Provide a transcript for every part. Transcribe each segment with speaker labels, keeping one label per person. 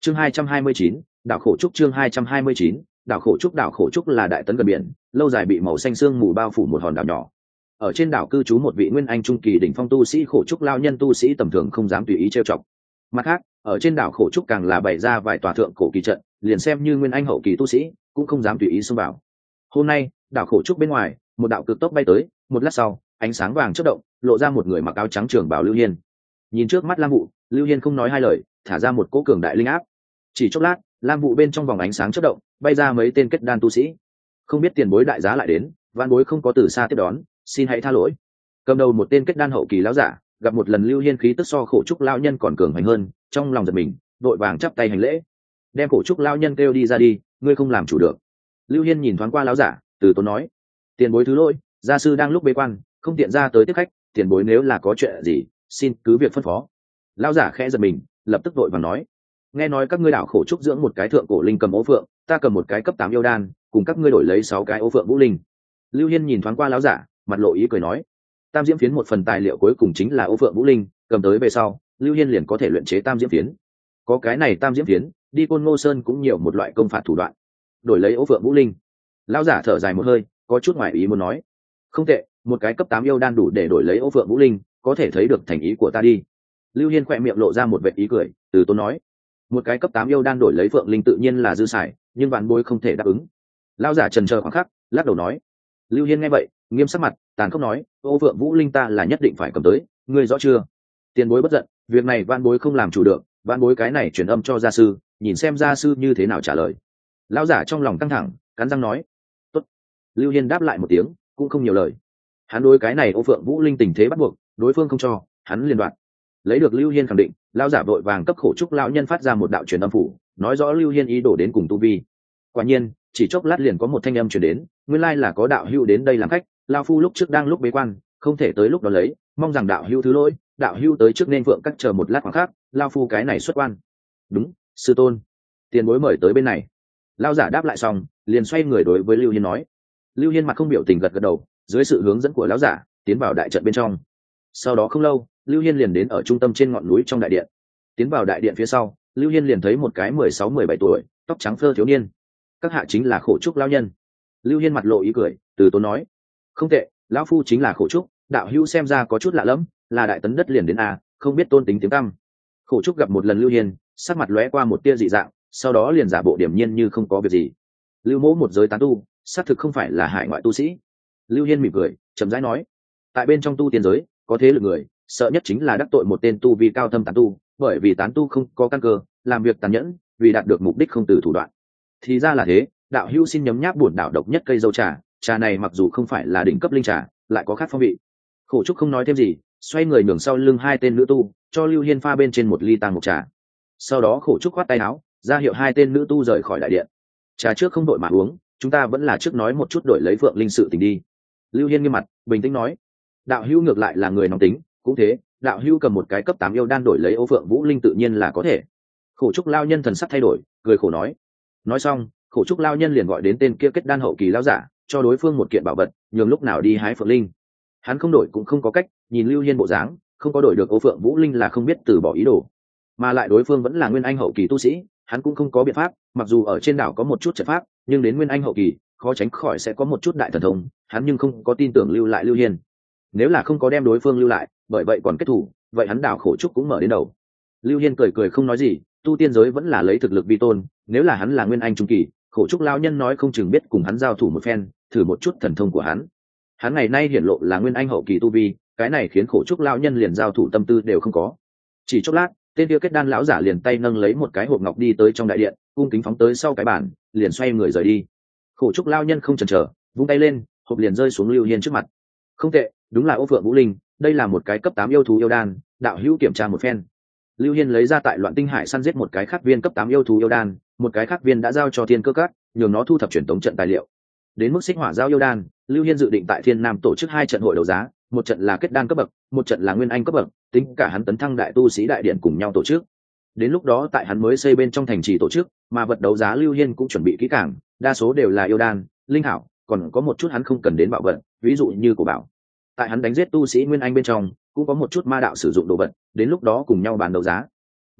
Speaker 1: Chương 229, đảo khổ trúc. Chương 229, đảo khổ trúc. Đảo khổ trúc là đại tấn gần biển, lâu dài bị màu xanh sương mù bao phủ một hòn đảo nhỏ. Ở trên đảo cư trú một vị nguyên anh trung kỳ đỉnh phong tu sĩ khổ trúc lao nhân, tu sĩ tầm thường không dám tùy ý trêu chọc. Mặt khác, ở trên đảo khổ trúc càng là bày ra vài tòa thượng cổ kỳ trận, liền xem như nguyên anh hậu kỳ tu sĩ cũng không dám tùy ý xông vào. Hôm nay, đảo khổ trúc bên ngoài, một đạo cực tốc bay tới, một lát sau, ánh sáng vàng chớp động, lộ ra một người mặc áo trắng trường bào Lưu Hiên. Nhìn trước mắt Lam Vũ, Lưu Hiên không nói hai lời, thả ra một cỗ cường đại linh áp. Chỉ chốc lát, Lam Vũ bên trong vòng ánh sáng chớp động, bay ra mấy tên kết đan tu sĩ. Không biết tiền bối đại giá lại đến, vạn bối không có từ xa tiếp đón, xin hãy tha lỗi. Cầm đầu một tên kết đan hậu kỳ lão giả, gặp một lần Lưu Hiên khí tức so khổ trúc lão nhân còn cường hành hơn, trong lòng giật mình, đội vàng chắp tay hành lễ. Đem khổ trúc lão nhân kêu đi ra đi, ngươi không làm chủ được. Lưu Hiên nhìn thoáng qua lão giả, từ tốn nói: tiền bối thứ lỗi, gia sư đang lúc bế quan, không tiện ra tới tiếp khách, tiền bối nếu là có chuyện gì, xin cứ việc phân phó. Lão giả khẽ giật mình, lập tức vội vàng nói: nghe nói các ngươi đảo khổ trúc dưỡng một cái thượng cổ linh cầm ố phượng, ta cầm một cái cấp 8 yêu đan, cùng các ngươi đổi lấy 6 cái ố phượng vũ linh. Lưu Hiên nhìn thoáng qua lão giả, mặt lộ ý cười nói: tam diễm phiến một phần tài liệu cuối cùng chính là ố phượng vũ linh, cầm tới về sau, Lưu Hiên liền có thể luyện chế tam diễm phiến. Có cái này tam diễm phiến, đi Côn Ngô Sơn cũng nhiều một loại công phạt thủ đoạn. Đổi lấy ố phượng vũ linh. Lão giả thở dài một hơi, có chút ngoài ý muốn nói: không tệ, một cái cấp 8 yêu đan đủ để đổi lấy ố phượng vũ linh, có thể thấy được thành ý của ta đi. Lưu Hiên khỏe miệng lộ ra một vệt ý cười, từ tốn nói: một cái cấp 8 yêu đan đổi lấy phượng linh tự nhiên là dư xài, nhưng vạn bối không thể đáp ứng. Lão giả chần chờ khoảng khắc, lắc đầu nói. Lưu Hiên nghe vậy, nghiêm sắc mặt, tàn khốc nói: ô phượng vũ linh ta là nhất định phải cầm tới, ngươi rõ chưa? Tiền bối bất giận, việc này vạn bối không làm chủ được, vạn bối cái này truyền âm cho gia sư, nhìn xem gia sư như thế nào trả lời. Lão giả trong lòng căng thẳng, cắn răng nói: tốt. Lưu Hiên đáp lại một tiếng, cũng không nhiều lời. Hắn đối cái này ô phượng vũ linh tình thế bắt buộc, đối phương không cho, hắn liên đoạn. Lấy được Lưu Hiên khẳng định, lão giả vội vàng cấp khổ trúc lão nhân phát ra một đạo truyền âm phủ, nói rõ Lưu Hiên ý đồ đến cùng tu vi. Quả nhiên, chỉ chốc lát liền có một thanh âm truyền đến, nguyên lai là có đạo hữu đến đây làm khách, lão phu lúc trước đang lúc bế quan, không thể tới lúc đó lấy, mong rằng đạo hữu thứ lỗi, đạo hữu tới trước nên vượng cắt chờ một lát khoảng khác, lão phu cái này xuất quan. Đúng, sư tôn. Tiền bối mời tới bên này. Lão giả đáp lại xong, liền xoay người đối với Lưu Hiên nói. Lưu Hiên mặt không biểu tình gật gật đầu, dưới sự hướng dẫn của lão giả, tiến vào đại trận bên trong. Sau đó không lâu, Lưu Hiên liền đến ở trung tâm trên ngọn núi trong đại điện. Tiến vào đại điện phía sau, Lưu Hiên liền thấy một cái 16-17 tuổi, tóc trắng phơ thiếu niên. Các hạ chính là khổ trúc lão nhân. Lưu Hiên mặt lộ ý cười, từ tốn nói: không tệ, lão phu chính là khổ trúc, đạo hữu xem ra có chút lạ lẫm, là đại tấn đất liền đến a, không biết tôn tính tiếng tăm. Khổ trúc gặp một lần Lưu Hiên, sắc mặt lóe qua một tia dị dạng, sau đó liền giả bộ điềm nhiên như không có việc gì. Lưu mỗ một giới tán tu, xác thực không phải là hải ngoại tu sĩ. Lưu Hiên mỉm cười, chậm rãi nói: tại bên trong tu tiên giới, có thế lực người sợ nhất chính là đắc tội một tên tu vi cao thâm tán tu, bởi vì tán tu không có căn cơ, làm việc tàn nhẫn, vì đạt được mục đích không từ thủ đoạn. Thì ra là thế, đạo hữu xin nhấm nháp bổn đạo độc nhất cây dâu trà, trà này mặc dù không phải là đỉnh cấp linh trà, lại có khác phong vị. Khổ trúc không nói thêm gì, xoay người nhường sau lưng hai tên nữ tu, cho Lưu Hiên pha bên trên một ly tang mục trà. Sau đó khổ trúc khoát tay áo, ra hiệu hai tên nữ tu rời khỏi đại điện. Trà trước không đội mà uống, chúng ta vẫn là trước nói một chút đổi lấy phượng linh sự tình đi. Lưu Hiên nghiêm mặt, bình tĩnh nói. Đạo hữu ngược lại là người nóng tính, cũng thế, đạo hữu cầm một cái cấp 8 yêu đan đổi lấy ô phượng vũ linh tự nhiên là có thể. Khổ trúc lao nhân thần sắc thay đổi, cười khổ nói. Nói xong, khổ trúc lao nhân liền gọi đến tên kia kết đan hậu kỳ lao giả, cho đối phương một kiện bảo vật, nhường lúc nào đi hái phượng linh. Hắn không đổi cũng không có cách, nhìn Lưu Hiên bộ dáng, không có đổi được ô phượng vũ linh là không biết từ bỏ ý đồ. Mà lại đối phương vẫn là nguyên anh hậu kỳ tu sĩ, hắn cũng không có biện pháp, mặc dù ở trên đảo có một chút trận pháp, nhưng đến nguyên anh hậu kỳ, khó tránh khỏi sẽ có một chút đại thần thông, hắn nhưng không có tin tưởng lưu lại Lưu Hiên. Nếu là không có đem đối phương lưu lại, bởi vậy còn kết thủ, vậy hắn đảo khổ trúc cũng mở đến đầu. Lưu Hiên cười cười không nói gì, tu tiên giới vẫn là lấy thực lực vi tôn, nếu là hắn là nguyên anh trung kỳ, khổ trúc lão nhân nói không chừng biết cùng hắn giao thủ một phen, thử một chút thần thông của hắn. Hắn ngày nay hiển lộ là nguyên anh hậu kỳ tu vi, cái này khiến khổ trúc lão nhân liền giao thủ tâm tư đều không có. Chỉ chốc lát, tên kia kết đan lão giả liền tay nâng lấy một cái hộp ngọc đi tới trong đại điện, cung kính phóng tới sau cái bàn, liền xoay người rời đi. Khổ trúc lão nhân không chần chờ, vung tay lên, hộp liền rơi xuống Lưu Hiên trước mặt. Không tệ, đúng là ô phượng vũ linh, đây là một cái cấp 8 yêu thú yêu đan, đạo hữu kiểm tra một phen. Lưu Hiên lấy ra tại Loạn Tinh Hải săn giết một cái khác viên cấp 8 yêu thú yêu đan, một cái khác viên đã giao cho Thiên Cơ Các, nhường nó thu thập truyền tống trận tài liệu. Đến mức xích hỏa giao yêu đan, Lưu Hiên dự định tại Thiên Nam tổ chức 2 trận hội đấu giá, một trận là kết đan cấp bậc, một trận là nguyên anh cấp bậc, tính cả hắn tấn thăng đại tu sĩ đại điện cùng nhau tổ chức. Đến lúc đó tại hắn mới xây bên trong thành trì tổ chức, mà vật đấu giá Lưu Hiên cũng chuẩn bị kỹ càng, đa số đều là yêu đan, linh hảo, còn có một chút hắn không cần đến bảo vật, ví dụ như cổ bảo. Tại hắn đánh giết tu sĩ nguyên anh bên trong, cũng có một chút ma đạo sử dụng đồ vật, đến lúc đó cùng nhau bàn đấu giá.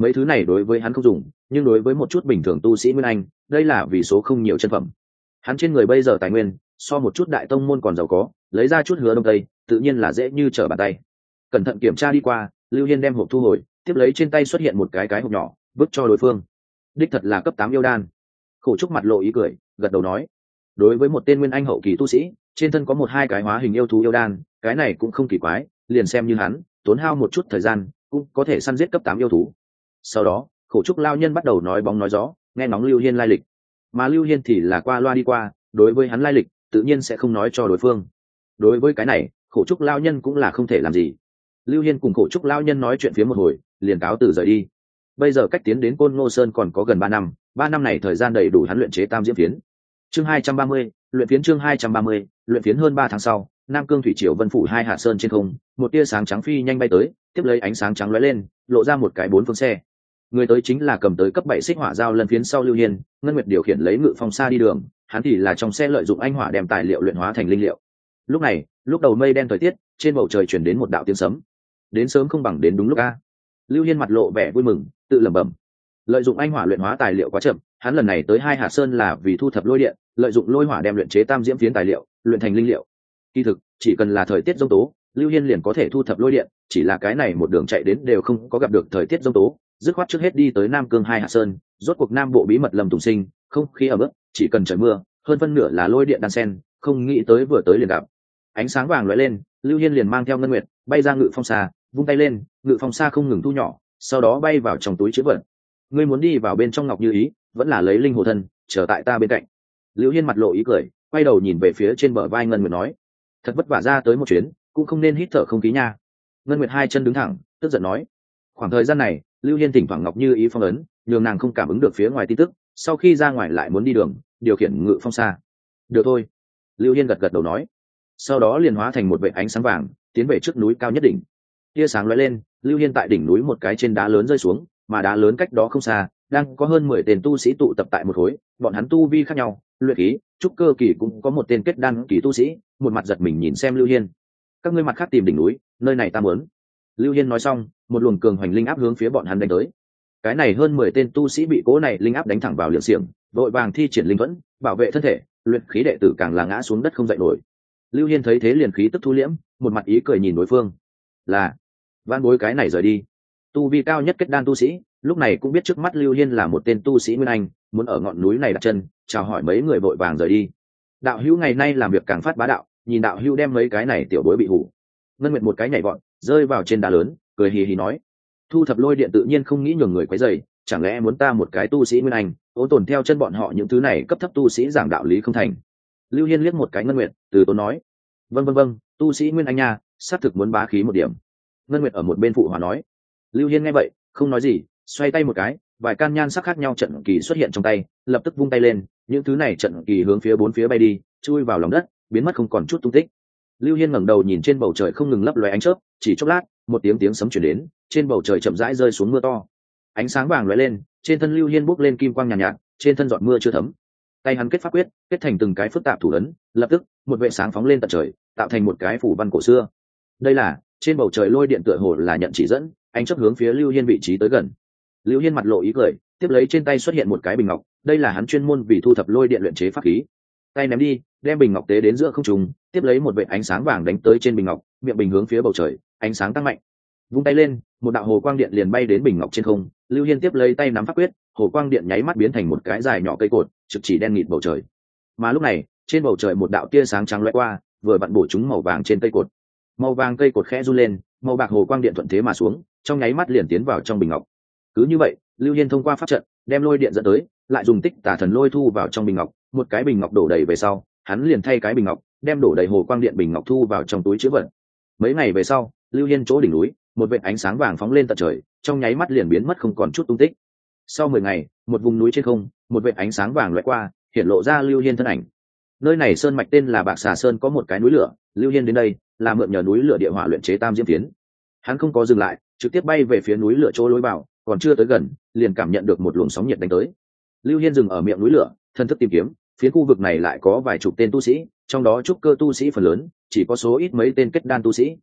Speaker 1: mấy thứ này đối với hắn không dùng, nhưng đối với một chút bình thường tu sĩ nguyên anh, đây là vì số không nhiều chân phẩm. Hắn trên người bây giờ tài nguyên so một chút đại tông môn còn giàu có, lấy ra chút hứa đông tây tự nhiên là dễ như trở bàn tay. Cẩn thận kiểm tra đi qua, Lưu Hiên đem hộp thu hồi, tiếp lấy trên tay xuất hiện một cái hộp nhỏ, vứt cho đối phương. Đích thật là cấp 8 yêu đan. Khổ Trúc mặt lộ ý cười, gật đầu nói, đối với một tên nguyên anh hậu kỳ tu sĩ, trên thân có một hai cái hóa hình yêu thú yêu đan, cái này cũng không kỳ quái, liền xem như hắn tốn hao một chút thời gian cũng có thể săn giết cấp 8 yêu thú. Sau đó Khổ Trúc lao nhân bắt đầu nói bóng nói gió, nghe ngóng Lưu Hiên lai lịch, mà Lưu Hiên thì là qua loa đi qua, đối với hắn lai lịch tự nhiên sẽ không nói cho đối phương. Đối với cái này Khổ Trúc lao nhân cũng là không thể làm gì. Lưu Hiên cùng Khổ Trúc lao nhân nói chuyện phía một hồi, liền cáo từ rời đi. Bây giờ cách tiến đến Côn Ngô Sơn còn có gần 3 năm, 3 năm này thời gian đầy đủ hắn luyện chế tam diễm phiến. Chương 230, luyện phiến chương 230, luyện phiến. Hơn 3 tháng sau, Nam Cương thủy triều vân phủ hai hạ sơn trên không, một tia sáng trắng phi nhanh bay tới, tiếp lấy ánh sáng trắng lóe lên, lộ ra một cái 4 phương xe. Người tới chính là cầm tới cấp 7 xích hỏa giao lần phiến sau Lưu Hiên. Ngân Nguyệt điều khiển lấy ngự phong xa đi đường, hắn thì là trong xe lợi dụng anh hỏa đem tài liệu luyện hóa thành linh liệu. Lúc này, lúc đầu mây đen thời tiết, trên bầu trời chuyển đến một đạo tiếng sấm. Đến sớm không bằng đến đúng lúc a. Lưu Hiên mặt lộ vẻ vui mừng, tự lẩm bẩm. Lợi dụng anh hỏa luyện hóa tài liệu quá chậm, hắn lần này tới hai hạ sơn là vì thu thập lôi điện, lợi dụng lôi hỏa đem luyện chế tam diễm phiến tài liệu luyện thành linh liệu. Kỳ thực chỉ cần là thời tiết giông tố, Lưu Hiên liền có thể thu thập lôi điện, chỉ là cái này một đường chạy đến đều không có gặp được thời tiết giông tố, dứt khoát trước hết đi tới Nam Cương hai hạ sơn. Rốt cuộc Nam Bộ bí mật lâm tùng sinh, không khí ẩm ướt, chỉ cần trời mưa, hơn phân nửa là lôi điện đan sen, không nghĩ tới vừa tới liền gặp. Ánh sáng vàng lóe lên, Lưu Hiên liền mang theo Ngân Nguyệt bay ra ngự phong xa, vung tay lên, ngự phong xa không ngừng thu nhỏ, sau đó bay vào trong túi chứa vật. Ngươi muốn đi vào bên trong Ngọc Như Ý, vẫn là lấy linh hồ thân, chờ tại ta bên cạnh. Lưu Hiên mặt lộ ý cười, quay đầu nhìn về phía trên bờ vai Ngân Nguyệt nói, thật vất vả ra tới một chuyến, cũng không nên hít thở không khí nha. Ngân Nguyệt hai chân đứng thẳng, tức giận nói. Khoảng thời gian này, Lưu Hiên thỉnh thoảng Ngọc Như Ý phong ấn, nhường nàng không cảm ứng được phía ngoài tin tức, sau khi ra ngoài lại muốn đi đường, điều khiển ngự phong xa. Được thôi. Lưu Hiên gật gật đầu nói. Sau đó liền hóa thành một vệt ánh sáng vàng, tiến về trước núi cao nhất đỉnh. Tia sáng lóe lên, Lưu Hiên tại đỉnh núi một cái trên đá lớn rơi xuống, mà đá lớn cách đó không xa, đang có hơn 10 tên tu sĩ tụ tập tại một khối, bọn hắn tu vi khác nhau, luyện khí, trúc cơ kỳ cũng có một tên kết đan kỳ tu sĩ, một mặt giật mình nhìn xem Lưu Hiên. Các ngươi mặt khác tìm đỉnh núi, nơi này ta muốn. Lưu Hiên nói xong, một luồng cường hoành linh áp hướng phía bọn hắn đánh tới. Cái này hơn 10 tên tu sĩ bị cố này linh áp đánh thẳng vào liệng xiềng, vội vàng thi triển linh thuẫn, bảo vệ thân thể, luyện khí đệ tử càng là ngã xuống đất không dậy nổi. Lưu Hiên thấy thế liền khí tức thu liễm, một mặt ý cười nhìn đối phương. Là, van bối cái này rời đi. Tu vi cao nhất kết đan tu sĩ, lúc này cũng biết trước mắt Lưu Hiên là một tên tu sĩ nguyên anh, muốn ở ngọn núi này đặt chân, chào hỏi mấy người vội vàng rời đi. Đạo hữu ngày nay làm việc càng phát bá đạo, nhìn đạo hữu đem mấy cái này tiểu bối bị hủ. Ngân Nguyệt một cái nhảy vọt, rơi vào trên đá lớn, cười hì hì nói, thu thập lôi điện tự nhiên không nghĩ nhường người quấy rầy, chẳng lẽ muốn ta một cái tu sĩ nguyên anh, ôn tồn theo chân bọn họ những thứ này cấp thấp tu sĩ giảng đạo lý không thành. Lưu Hiên liếc một cái Ngân Nguyệt, từ tốn nói, vâng, tu sĩ nguyên anh nha, xác thực muốn bá khí một điểm. Ngân Nguyệt ở một bên phụ hòa nói. Lưu Hiên nghe vậy không nói gì, xoay tay một cái, vài can nhan sắc khác nhau trận kỳ xuất hiện trong tay, lập tức vung tay lên, những thứ này trận kỳ hướng phía bốn phía bay đi, chui vào lòng đất, biến mất không còn chút tung tích. Lưu Hiên ngẩng đầu nhìn trên bầu trời không ngừng lấp lóe ánh chớp, chỉ chốc lát, một tiếng sấm truyền đến, trên bầu trời chậm rãi rơi xuống mưa to. Ánh sáng vàng lóe lên, trên thân Lưu Hiên bốc lên kim quang nhàn nhạt, trên thân giọt mưa chưa thấm. Tay hắn kết pháp quyết, kết thành từng cái phức tạp thủ ấn, lập tức, một vệ sáng phóng lên tận trời, tạo thành một cái phủ văn cổ xưa. Đây là, trên bầu trời lôi điện tựa hồ là nhận chỉ dẫn, ánh chớp hướng phía Lưu Hiên vị trí tới gần. Lưu Hiên mặt lộ ý cười, tiếp lấy trên tay xuất hiện một cái bình ngọc, đây là hắn chuyên môn vì thu thập lôi điện luyện chế pháp khí. Tay ném đi, đem bình ngọc tế đến giữa không trung, tiếp lấy một vệt ánh sáng vàng đánh tới trên bình ngọc, miệng bình hướng phía bầu trời, ánh sáng tăng mạnh. Vung tay lên, một đạo hồ quang điện liền bay đến bình ngọc trên không, Lưu Hiên tiếp lấy tay nắm pháp quyết, hồ quang điện nháy mắt biến thành một cái dài nhỏ cây cột, trực chỉ đen nghịt bầu trời. Mà lúc này, trên bầu trời một đạo tia sáng trắng lóe qua, vừa vặn bổ trúng màu vàng trên cây cột. Màu vàng cây cột khẽ run lên, màu bạc hồ quang điện thuận thế mà xuống, trong nháy mắt liền tiến vào trong bình ngọc. Cứ như vậy, Lưu Hiên thông qua pháp trận, đem lôi điện dẫn tới, lại dùng tích tà thần lôi thu vào trong bình ngọc, một cái bình ngọc đổ đầy về sau, hắn liền thay cái bình ngọc, đem đổ đầy hồ quang điện bình ngọc thu vào trong túi trữ vật. Mấy ngày về sau, Lưu Hiên chỗ đỉnh núi, một vệt ánh sáng vàng phóng lên tận trời, trong nháy mắt liền biến mất không còn chút tung tích. Sau 10 ngày, một vùng núi trên không, một vệt ánh sáng vàng lóe qua, hiện lộ ra Lưu Hiên thân ảnh. Nơi này sơn mạch tên là Bạc Xà Sơn, có một cái núi lửa, Lưu Hiên đến đây là mượn nhờ núi lửa địa hỏa luyện chế tam diễm phiến. Hắn không có dừng lại, trực tiếp bay về phía núi lửa chỗ lối vào, còn chưa tới gần, liền cảm nhận được một luồng sóng nhiệt đánh tới. Lưu Hiên dừng ở miệng núi lửa, thân thức tìm kiếm, phiến khu vực này lại có vài chục tên tu sĩ, trong đó trúc cơ tu sĩ phần lớn, chỉ có số ít mấy tên kết đan tu sĩ.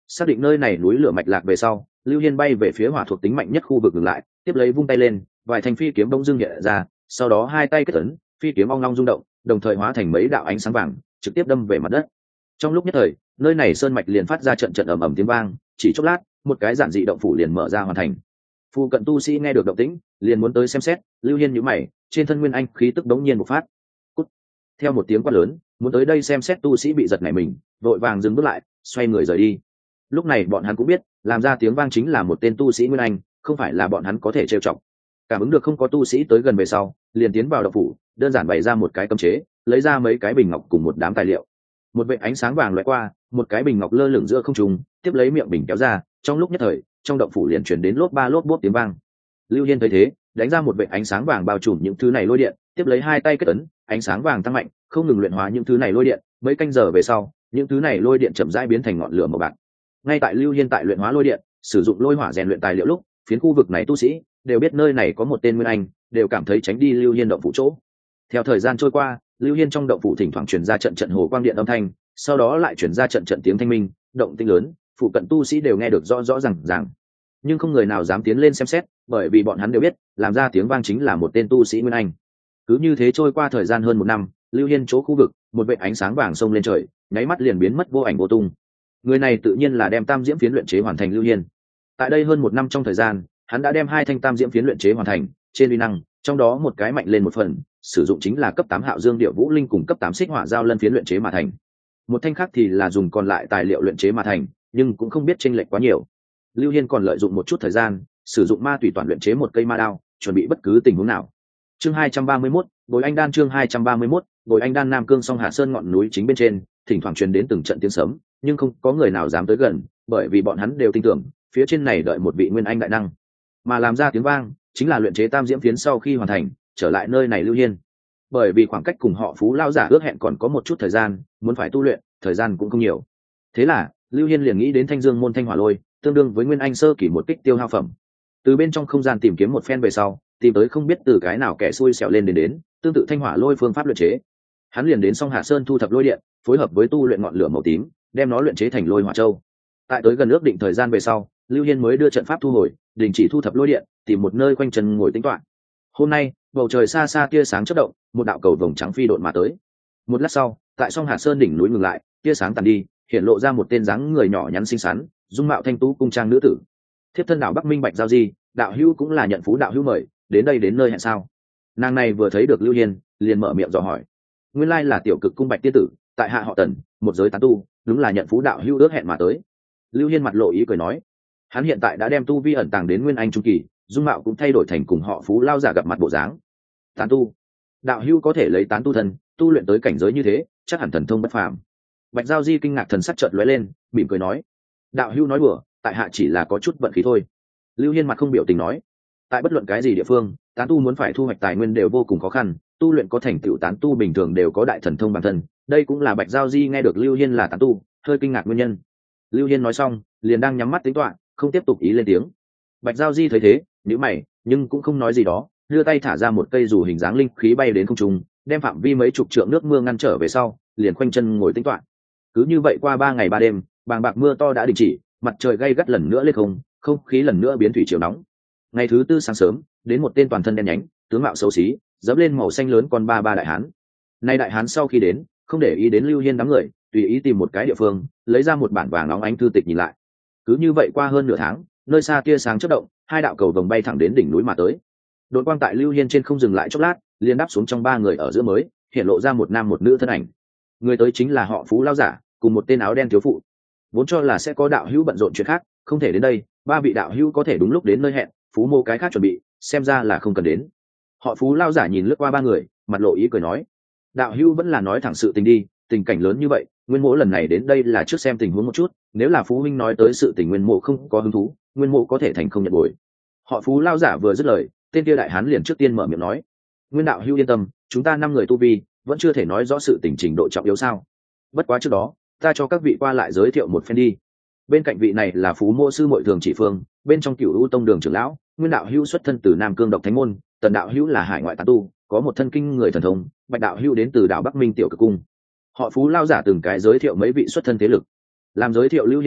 Speaker 1: Xác định nơi này núi lửa mạch lạc về sau, Lưu Hiên bay về phía hỏa thuộc tính mạnh nhất khu vực ngừng lại, tiếp lấy vung tay lên, vài thanh phi kiếm bỗng dưng hiện ra, sau đó hai tay kết ấn, phi kiếm ong long rung động, đồng thời hóa thành mấy đạo ánh sáng vàng, trực tiếp đâm về mặt đất. Trong lúc nhất thời, nơi này sơn mạch liền phát ra trận trận ầm ầm tiếng vang, chỉ chốc lát, một cái giản dị động phủ liền mở ra hoàn thành. Phu cận tu sĩ nghe được động tĩnh, liền muốn tới xem xét, Lưu Hiên nhíu mày, trên thân nguyên anh khí tức đống nhiên bộc phát. Cút. Theo một tiếng quát lớn, muốn tới đây xem xét tu sĩ bị giật nảy mình, vội vàng dừng bước lại, xoay người rời đi. Lúc này bọn hắn cũng biết, làm ra tiếng vang chính là một tên tu sĩ nguyên anh, không phải là bọn hắn có thể trêu chọc. Cảm ứng được không có tu sĩ tới gần về sau, liền tiến vào động phủ, đơn giản bày ra một cái cấm chế, lấy ra mấy cái bình ngọc cùng một đám tài liệu. Một vệt ánh sáng vàng lóe qua, một cái bình ngọc lơ lửng giữa không trung, tiếp lấy miệng bình kéo ra, trong lúc nhất thời, trong động phủ liền truyền đến lốp ba lốp bốp tiếng vang. Lưu Hiên thấy thế, đánh ra một vệt ánh sáng vàng bao trùm những thứ này lôi điện, tiếp lấy hai tay kết ấn, ánh sáng vàng tăng mạnh, không ngừng luyện hóa những thứ này lôi điện, mấy canh giờ về sau, những thứ này lôi điện chậm rãi biến thành ngọn lửa màu bạc. Ngay tại Lưu Hiên tại luyện hóa lôi điện, sử dụng lôi hỏa rèn luyện tài liệu lúc, phiến khu vực này tu sĩ đều biết nơi này có một tên nguyên anh, đều cảm thấy tránh đi Lưu Hiên động phủ chỗ. Theo thời gian trôi qua, Lưu Hiên trong động phủ thỉnh thoảng truyền ra trận trận hồ quang điện âm thanh, sau đó lại truyền ra trận trận tiếng thanh minh, động tĩnh lớn, phụ cận tu sĩ đều nghe được rõ rõ ràng, nhưng không người nào dám tiến lên xem xét, bởi vì bọn hắn đều biết, làm ra tiếng vang chính là một tên tu sĩ nguyên anh. Cứ như thế trôi qua thời gian hơn một năm, Lưu Hiên chỗ khu vực, một vệt ánh sáng vàng xông lên trời, nháy mắt liền biến mất vô ảnh vô tung. Người này tự nhiên là đem tam diễm phiến luyện chế hoàn thành Lưu Hiên. Tại đây hơn một năm trong thời gian, hắn đã đem hai thanh tam diễm phiến luyện chế hoàn thành, trên uy năng, trong đó một cái mạnh lên một phần, sử dụng chính là cấp 8 Hạo Dương Điệu Vũ Linh cùng cấp 8 Xích Hỏa Giao Lân phiến luyện chế mà thành. Một thanh khác thì là dùng còn lại tài liệu luyện chế mà thành, nhưng cũng không biết chênh lệch quá nhiều. Lưu Hiên còn lợi dụng một chút thời gian, sử dụng ma tùy toàn luyện chế một cây ma đao, chuẩn bị bất cứ tình huống nào. Chương 231, Bồi Anh Đan chương 231, Bồi Anh Đan Nam Cương Song Hạ Sơn ngọn núi chính bên trên, thỉnh thoảng truyền đến từng trận tiếng sấm, nhưng không có người nào dám tới gần, bởi vì bọn hắn đều tin tưởng, phía trên này đợi một vị nguyên anh đại năng. Mà làm ra tiếng vang, chính là luyện chế tam diễm phiến sau khi hoàn thành, trở lại nơi này Lưu Hiên. Bởi vì khoảng cách cùng họ Phú lão giả ước hẹn còn có một chút thời gian, muốn phải tu luyện, thời gian cũng không nhiều. Thế là, Lưu Hiên liền nghĩ đến Thanh Dương môn Thanh Hỏa Lôi, tương đương với nguyên anh sơ kỳ một kích tiêu hao phẩm. Từ bên trong không gian tìm kiếm một phen về sau, tìm tới không biết từ cái nào kẻ xui xẻo lên đến, tương tự Thanh Hỏa Lôi phương pháp luyện chế. Hắn liền đến Song Hạ Sơn thu thập lôi điện, phối hợp với tu luyện ngọn lửa màu tím, đem nó luyện chế thành Lôi Hỏa Châu. Tại tới gần ước định thời gian về sau, Lưu Hiên mới đưa trận pháp thu hồi, đình chỉ thu thập lôi điện, tìm một nơi quanh chân ngồi tĩnh tọa. Hôm nay, bầu trời xa xa tia sáng chớp động, một đạo cầu vồng trắng phi độn mà tới. Một lát sau, tại Song Hạ Sơn đỉnh núi ngừng lại, tia sáng tàn đi, hiện lộ ra một tên dáng người nhỏ nhắn xinh xắn, dung mạo thanh tú cung trang nữ tử. Thiếp thân đạo Bắc Minh Bạch Giao Di, đạo hữu cũng là nhận phú đạo hữu mời, đến đây đến nơi hẹn sao? Nàng này vừa thấy được Lưu Hiên, liền mở miệng dò hỏi. Nguyên lai là tiểu cực cung Bạch tiên tử, tại hạ họ Tần, một giới tán tu, đúng là nhận phú đạo hữu ước hẹn mà tới. Lưu Hiên mặt lộ ý cười nói, hắn hiện tại đã đem tu vi ẩn tàng đến nguyên anh trung kỳ, dung mạo cũng thay đổi thành cùng họ Phú lao giả gặp mặt bộ dáng. Tán tu, đạo hữu có thể lấy tán tu thân, tu luyện tới cảnh giới như thế, chắc hẳn thần thông bất phàm. Bạch Giao Di kinh ngạc thần sắc chợt lóe lên, mỉm cười nói, đạo hữu nói đùa, tại hạ chỉ là có chút vận khí thôi. Lưu Hiên mặt không biểu tình nói, tại bất luận cái gì địa phương, tán tu muốn phải thu hoạch tài nguyên đều vô cùng khó khăn, tu luyện có thành tựu tán tu bình thường đều có đại thần thông bản thân, đây cũng là Bạch Giao Di nghe được Lưu Hiên là tán tu, hơi kinh ngạc nguyên nhân. Lưu Hiên nói xong, liền đang nhắm mắt tính toán, không tiếp tục ý lên tiếng. Bạch Giao Di thấy thế, nhíu mày, nhưng cũng không nói gì đó, đưa tay thả ra một cây dù hình dáng linh khí bay đến không trung, đem phạm vi mấy chục trượng nước mưa ngăn trở về sau, liền khoanh chân ngồi tính toán. Cứ như vậy qua 3 ngày 3 đêm, bàng bạc mưa to đã đình chỉ, mặt trời gay gắt lần nữa lên không khí lần nữa biến thủy triều nóng. Ngày thứ tư sáng sớm, đến một tên toàn thân đen nhánh, tướng mạo xấu xí, dẫm lên màu xanh lớn con ba đại hán. Nay đại hán sau khi đến, không để ý đến Lưu Hiên đám người, tùy ý tìm một cái địa phương, lấy ra một bản vàng óng ánh thư tịch nhìn lại. Cứ như vậy qua hơn nửa tháng, nơi xa tia sáng chớp động, hai đạo cầu vồng bay thẳng đến đỉnh núi mà tới. Đột quang tại Lưu Hiên trên không dừng lại chốc lát, liền đáp xuống trong 3 người ở giữa mới, hiện lộ ra một nam một nữ thân ảnh. Người tới chính là họ Phú lão giả, cùng một tên áo đen thiếu phụ. Vốn cho là sẽ có đạo hữu bận rộn chuyện khác, không thể đến đây, 3 vị đạo hữu có thể đúng lúc đến nơi hẹn, Phú mô cái khác chuẩn bị, xem ra là không cần đến. Họ Phú lão giả nhìn lướt qua 3 người, mặt lộ ý cười nói, đạo hữu vẫn là nói thẳng sự tình đi, tình cảnh lớn như vậy, Nguyên Mỗ lần này đến đây là trước xem tình huống một chút, nếu là Phú huynh nói tới sự tình Nguyên Mỗ không có hứng thú, Nguyên Mỗ có thể thành không nhận bồi. Họ Phú lão giả vừa dứt lời, tên kia đại hán liền trước tiên mở miệng nói, Nguyên đạo hữu yên tâm, chúng ta 5 người tu vi, vẫn chưa thể nói rõ sự tình trình độ trọng yếu sao? Bất quá trước đó, ta cho các vị qua lại giới thiệu một phen đi. Bên cạnh vị này là Phú mô sư muội Thường Chỉ Phương, bên trong Cửu U tông đường trưởng lão, Nguyên đạo hữu xuất thân từ Nam Cương Độc Thánh môn, Tần đạo hữu là hải ngoại tán tu, có một thân kinh người thần thông, Bạch đạo hữu đến từ đảo Bắc Minh tiểu cực cung. Họ Phú lao giả từng cái giới thiệu mấy vị xuất thân thế lực. Làm giới thiệu Lưu Hiên lúc,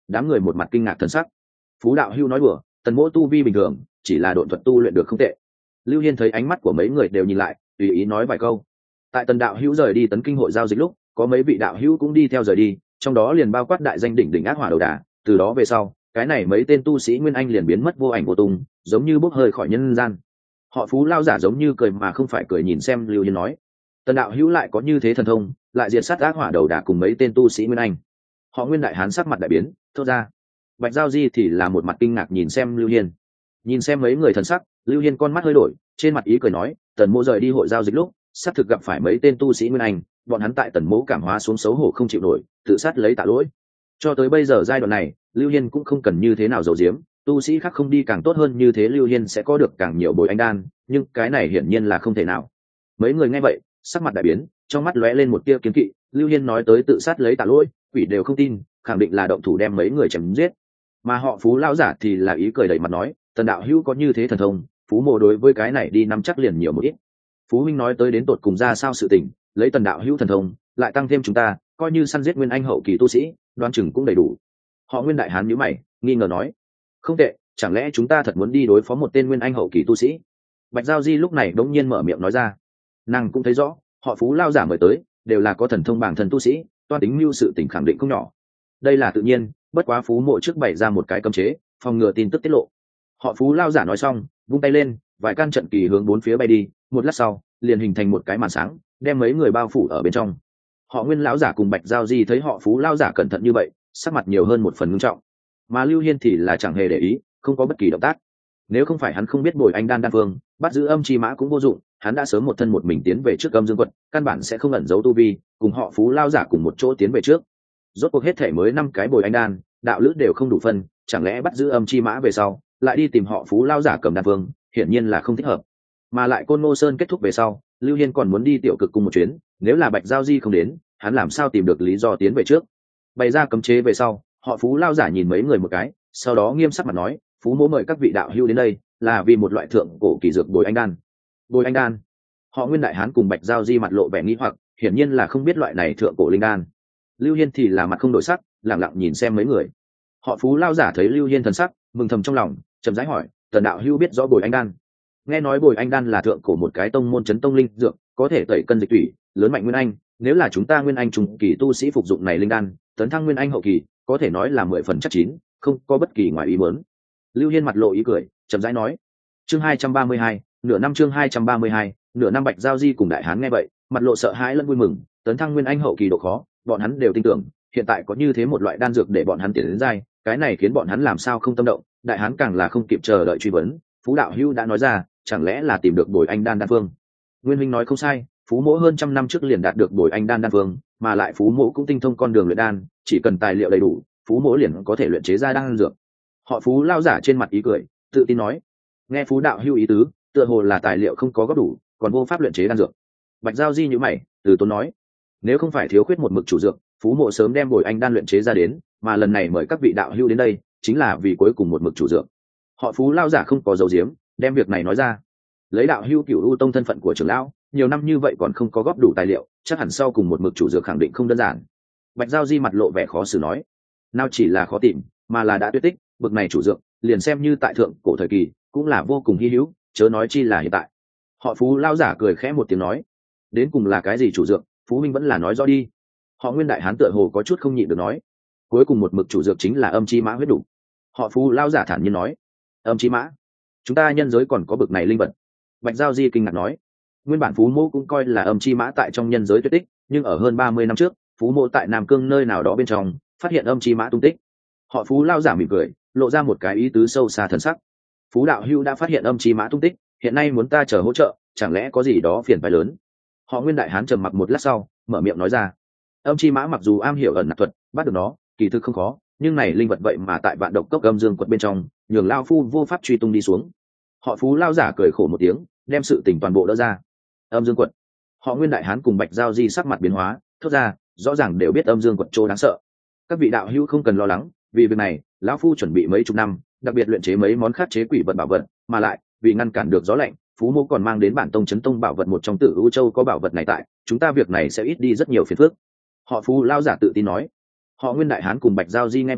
Speaker 1: đám người một mặt kinh ngạc thần sắc. Phú đạo hưu nói đùa, tần mỗ tu vi bình thường, chỉ là độn thuật tu luyện được không tệ. Lưu Hiên thấy ánh mắt của mấy người đều nhìn lại, tùy ý nói vài câu. Tại tần đạo hữu rời đi tấn kinh hội giao dịch lúc, có mấy vị đạo hữu cũng đi theo rời đi, trong đó liền bao quát đại danh đỉnh đỉnh ác hỏa đầu đà. Từ đó về sau, cái này mấy tên tu sĩ nguyên anh liền biến mất vô ảnh vô tung, giống như bốc hơi khỏi nhân gian. Họ Phú lao giả giống như cười mà không phải cười nhìn xem Lưu Hiên nói, tần đạo hữu lại có như thế thần thông, lại diệt sát ác hỏa đầu đà cùng mấy tên tu sĩ nguyên anh. Họ Nguyên đại hán sắc mặt đại biến, thốt ra. Bạch Giao Di thì là một mặt kinh ngạc nhìn xem Lưu Hiên. Nhìn xem mấy người thần sắc, Lưu Hiên con mắt hơi đổi, trên mặt ý cười nói, tần mỗ rời đi hội giao dịch lúc, sắp thực gặp phải mấy tên tu sĩ nguyên anh, bọn hắn tại tần mỗ cảm hóa xuống xấu hổ không chịu nổi, tự sát lấy tạ lỗi. Cho tới bây giờ giai đoạn này, Lưu Hiên cũng không cần như thế nào giấu giếm, tu sĩ khác không đi càng tốt hơn, như thế Lưu Hiên sẽ có được càng nhiều bồi anh đan, nhưng cái này hiển nhiên là không thể nào. Mấy người nghe vậy, sắc mặt đại biến, trong mắt lóe lên một tia kiêng kỵ. Lưu Hiên nói tới tự sát lấy tạ lỗi, quỷ đều không tin, khẳng định là động thủ đem mấy người chém giết. Mà họ Phú lão giả thì là ý cười đầy mặt nói, tần đạo hữu có như thế thần thông, Phú mộ đối với cái này đi nắm chắc liền nhiều một ít. Phú huynh nói tới đến tột cùng ra sao sự tình, lấy tần đạo hữu thần thông lại tăng thêm chúng ta, coi như săn giết nguyên anh hậu kỳ tu sĩ, đoán chừng cũng đầy đủ. Họ Nguyên đại hán nhíu mày, nghi ngờ nói, không tệ, chẳng lẽ chúng ta thật muốn đi đối phó một tên nguyên anh hậu kỳ tu sĩ? Bạch Giao Di lúc này đống nhiên mở miệng nói ra. Nàng cũng thấy rõ, họ Phú lao giả mời tới đều là có thần thông bản thân tu sĩ, toan tính mưu sự tình khẳng định không nhỏ. Đây là tự nhiên, bất quá Phú mộ trước bày ra một cái cấm chế, phòng ngừa tin tức tiết lộ. Họ Phú lao giả nói xong, vung tay lên, vài căn trận kỳ hướng bốn phía bay đi, một lát sau liền hình thành một cái màn sáng, đem mấy người bao phủ ở bên trong. Họ Nguyên lão giả cùng Bạch Giao Di thấy họ Phú lao giả cẩn thận như vậy, sắc mặt nhiều hơn một phần ngưng trọng. Mà Lưu Hiên thì là chẳng hề để ý, không có bất kỳ động tác. Nếu không phải hắn không biết bồi anh đan đan phương, bắt giữ âm chi mã cũng vô dụng, hắn đã sớm một thân một mình tiến về trước âm dương quật, căn bản sẽ không ẩn giấu tu vi, cùng họ Phú lao giả cùng một chỗ tiến về trước. Rốt cuộc hết thể mới 5 cái bồi anh đan, đạo lữ đều không đủ phân, chẳng lẽ bắt giữ âm chi mã về sau lại đi tìm họ Phú lao giả cầm đan phương, hiển nhiên là không thích hợp. Mà lại Côn Ngô Sơn kết thúc về sau, Lưu Hiên còn muốn đi tiểu cực cung một chuyến, nếu là Bạch Giao Di không đến, hắn làm sao tìm được lý do tiến về trước. Bày ra cấm chế về sau, họ Phú lao giả nhìn mấy người một cái, sau đó nghiêm sắc mặt nói, Phú mỗ mời các vị đạo hữu đến đây là vì một loại thượng cổ kỳ dược bồi anh đan. Bồi anh đan? Họ Nguyên đại hán cùng Bạch Giao Di mặt lộ vẻ nghi hoặc, hiển nhiên là không biết loại này thượng cổ linh đan. Lưu Hiên thì là mặt không đổi sắc, lặng lặng nhìn xem mấy người. Họ Phú lao giả thấy Lưu Hiên thần sắc, mừng thầm trong lòng, chậm rãi hỏi, tần đạo hữu biết rõ bồi anh đan? Nghe nói bồi anh đan là thượng cổ một cái tông môn chấn tông linh dược, có thể tẩy cân dịch thủy, lớn mạnh nguyên anh, nếu là chúng ta nguyên anh trung kỳ tu sĩ phục dụng này linh đan, tấn thăng nguyên anh hậu kỳ, có thể nói là 10 phần chắc chín, không có bất kỳ ngoài ý muốn. Lưu Hiên mặt lộ ý cười, chậm rãi nói. Chương 232, nửa năm chương 232, nửa năm Bạch Giao Di cùng đại hán nghe vậy, mặt lộ sợ hãi lẫn vui mừng, tấn thăng nguyên anh hậu kỳ độ khó, bọn hắn đều tin tưởng, hiện tại có như thế một loại đan dược để bọn hắn tiến đến giai, cái này khiến bọn hắn làm sao không tâm động, đại hán càng là không kịp chờ đợi truy vấn, Phú đạo hữu đã nói ra, chẳng lẽ là tìm được bồi anh đan đan phương? Nguyên huynh nói không sai, Phú mỗ hơn trăm năm trước liền đạt được bồi anh đan đan phương, mà lại Phú mỗ cũng tinh thông con đường luyện đan, chỉ cần tài liệu đầy đủ, Phú mỗ liền có thể luyện chế ra đan dược. Họ Phú lao giả trên mặt ý cười, tự tin nói. Nghe Phú đạo hữu ý tứ, tựa hồ là tài liệu không có góp đủ, còn vô pháp luyện chế đan dược. Bạch Giao Di nhíu mày, từ tốn nói, nếu không phải thiếu khuyết một mực chủ dược, Phú mộ sớm đem bồi anh đan luyện chế ra đến, mà lần này mời các vị đạo hữu đến đây, chính là vì cuối cùng một mực chủ dược. Họ Phú lao giả không có dấu diếm, đem việc này nói ra. Lấy đạo hữu Cửu U tông thân phận của trưởng lão, nhiều năm như vậy còn không có góp đủ tài liệu, chắc hẳn sau cùng một mực chủ dược khẳng định không đơn giản. Bạch Giao Di mặt lộ vẻ khó xử nói, nào chỉ là khó tìm, mà là đã tuyệt tích, bực này chủ dược, liền xem như tại thượng cổ thời kỳ, cũng là vô cùng hy hữu, chớ nói chi là hiện tại. Họ Phú lao giả cười khẽ một tiếng nói, đến cùng là cái gì chủ dược, Phú minh vẫn là nói rõ đi. Họ Nguyên đại hán tựa hồ có chút không nhịn được nói, cuối cùng một mực chủ dược chính là âm chi mã huyết đủ. Họ Phú lao giả thản nhiên nói, âm chi mã? Chúng ta nhân giới còn có bực này linh vật? Bạch Giao Di kinh ngạc nói, nguyên bản Phú mô cũng coi là âm chi mã tại trong nhân giới tuyệt tích, nhưng ở hơn 30 năm trước, Phú mô tại Nam Cương nơi nào đó bên trong phát hiện âm chi mã tung tích. Họ Phú lao giả mỉm cười, lộ ra một cái ý tứ sâu xa thần sắc. Phú đạo hữu đã phát hiện âm chi mã tung tích, hiện nay muốn ta chờ hỗ trợ, chẳng lẽ có gì đó phiền phái lớn? Họ Nguyên đại hán trầm mặc một lát sau, mở miệng nói ra, âm chi mã mặc dù am hiểu ẩn nặc thuật, bắt được nó kỳ thực không khó, nhưng này linh vật vậy mà tại vạn độc cốc âm dương quật bên trong, nhường lao phu vô pháp truy tung đi xuống. Họ Phú lao giả cười khổ một tiếng, đem sự tình toàn bộ đỡ ra. Âm dương quật? Họ Nguyên đại hán cùng Bạch Giao Di sắc mặt biến hóa, thốt ra, rõ ràng đều biết âm dương quật chỗ đáng sợ. Các vị đạo hữu không cần lo lắng, vì việc này lão phu chuẩn bị mấy chục năm, đặc biệt luyện chế mấy món khắc chế quỷ vật bảo vật, mà lại vì ngăn cản được gió lạnh, Phú mô còn mang đến bản tông chấn tông bảo vật một trong Tử U Châu, có bảo vật này tại, chúng ta việc này sẽ ít đi rất nhiều phiền phức. Họ Phú lao giả tự tin nói. Họ Nguyên đại hán cùng Bạch Giao Di nghe vậy,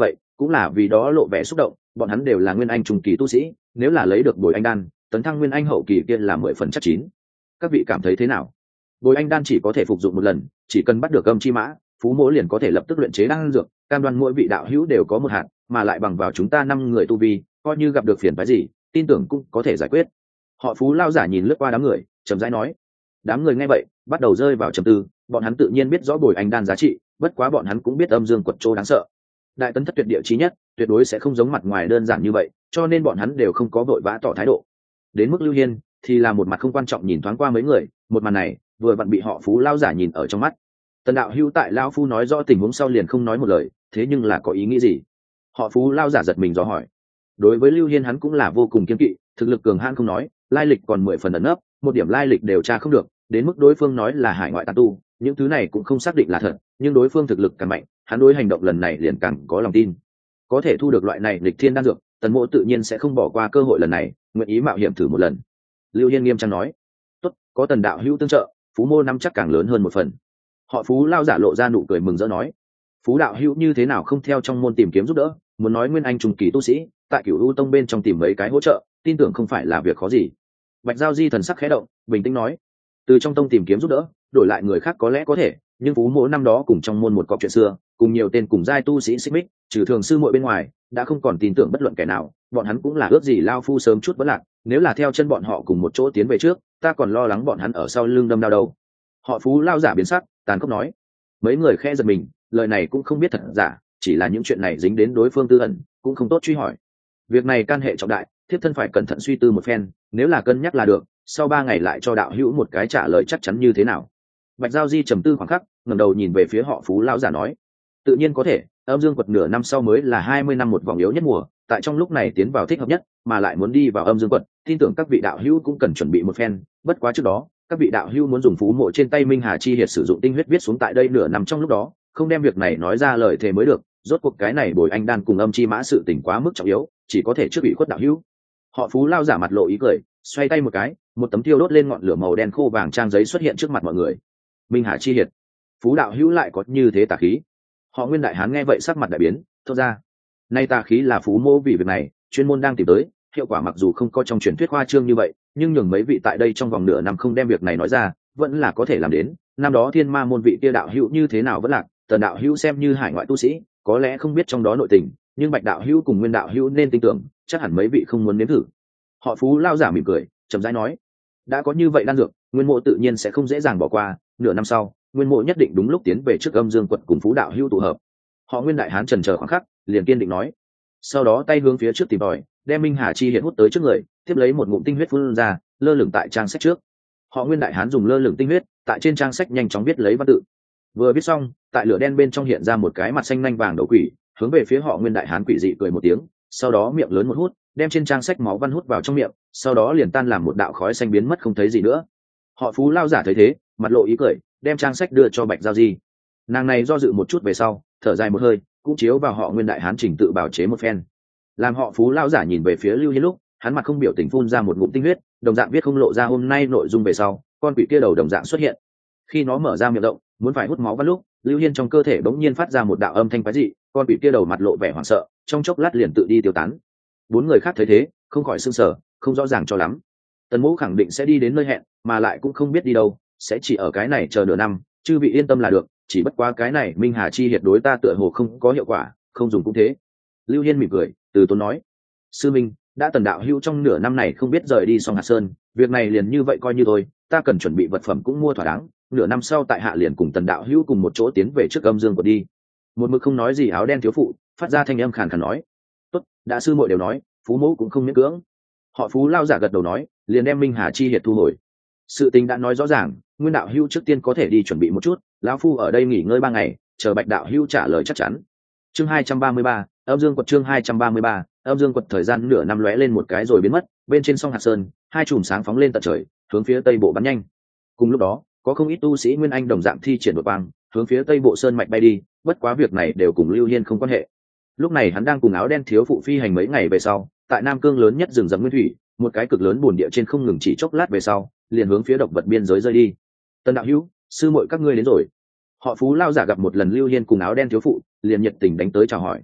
Speaker 1: cũng là vì đó lộ vẻ xúc động. Bọn hắn đều là nguyên anh trung kỳ tu sĩ, nếu là lấy được bồi anh đan, tấn thăng nguyên anh hậu kỳ kia là 10 phần chắc chín. Các vị cảm thấy thế nào? Bồi anh đan chỉ có thể phục dụng một lần, chỉ cần bắt được âm chi mã, Phú Mỗ liền có thể lập tức luyện chế đan dược, cam đoan mỗi vị đạo hữu đều có một hạt, mà lại bằng vào chúng ta 5 người tu vi, coi như gặp được phiền phức gì, tin tưởng cũng có thể giải quyết. Họ Phú lao giả nhìn lướt qua đám người, chậm rãi nói. Đám người nghe vậy, bắt đầu rơi vào trầm tư, bọn hắn tự nhiên biết rõ bồi anh đan giá trị, bất quá bọn hắn cũng biết âm dương quật trô đáng sợ. Đại tấn thất tuyệt địa chí nhất, tuyệt đối sẽ không giống mặt ngoài đơn giản như vậy, cho nên bọn hắn đều không có vội vã tỏ thái độ. Đến mức Lưu Hiên thì là một mặt không quan trọng nhìn thoáng qua mấy người, một màn này vừa vặn bị họ Phú lao giả nhìn ở trong mắt. Tần đạo hữu tại lao phu nói rõ tình huống sau liền không nói một lời, thế nhưng là có ý nghĩ gì? Họ Phú lao giả giật mình dò hỏi. Đối với Lưu Hiên hắn cũng là vô cùng kiên kỵ, thực lực cường hãn không nói, lai lịch còn 10 phần ẩn nấp, một điểm lai lịch đều tra không được, đến mức đối phương nói là hải ngoại tán tu, những thứ này cũng không xác định là thật, nhưng đối phương thực lực càng mạnh, hắn đối hành động lần này liền càng có lòng tin. Có thể thu được loại này lịch thiên đan dược, Tần Mộ tự nhiên sẽ không bỏ qua cơ hội lần này, nguyện ý mạo hiểm thử một lần. Lưu Hiên nghiêm trang nói. Tốt, có Tần đạo hữu tương trợ, Phú Mô nắm chắc càng lớn hơn một phần. Họ Phú lao giả lộ ra nụ cười mừng rỡ nói. Phú đạo hữu như thế nào không theo trong môn tìm kiếm giúp đỡ, muốn nói nguyên anh trung kỳ tu sĩ, tại Cửu U tông bên trong tìm mấy cái hỗ trợ, tin tưởng không phải là việc khó gì. Bạch Giao Di thần sắc khẽ động, bình tĩnh nói. Từ trong tông tìm kiếm giúp đỡ, đổi lại người khác có lẽ có thể, nhưng Phú Mỗ năm đó cùng trong môn một cọc chuyện xưa, cùng nhiều tên cùng giai tu sĩ xích mích, trừ thường sư muội bên ngoài, đã không còn tin tưởng bất luận kẻ nào, bọn hắn cũng là ước gì lao phu sớm chút vẫn lạc, nếu là theo chân bọn họ cùng một chỗ tiến về trước, ta còn lo lắng bọn hắn ở sau lưng đâm đau đầu. Họ Phú lao giả biến sắc, tàn khốc nói. Mấy người khẽ giật mình, lời này cũng không biết thật giả, chỉ là những chuyện này dính đến đối phương tư ẩn, cũng không tốt truy hỏi. Việc này can hệ trọng đại, thiếp thân phải cẩn thận suy tư một phen, nếu là cân nhắc là được, sau 3 ngày lại cho đạo hữu một cái trả lời chắc chắn như thế nào. Bạch Giao Di trầm tư khoảng khắc, ngẩng đầu nhìn về phía họ Phú lão giả nói. Tự nhiên có thể, âm dương quật nửa năm sau mới là 20 năm một vòng yếu nhất mùa, tại trong lúc này tiến vào thích hợp nhất, mà lại muốn đi vào âm dương quật, tin tưởng các vị đạo hữu cũng cần chuẩn bị một phen, bất quá trước đó, các vị đạo hữu muốn dùng phú mộ trên tay Minh Hà chi hiệt sử dụng tinh huyết viết xuống tại đây nửa năm trong lúc đó, không đem việc này nói ra lời thề mới được, rốt cuộc cái này bồi anh đan cùng âm chi mã sự tình quá mức trọng yếu, chỉ có thể trước bị khuất đạo hữu. Họ Phú lao giả mặt lộ ý cười, xoay tay một cái, một tấm thiêu đốt lên ngọn lửa màu đen khô vàng trang giấy xuất hiện trước mặt mọi người. Minh Hà chi hiệt, Phú đạo hữu lại có như thế tà khí. Họ Nguyên đại hán nghe vậy sắc mặt đại biến, thốt ra, nay tà khí là Phú mô vì việc này chuyên môn đang tìm tới, hiệu quả mặc dù không có trong truyền thuyết khoa trương như vậy, nhưng nhường mấy vị tại đây trong vòng nửa năm không đem việc này nói ra, vẫn là có thể làm đến. Năm đó Thiên Ma môn vị kia đạo hữu như thế nào vẫn lạc, Tần đạo hữu xem như hải ngoại tu sĩ, có lẽ không biết trong đó nội tình, nhưng Bạch đạo hữu cùng Nguyên đạo hữu nên tin tưởng, chắc hẳn mấy vị không muốn nếm thử. Họ Phú lao giả mỉm cười, chậm rãi nói, đã có như vậy đan dược, Nguyên mộ tự nhiên sẽ không dễ dàng bỏ qua, nửa năm sau, Nguyên mộ nhất định đúng lúc tiến về trước âm dương quật cùng Phú đạo hữu tụ hợp. Họ Nguyên đại hán chần chờ khoảng khắc, liền kiên định nói, sau đó tay hướng phía trước tìm tòi, đem Minh Hà chi hiện hút tới trước người, tiếp lấy một ngụm tinh huyết phun ra, lơ lửng tại trang sách trước. Họ Nguyên đại hán dùng lơ lửng tinh huyết, tại trên trang sách nhanh chóng viết lấy văn tự. Vừa viết xong, tại lửa đen bên trong hiện ra một cái mặt xanh nanh vàng đầu quỷ, hướng về phía họ Nguyên đại hán quỷ dị cười một tiếng, sau đó miệng lớn một hút, đem trên trang sách máu văn hút vào trong miệng, sau đó liền tan làm một đạo khói xanh biến mất không thấy gì nữa. Họ Phú lao giả thấy thế, mặt lộ ý cười, đem trang sách đưa cho Bạch Giao Di. Nàng này do dự một chút về sau, thở dài một hơi, cũng chiếu vào họ Nguyên đại hán trình tự bảo chế một phen. Làm họ Phú lao giả nhìn về phía Lưu Hiên lúc, hắn mặt không biểu tình phun ra một ngụm tinh huyết, đồng dạng viết không lộ ra hôm nay nội dung về sau, con quỷ kia đầu đồng dạng xuất hiện. Khi nó mở ra miệng rộng, muốn phải hút máu văn lúc, Lưu Hiên trong cơ thể bỗng nhiên phát ra một đạo âm thanh quái dị, con quỷ kia đầu mặt lộ vẻ hoảng sợ, trong chốc lát liền tự đi tiêu tán. 4 người khác thấy thế, không khỏi sửng sở, không rõ ràng cho lắm. Tần Mỗ khẳng định sẽ đi đến nơi hẹn, mà lại cũng không biết đi đâu, sẽ chỉ ở cái này chờ nửa năm, chư vị yên tâm là được, chỉ bất quá cái này Minh Hà chi hiệt đối ta tựa hồ không có hiệu quả, không dùng cũng thế. Lưu Hiên mỉm cười, từ tốn nói, sư minh, đã Tần đạo hữu trong nửa năm này không biết rời đi Song Hạt Sơn, việc này liền như vậy coi như thôi, ta cần chuẩn bị vật phẩm cũng mua thỏa đáng, nửa năm sau tại hạ liền cùng Tần đạo hữu cùng một chỗ tiến về trước âm dương của đi. Một mực không nói gì áo đen thiếu phụ phát ra thanh âm khàn khàn nói, tốt, đã sư muội đều nói, Phú mẫu cũng không miễn cưỡng. Họ Phú lao giả gật đầu nói, liền đem Minh Hà chi hiệt thu hồi. Sự tình đã nói rõ ràng, Nguyên đạo hữu trước tiên có thể đi chuẩn bị một chút, lão phu ở đây nghỉ ngơi 3 ngày, chờ Bạch đạo hữu trả lời chắc chắn. Chương 233, âm dương quật. Chương 233, âm dương quật. Thời gian nửa năm lóe lên một cái rồi biến mất, bên trên song Hạt Sơn, 2 chùm sáng phóng lên tận trời, hướng phía tây bộ bắn nhanh. Cùng lúc đó, có không ít tu sĩ nguyên anh đồng dạng thi triển đột quang, hướng phía tây bộ sơn mạch bay đi, bất quá việc này đều cùng Lưu Hiên không quan hệ. Lúc này hắn đang cùng áo đen thiếu phụ phi hành mấy ngày về sau, tại Nam Cương lớn nhất rừng rậm nguyên thủy, một cái cực lớn bồn địa trên không ngừng chỉ chốc lát về sau, liền hướng phía độc vật biên giới rơi đi. Tần đạo hữu, sư muội các ngươi đến rồi. Họ Phú lao giả gặp một lần Lưu Hiên cùng áo đen thiếu phụ, liền nhiệt tình đánh tới chào hỏi.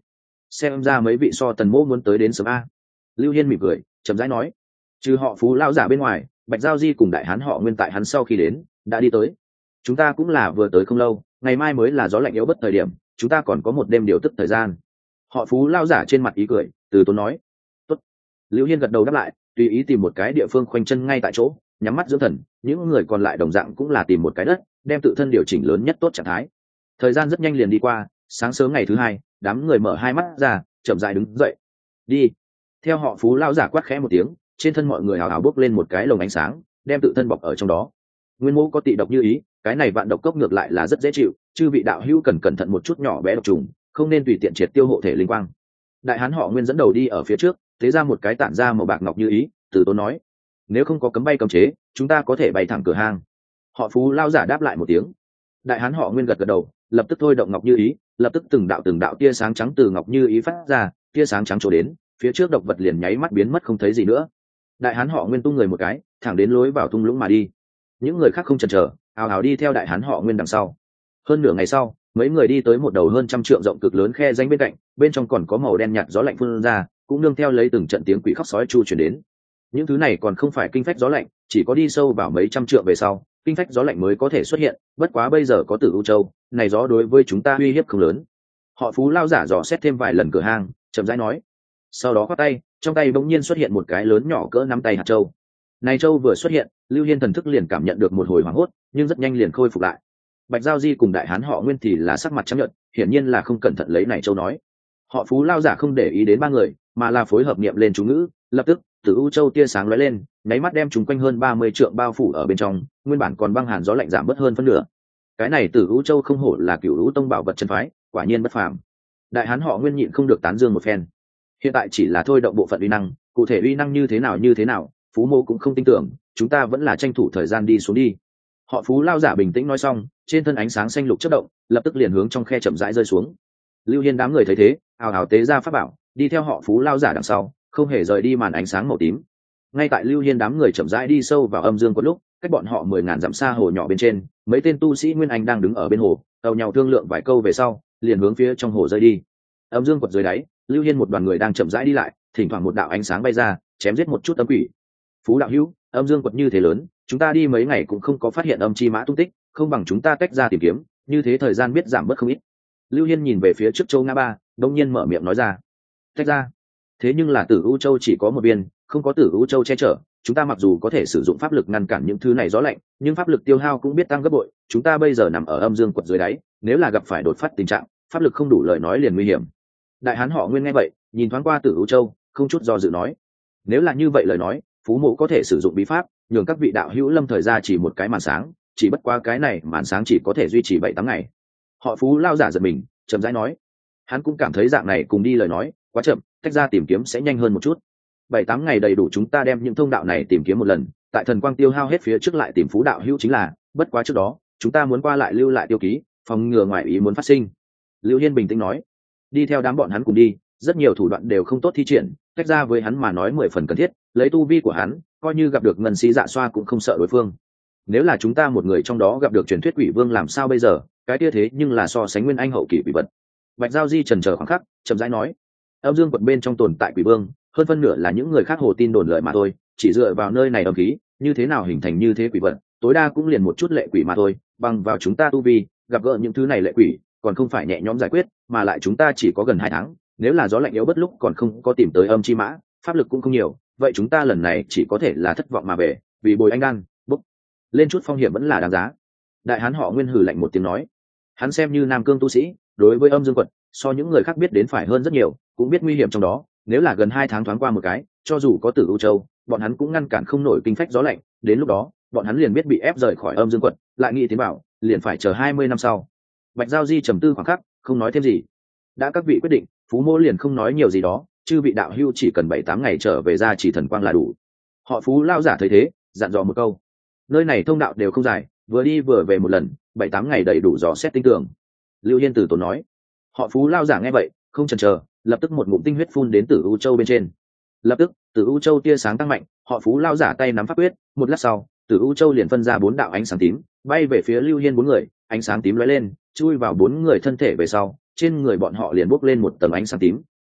Speaker 1: xem ra mấy vị so tần mỗ muốn tới đến sớm a. Lưu Hiên mỉm cười chậm rãi nói, trừ họ Phú lão giả bên ngoài, Bạch Giao Di cùng đại hán họ Nguyên tại hắn sau khi đến đã đi tới. Chúng ta cũng là vừa tới không lâu, ngày mai mới là gió lạnh yếu bất thời điểm, chúng ta còn có một đêm điều tức thời gian. Họ Phú lão giả trên mặt ý cười từ tốn nói. Tốt. Lưu Hiên gật đầu đáp lại, tùy ý tìm một cái địa phương khoanh chân ngay tại chỗ, nhắm mắt dưỡng thần. Những người còn lại đồng dạng cũng là tìm một cái đất, đem tự thân điều chỉnh lớn nhất tốt trạng thái. Thời gian rất nhanh liền đi qua, sáng sớm ngày thứ hai, đám người mở hai mắt ra, chậm rãi đứng dậy. Đi. Theo họ Phú lão giả quát khẽ một tiếng, trên thân mọi người hào hào bước lên một cái lồng ánh sáng, đem tự thân bọc ở trong đó. Nguyên Mẫu có tị độc như ý, cái này vạn độc cốc ngược lại là rất dễ chịu, chư vị đạo hữu cần cẩn thận một chút nhỏ bé độc trùng, không nên tùy tiện triệt tiêu hộ thể linh quang. Đại hán họ Nguyên dẫn đầu đi ở phía trước, thế ra một cái tản ra màu bạc ngọc như ý, từ tốn nói: nếu không có cấm bay cấm chế, chúng ta có thể bay thẳng cửa hang. Họ Phú lão giả đáp lại một tiếng. Đại hán họ Nguyên gật gật đầu, lập tức thôi động ngọc như ý, lập tức từng đạo tia sáng trắng từ ngọc như ý phát ra, tia sáng trắng trổ đến, phía trước độc vật liền nháy mắt biến mất không thấy gì nữa. Đại hán họ Nguyên tung người một cái, thẳng đến lối vào thung lũng mà đi. Những người khác không chần chờ, ào ào đi theo đại hán họ Nguyên đằng sau. Hơn nửa ngày sau, mấy người đi tới một đầu hơn trăm trượng rộng cực lớn khe rãnh bên cạnh, bên trong còn có màu đen nhạt gió lạnh phun ra, cũng nương theo lấy từng trận tiếng quỷ khóc sói chu truyền đến. Những thứ này còn không phải kinh phách gió lạnh, chỉ có đi sâu vào mấy trăm trượng về sau, kinh phách gió lạnh mới có thể xuất hiện. Bất quá bây giờ có Tử U Châu, này gió đối với chúng ta uy hiếp không lớn. Họ Phú lao giả dò xét thêm vài lần cửa hang, chậm rãi nói. Sau đó khoác tay, trong tay bỗng nhiên xuất hiện một cái lớn nhỏ cỡ nắm tay hạt châu. Này châu vừa xuất hiện, Lưu Hiên thần thức liền cảm nhận được một hồi hoảng hốt, nhưng rất nhanh liền khôi phục lại. Bạch Giao Di cùng đại hán họ Nguyên thì là sắc mặt trắng nhợt, hiển nhiên là không cẩn thận lấy này châu nói. Họ Phú lao giả không để ý đến ba người, mà là phối hợp niệm lên chú ngữ, lập tức Tử U Châu tia sáng lóe lên, nháy mắt đem chúng quanh hơn 30 trượng bao phủ ở bên trong, nguyên bản còn băng hàn gió lạnh giảm bớt hơn phân nửa. Cái này Tử U Châu không hổ là Cửu U Tông bảo vật chân phái, quả nhiên bất phàm. Đại hán họ Nguyên nhịn không được tán dương một phen. Hiện tại chỉ là thôi động bộ phận uy năng, cụ thể uy năng như thế nào, Phú Mô cũng không tin tưởng, chúng ta vẫn là tranh thủ thời gian đi xuống đi. Họ Phú lao giả bình tĩnh nói xong, trên thân ánh sáng xanh lục chớp động, lập tức liền hướng trong khe chậm rãi rơi xuống. Lưu Hiên đám người thấy thế, ào ào tế ra pháp bảo, đi theo họ Phú lao giả đằng sau, không hề rời đi màn ánh sáng màu tím. Ngay tại Lưu Hiên đám người chậm rãi đi sâu vào âm dương quật lúc, cách bọn họ 10.000 dặm xa hồ nhỏ bên trên, mấy tên tu sĩ nguyên anh đang đứng ở bên hồ, tàu nhau thương lượng vài câu về sau, liền hướng phía trong hồ rơi đi. Âm dương quật dưới đáy, Lưu Hiên một đoàn người đang chậm rãi đi lại, thỉnh thoảng một đạo ánh sáng bay ra, chém giết một chút âm quỷ. Phú đạo hữu, âm dương quật như thế lớn, chúng ta đi mấy ngày cũng không có phát hiện âm chi mã tung tích, không bằng chúng ta tách ra tìm kiếm, như thế thời gian biết giảm bớt không ít. Lưu Hiên nhìn về phía trước châu Ngã Ba, đột nhiên mở miệng nói ra. Tách ra? Thế nhưng là Tử U Châu chỉ có một viên, không có Tử U Châu che chở, chúng ta mặc dù có thể sử dụng pháp lực ngăn cản những thứ này gió lạnh, nhưng pháp lực tiêu hao cũng biết tăng gấp bội, chúng ta bây giờ nằm ở âm dương quật dưới đáy, nếu là gặp phải đột phát tình trạng, pháp lực không đủ lời nói liền nguy hiểm. Đại hán họ Nguyên nghe vậy, nhìn thoáng qua Tử U Châu, không chút do dự nói. Nếu là như vậy lời nói, Phú Mộ có thể sử dụng bí pháp, nhường các vị đạo hữu lâm thời ra chỉ một cái màn sáng, chỉ bất quá cái này màn sáng chỉ có thể duy trì 7-8 ngày. Họ Phú lao giả giật mình, chậm rãi nói. Hắn cũng cảm thấy dạng này cùng đi lời nói quá chậm, tách ra tìm kiếm sẽ nhanh hơn một chút. 7-8 ngày đầy đủ chúng ta đem những thông đạo này tìm kiếm một lần, tại thần quang tiêu hao hết phía trước lại tìm Phú đạo hữu chính là, bất quá trước đó chúng ta muốn qua lại lưu lại tiêu ký, phòng ngừa ngoại ý muốn phát sinh. Lưu Hiên bình tĩnh nói. Đi theo đám bọn hắn cùng đi, rất nhiều thủ đoạn đều không tốt thi triển, tách ra với hắn mà nói 10 phần cần thiết, lấy tu vi của hắn, coi như gặp được ngân sĩ dạ xoa cũng không sợ đối phương. Nếu là chúng ta một người trong đó gặp được truyền thuyết quỷ vương làm sao bây giờ, cái kia thế nhưng là so sánh nguyên anh hậu kỳ quỷ vật. Bạch Giao Di chần chờ khoảng khắc, chậm rãi nói. Âm dương quật bên trong tồn tại quỷ vương, hơn phân nửa là những người khác hồ tin đồn lợi mà thôi, chỉ dựa vào nơi này âm khí, như thế nào hình thành như thế quỷ vật, tối đa cũng liền một chút lệ quỷ mà thôi, bằng vào chúng ta tu vi, gặp gỡ những thứ này lệ quỷ, còn không phải nhẹ nhõm giải quyết, mà lại chúng ta chỉ có gần 2 tháng, nếu là gió lạnh yếu bất lúc còn không có tìm tới âm chi mã, pháp lực cũng không nhiều, vậy chúng ta lần này chỉ có thể là thất vọng mà về, vì bồi anh đan, bốc lên chút phong hiểm vẫn là đáng giá. Đại hán họ Nguyên hừ lạnh một tiếng nói. Hắn xem như nam cương tu sĩ, đối với âm dương quật so những người khác biết đến phải hơn rất nhiều, cũng biết nguy hiểm trong đó, nếu là gần 2 tháng thoáng qua một cái, cho dù có Tử U Châu, bọn hắn cũng ngăn cản không nổi kinh phách gió lạnh, đến lúc đó bọn hắn liền biết bị ép rời khỏi âm dương quật, lại nghĩ tiến bảo liền phải chờ 20 năm sau. Bạch Giao Di trầm tư khoảng khắc, không nói thêm gì. Đã các vị quyết định, Phú Mô liền không nói nhiều gì đó, chư vị đạo hưu chỉ cần 7-8 ngày trở về ra chỉ thần quang là đủ. Họ Phú lao giả thấy thế, dặn dò một câu. Nơi này thông đạo đều không dài, vừa đi vừa về một lần, 7-8 ngày đầy đủ dò xét tinh tường. Lưu Hiên từ tốn nói. Họ Phú lao giả nghe vậy, không chần chờ, lập tức một ngụm tinh huyết phun đến Tử U Châu bên trên. Lập tức, Tử U Châu tia sáng tăng mạnh, họ Phú lao giả tay nắm pháp quyết, một lát sau, Tử U Châu liền phân ra 4 đạo ánh sáng tím, bay về phía Lưu Hiên 4 người, ánh sáng tím lóe lên, chui vào 4 người thân thể về sau, trên người bọn họ liền bốc lên một tầng ánh sáng tím,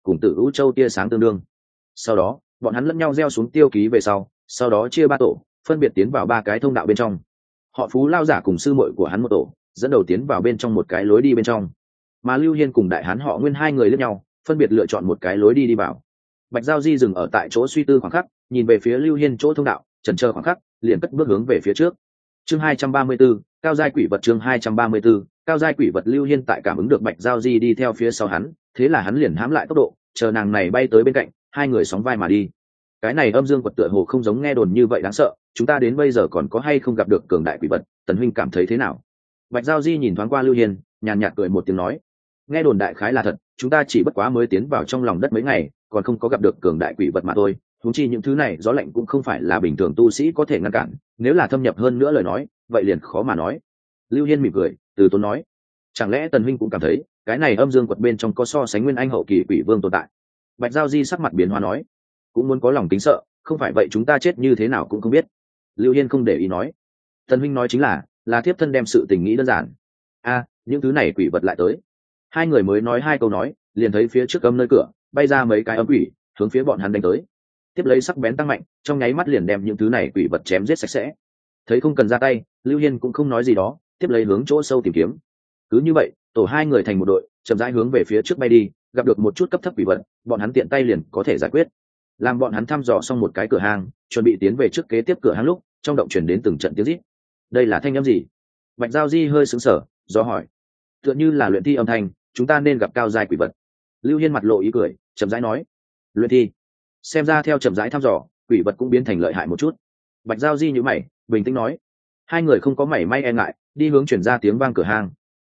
Speaker 1: cùng Tử U Châu tia sáng tương đương. Sau đó bọn hắn lẫn nhau gieo xuống tiêu ký về sau đó chia 3 tổ, phân biệt tiến vào 3 cái thông đạo bên trong. Họ Phú lao giả cùng sư muội của hắn một tổ, dẫn đầu tiến vào bên trong một cái lối đi bên trong, mà Lưu Hiên cùng đại hán họ Nguyên hai người lẫn nhau phân biệt lựa chọn một cái lối đi đi vào. Bạch Giao Di dừng ở tại chỗ suy tư khoảng khắc, nhìn về phía Lưu Hiên chỗ thông đạo, chần chờ khoảng khắc, liền cất bước hướng về phía trước. Chương 234, cao giai quỷ vật. Chương 234, cao giai quỷ vật. Lưu Hiên tại cảm ứng được Bạch Giao Di đi theo phía sau hắn, thế là hắn liền hãm lại tốc độ, chờ nàng này bay tới bên cạnh, hai người sóng vai mà đi. Cái này âm dương quật tựa hồ không giống nghe đồn như vậy đáng sợ, chúng ta đến bây giờ còn có hay không gặp được cường đại quỷ vật, Tần huynh cảm thấy thế nào? Bạch Giao Di nhìn thoáng qua Lưu Hiên, nhàn nhạt cười một tiếng nói, nghe đồn đại khái là thật, chúng ta chỉ bất quá mới tiến vào trong lòng đất mấy ngày, còn không có gặp được cường đại quỷ vật mà thôi. Huống chi những thứ này gió lạnh cũng không phải là bình thường tu sĩ có thể ngăn cản, nếu là thâm nhập hơn nữa lời nói, vậy liền khó mà nói. Lưu Hiên mỉm cười, từ tốn nói, chẳng lẽ Tần huynh cũng cảm thấy cái này âm dương quật bên trong có so sánh nguyên anh hậu kỳ quỷ vương tồn tại? Bạch Giao Di sắc mặt biến hóa nói, cũng muốn có lòng kính sợ, không phải vậy chúng ta chết như thế nào cũng không biết. Lưu Hiên không để ý nói, Tần huynh nói chính là thiếp thân đem sự tình nghĩ đơn giản. Những thứ này quỷ vật lại tới. Hai người mới nói 2 câu nói, liền thấy phía trước âm nơi cửa bay ra mấy cái âm quỷ, hướng phía bọn hắn đánh tới. Tiếp lấy sắc bén tăng mạnh, trong nháy mắt liền đem những thứ này quỷ vật chém giết sạch sẽ. Thấy không cần ra tay, Lưu Hiên cũng không nói gì đó, tiếp lấy hướng chỗ sâu tìm kiếm. Cứ như vậy, tổ 2 người thành một đội, chậm rãi hướng về phía trước bay đi, gặp được một chút cấp thấp quỷ vật, bọn hắn tiện tay liền có thể giải quyết. Làm bọn hắn thăm dò xong một cái cửa hang, chuẩn bị tiến về trước kế tiếp cửa hang lúc, trong động truyền đến từng trận tiếng rít. Đây là thanh âm gì? Bạch Giao Di hơi sững sờ, do hỏi. Tựa như là luyện thi âm thanh, chúng ta nên gặp cao giai quỷ vật. Lưu Hiên mặt lộ ý cười, chậm rãi nói, luyện thi. Xem ra theo chậm rãi thăm dò, quỷ vật cũng biến thành lợi hại một chút. Bạch Giao Di nhíu mày, bình tĩnh nói. Hai người không có mảy may e ngại, đi hướng chuyển ra tiếng vang cửa hang.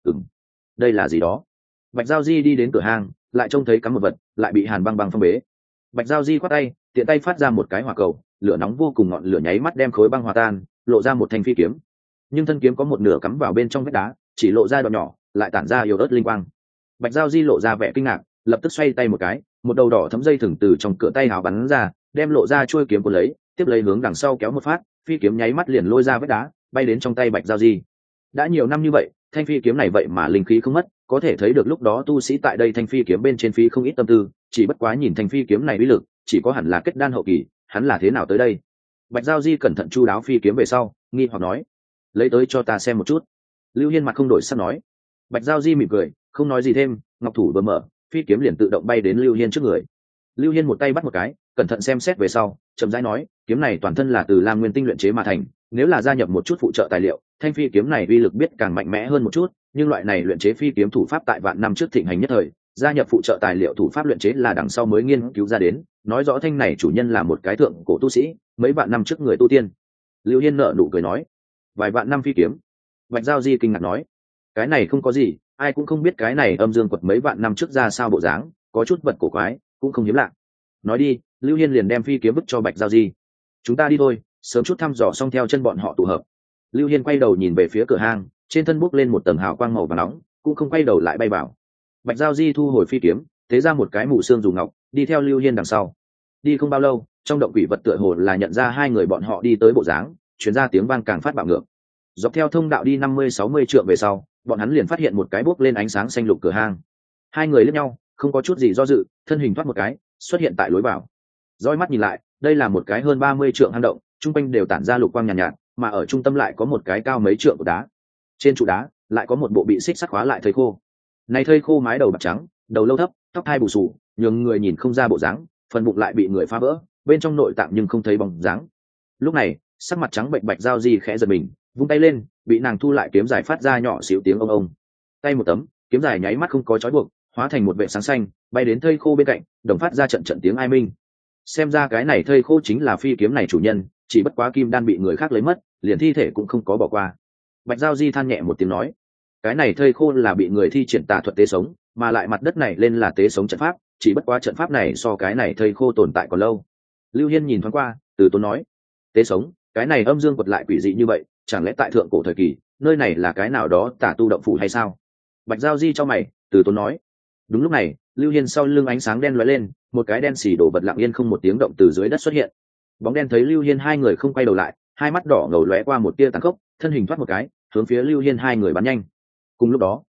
Speaker 1: Đây là gì đó? Bạch Giao Di đi đến cửa hang, lại trông thấy cắm một vật, lại bị Hàn Băng Băng phong bế. Bạch Giao Di khoát tay, tiện tay phát ra một cái hỏa cầu, lửa nóng vô cùng, ngọn lửa nháy mắt đem khối băng hòa tan, lộ ra một thanh phi kiếm. Nhưng thân kiếm có một nửa cắm vào bên trong vách đá, chỉ lộ ra đoạn nhỏ, lại tản ra yếu ớt linh quang. Bạch Giao Di lộ ra vẻ kinh ngạc, lập tức xoay tay một cái, một đầu đỏ thấm dây thừng từ trong cửa tay hào bắn ra, đem lộ ra chuôi kiếm của lấy, tiếp lấy hướng đằng sau kéo một phát, phi kiếm nháy mắt liền lôi ra vách đá, bay đến trong tay Bạch Giao Di. Đã nhiều năm như vậy, thanh phi kiếm này vậy mà linh khí không mất, có thể thấy được lúc đó tu sĩ tại đây thanh phi kiếm bên trên phi không ít tâm tư, chỉ bất quá nhìn thanh phi kiếm này uy lực, chỉ có hẳn là kết đan hậu kỳ, hắn là thế nào tới đây? Bạch Giao Di cẩn thận chu đáo phi kiếm về sau, nghi hoặc nói, lấy tới cho ta xem một chút. Lưu Hiên mặt không đổi sắc nói. Bạch Giao Di mỉm cười, không nói gì thêm, ngọc thủ vừa mở, phi kiếm liền tự động bay đến Lưu Hiên trước người. Lưu Hiên một tay bắt một cái, cẩn thận xem xét về sau, chậm rãi nói, kiếm này toàn thân là từ lam nguyên tinh luyện chế mà thành, nếu là gia nhập một chút phụ trợ tài liệu, thanh phi kiếm này uy lực biết càng mạnh mẽ hơn một chút, nhưng loại này luyện chế phi kiếm thủ pháp tại vạn năm trước thịnh hành nhất thời, gia nhập phụ trợ tài liệu thủ pháp luyện chế là đằng sau mới nghiên cứu ra đến, nói rõ thanh này chủ nhân là một cái thượng cổ tu sĩ, mấy vạn năm trước người tu tiên. Lưu Hiên nở nụ cười nói, vài vạn năm phi kiếm. Bạch Giao Di kinh ngạc nói, cái này không có gì, ai cũng không biết cái này âm dương quật mấy vạn năm trước ra sao bộ dáng, có chút vật cổ quái, cũng không hiếm lạ. Nói đi, Lưu Hiên liền đem phi kiếm vứt cho Bạch Giao Di. Chúng ta đi thôi, sớm chút thăm dò xong theo chân bọn họ tụ hợp. Lưu Hiên quay đầu nhìn về phía cửa hang, trên thân bốc lên một tầng hào quang màu vàng nóng, cũng không quay đầu lại bay vào. Bạch Giao Di thu hồi phi kiếm, thế ra một cái mũ xương dù ngọc, đi theo Lưu Hiên đằng sau. Đi không bao lâu, trong động quỷ vật tựa hồ là nhận ra hai người bọn họ đi tới bộ dáng, truyền ra tiếng vang càng phát bạo ngược. Dọc theo thông đạo đi 50-60 trượng về sau, bọn hắn liền phát hiện một cái bốc lên ánh sáng xanh lục cửa hang. Hai người liếc nhau, không có chút gì do dự, thân hình thoát một cái, xuất hiện tại lối vào. Dõi mắt nhìn lại, đây là một cái hơn 30 trượng hang động, trung quanh đều tản ra lục quang nhàn nhạt, mà ở trung tâm lại có một cái cao mấy trượng của đá. Trên trụ đá lại có một bộ bị xích sắt khóa lại thây khô. Này thây khô mái đầu bạc trắng, đầu lâu thấp, tóc hai bù xù, nhường người nhìn không ra bộ dáng, phần bụng lại bị người phá vỡ, bên trong nội tạng nhưng không thấy bóng dáng. Lúc này, sắc mặt trắng bệnh Bạch Giao Di khẽ giật mình, vung tay lên, bị nàng thu lại kiếm dài phát ra nhỏ xíu tiếng ông ông. Tay một tấm, kiếm dài nháy mắt không có trói buộc, hóa thành một vệ sáng xanh, bay đến thây khô bên cạnh, đồng phát ra trận trận tiếng ai minh. Xem ra cái này thây khô chính là phi kiếm này chủ nhân, chỉ bất quá kim đan bị người khác lấy mất, liền thi thể cũng không có bỏ qua. Bạch Giao Di than nhẹ một tiếng nói, cái này thây khô là bị người thi triển tà thuật tế sống, mà lại mặt đất này lên là tế sống trận pháp, chỉ bất quá trận pháp này so cái này thây khô tồn tại còn lâu. Lưu Hiên nhìn thoáng qua, từ tốn nói, tế sống, cái này âm dương quật lại quỷ dị như vậy, chẳng lẽ tại thượng cổ thời kỳ, nơi này là cái nào đó tà tu động phủ hay sao? Bạch Giao Di cho mày, từ tốn nói. Đúng lúc này, Lưu Hiên sau lưng ánh sáng đen lóe lên, một cái đen xì đổ vật lặng yên không một tiếng động từ dưới đất xuất hiện. Bóng đen thấy Lưu Hiên hai người không quay đầu lại, hai mắt đỏ ngầu lóe qua một tia tàn khốc, thân hình thoát một cái, hướng phía Lưu Hiên hai người bắn nhanh. Cùng lúc đó,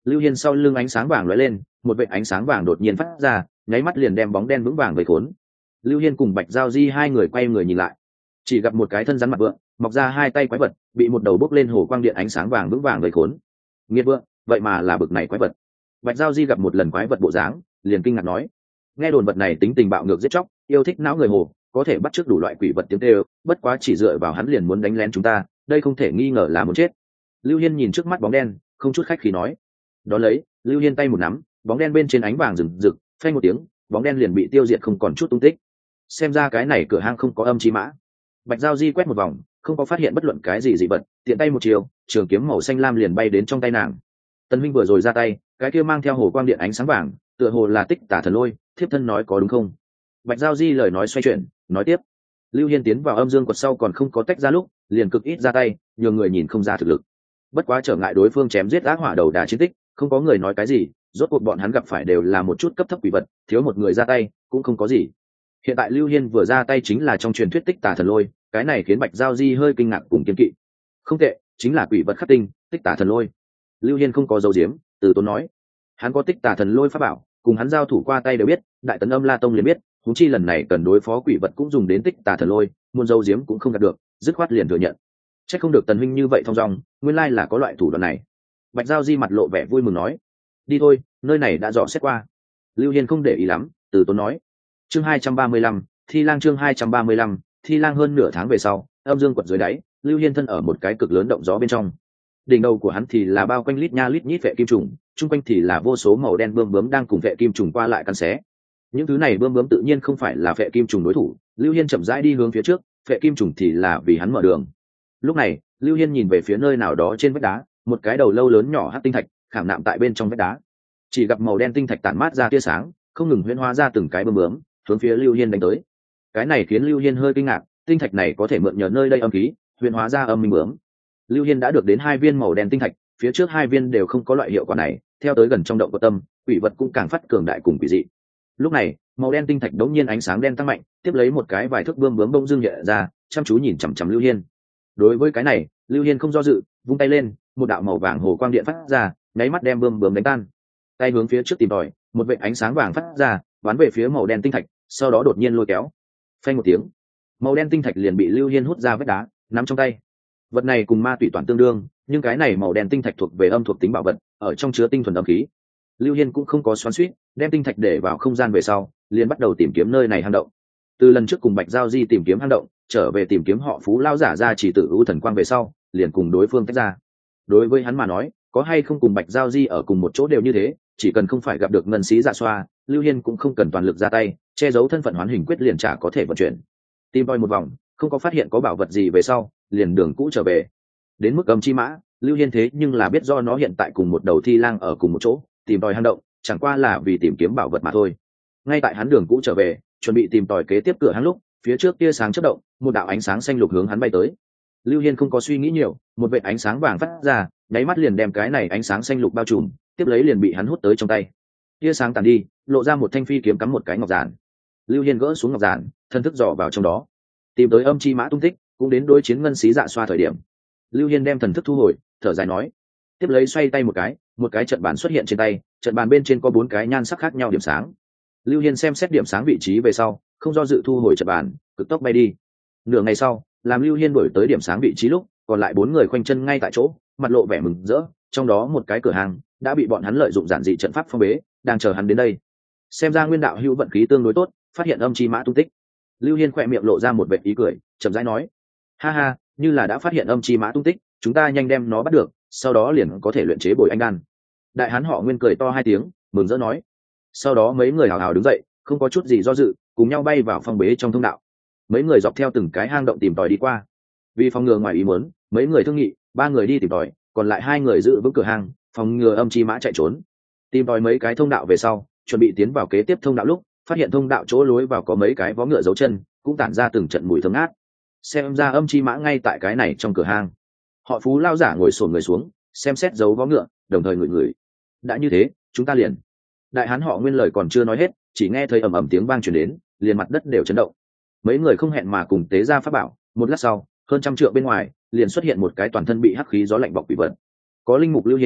Speaker 1: Lưu Hiên sau lưng ánh sáng vàng lóe lên, một vệt ánh sáng vàng đột nhiên phát ra, nháy mắt liền đem bóng đen vững vàng vây khốn. Lưu Hiên cùng Bạch Giao Di hai người quay người nhìn lại, chỉ gặp một cái thân rắn mặt vượng, mọc ra hai tay quái vật, bị một đầu bốc lên hồ quang điện ánh sáng vàng vững vàng vây khốn. Nghiệt vượng, vậy mà là bực này quái vật. Bạch Giao Di gặp một lần quái vật bộ dáng, liền kinh ngạc nói: nghe đồn vật này tính tình bạo ngược giết chóc, yêu thích não người hồ, có thể bắt chước đủ loại quỷ vật tiếng kêu, bất quá chỉ dựa vào hắn liền muốn đánh lén chúng ta, đây không thể nghi ngờ là muốn chết. Lưu Hiên nhìn trước mắt bóng đen, không chút khách khí nói. Đó lấy, Lưu Hiên tay một nắm, bóng đen bên trên ánh vàng rực rực, phanh một tiếng, bóng đen liền bị tiêu diệt không còn chút tung tích. Xem ra cái này cửa hang không có âm chi mã. Bạch Giao Di quét một vòng, không có phát hiện bất luận cái gì dị vật, tiện tay một chiều, trường kiếm màu xanh lam liền bay đến trong tay nàng. Tân Minh vừa rồi ra tay, cái kia mang theo hồ quang điện ánh sáng vàng, tựa hồ là Tích Tả Thần Lôi, thiếp thân nói có đúng không? Bạch Giao Di lời nói xoay chuyển, nói tiếp. Lưu Hiên tiến vào âm dương quật sau còn không có tách ra lúc, liền cực ít ra tay, nhiều người nhìn không ra thực lực. Bất quá trở ngại đối phương chém giết ác hỏa đầu đà chiến tích, không có người nói cái gì, rốt cuộc bọn hắn gặp phải đều là một chút cấp thấp quỷ vật, thiếu một người ra tay cũng không có gì. Hiện tại Lưu Hiên vừa ra tay chính là trong truyền thuyết Tích Tả Thần Lôi, cái này khiến Bạch Giao Di hơi kinh ngạc cùng kiên kỵ. Không tệ, chính là quỷ vật khắc tinh, Tích Tả Thần Lôi. Lưu Hiên không có dấu diếm, từ tốn nói, hắn có Tích Tả Thần Lôi pháp bảo, cùng hắn giao thủ qua tay đều biết, Đại Tấn Âm La Tông liền biết, huống chi lần này cần đối phó quỷ vật cũng dùng đến Tích Tả Thần Lôi, muốn dấu diếm cũng không đạt được, dứt khoát liền thừa nhận. Chắc không được Tần huynh như vậy thong dong, nguyên lai là có loại thủ đoạn này. Bạch Giao Di mặt lộ vẻ vui mừng nói, đi thôi, nơi này đã dò xét qua. Lưu Hiên không để ý lắm, từ tốn nói. Chương 235, Thi Lang chương 235, Thi Lang hơn nửa tháng về sau, âm dương quật dưới đáy, Lưu Hiên thân ở một cái cực lớn động gió bên trong. Đỉnh đầu của hắn thì là bao quanh lít nha lít nhít vệ kim trùng, chung quanh thì là vô số màu đen bươm bướm đang cùng vệ kim trùng qua lại cắn xé. Những thứ này bươm bướm tự nhiên không phải là vệ kim trùng đối thủ, Lưu Hiên chậm rãi đi hướng phía trước, vệ kim trùng thì là vì hắn mở đường. Lúc này, Lưu Hiên nhìn về phía nơi nào đó trên vách đá, một cái đầu lâu lớn nhỏ hắc tinh thạch khảm nạm tại bên trong vách đá. Chỉ gặp màu đen tinh thạch tản mát ra tia sáng, không ngừng huyễn hóa ra từng cái bươm bướm, hướng phía Lưu Hiên đánh tới. Cái này khiến Lưu Hiên hơi kinh ngạc, tinh thạch này có thể mượn nhờ nơi đây âm khí, huyễn hóa ra âm minh bướm. Lưu Hiên đã được đến 2 viên màu đen tinh thạch, phía trước 2 viên đều không có loại hiệu quả này, theo tới gần trong động của tâm, quỷ vật cũng càng phát cường đại cùng quỷ dị. Lúc này, màu đen tinh thạch đống nhiên ánh sáng đen tăng mạnh, tiếp lấy một cái vài thước bươm bướm bông dương nhẹ ra, chăm chú nhìn chằm chằm Lưu Hiên. Đối với cái này, Lưu Hiên không do dự, vung tay lên, một đạo màu vàng hồ quang điện phát ra, nháy mắt đem bươm bướm đánh tan. Tay hướng phía trước tìm tòi, một vệt ánh sáng vàng phát ra, bắn về phía màu đen tinh thạch, sau đó đột nhiên lôi kéo. Phanh một tiếng, màu đen tinh thạch liền bị Lưu Hiên hút ra vách đá, nắm trong tay. Vật này cùng ma tủy toàn tương đương, nhưng cái này màu đen tinh thạch thuộc về âm thuộc tính bảo vật, ở trong chứa tinh thuần âm khí. Lưu Hiên cũng không có xoắn xuýt, đem tinh thạch để vào không gian về sau, liền bắt đầu tìm kiếm nơi này hang động. Từ lần trước cùng Bạch Giao Di tìm kiếm hang động, trở về tìm kiếm họ Phú lao giả ra chỉ tử ưu thần quang về sau, liền cùng đối phương tách ra. Đối với hắn mà nói, có hay không cùng Bạch Giao Di ở cùng một chỗ đều như thế, chỉ cần không phải gặp được ngân sĩ dạ xoa, Lưu Hiên cũng không cần toàn lực ra tay, che giấu thân phận hoán hình quyết liền trả có thể vận chuyển. Tìm tòi một vòng, không có phát hiện có bảo vật gì về sau, liền đường cũ trở về. Đến mức âm chi mã, Lưu Hiên thế nhưng là biết do nó hiện tại cùng một đầu thi lang ở cùng một chỗ, tìm tòi hang động, chẳng qua là vì tìm kiếm bảo vật mà thôi. Ngay tại hắn đường cũ trở về, chuẩn bị tìm tòi kế tiếp cửa hang lúc, phía trước tia sáng chớp động, một đạo ánh sáng xanh lục hướng hắn bay tới. Lưu Hiên không có suy nghĩ nhiều, một vệt ánh sáng vàng phát ra, nháy mắt liền đem cái này ánh sáng xanh lục bao trùm, tiếp lấy liền bị hắn hút tới trong tay. Tia sáng tàn đi, lộ ra một thanh phi kiếm cắm một cái ngọc giản. Lưu Hiên gỡ xuống ngọc giản, thân thức dò vào trong đó, tìm tới âm chi mã tung tích, cũng đến đối chiến ngân xí dạ xoa thời điểm. Lưu Hiên đem thần thức thu hồi, thở dài nói, tiếp lấy xoay tay một cái trận bàn xuất hiện trên tay, trận bàn bên trên có 4 cái nhan sắc khác nhau điểm sáng. Lưu Hiên xem xét điểm sáng vị trí về sau, không do dự thu hồi trận bàn, cực tốc bay đi. Nửa ngày sau, làm Lưu Hiên đổi tới điểm sáng vị trí lúc, còn lại 4 người khoanh chân ngay tại chỗ, mặt lộ vẻ mừng rỡ, trong đó một cái cửa hàng đã bị bọn hắn lợi dụng giản dị trận pháp phong bế, đang chờ hắn đến đây. Xem ra Nguyên đạo hữu vận khí tương đối tốt, phát hiện âm chi mã tung tích. Lưu Hiên khỏe miệng lộ ra một vệt ý cười, chậm rãi nói, ha ha, như là đã phát hiện âm chi mã tung tích, chúng ta nhanh đem nó bắt được, sau đó liền có thể luyện chế bồi anh đan. Đại hán họ Nguyên cười to 2 tiếng, mừng rỡ nói. Sau đó mấy người hào hào đứng dậy, không có chút gì do dự, cùng nhau bay vào phong bế trong thông đạo. Mấy người dọc theo từng cái hang động tìm tòi đi qua. Vì phòng ngừa ngoài ý muốn, mấy người thương nghị, 3 người đi tìm tòi, còn lại 2 người giữ vững cửa hang, phòng ngừa âm chi mã chạy trốn. Tìm tòi mấy cái thông đạo về sau, chuẩn bị tiến vào kế tiếp thông đạo lúc, phát hiện thông đạo chỗ lối vào có mấy cái vó ngựa dấu chân, cũng tản ra từng trận mùi thơm ngát. Xem ra âm chi mã ngay tại cái này trong cửa hang. Họ Phú lao giả ngồi xổm người xuống, xem xét dấu vó ngựa, đồng thời ngửi. Đã như thế, chúng ta liền. Đại hán họ Nguyên lời còn chưa nói hết, chỉ nghe thấy ầm ầm tiếng vang truyền đến, liền mặt đất đều chấn động. Mấy người không hẹn mà cùng tế ra pháp bảo, một lát sau, hơn trăm trượng bên ngoài, liền xuất hiện một cái toàn thân bị hắc khí gió lạnh bọc quỷ vật. Có linh mục Lưu Hiên,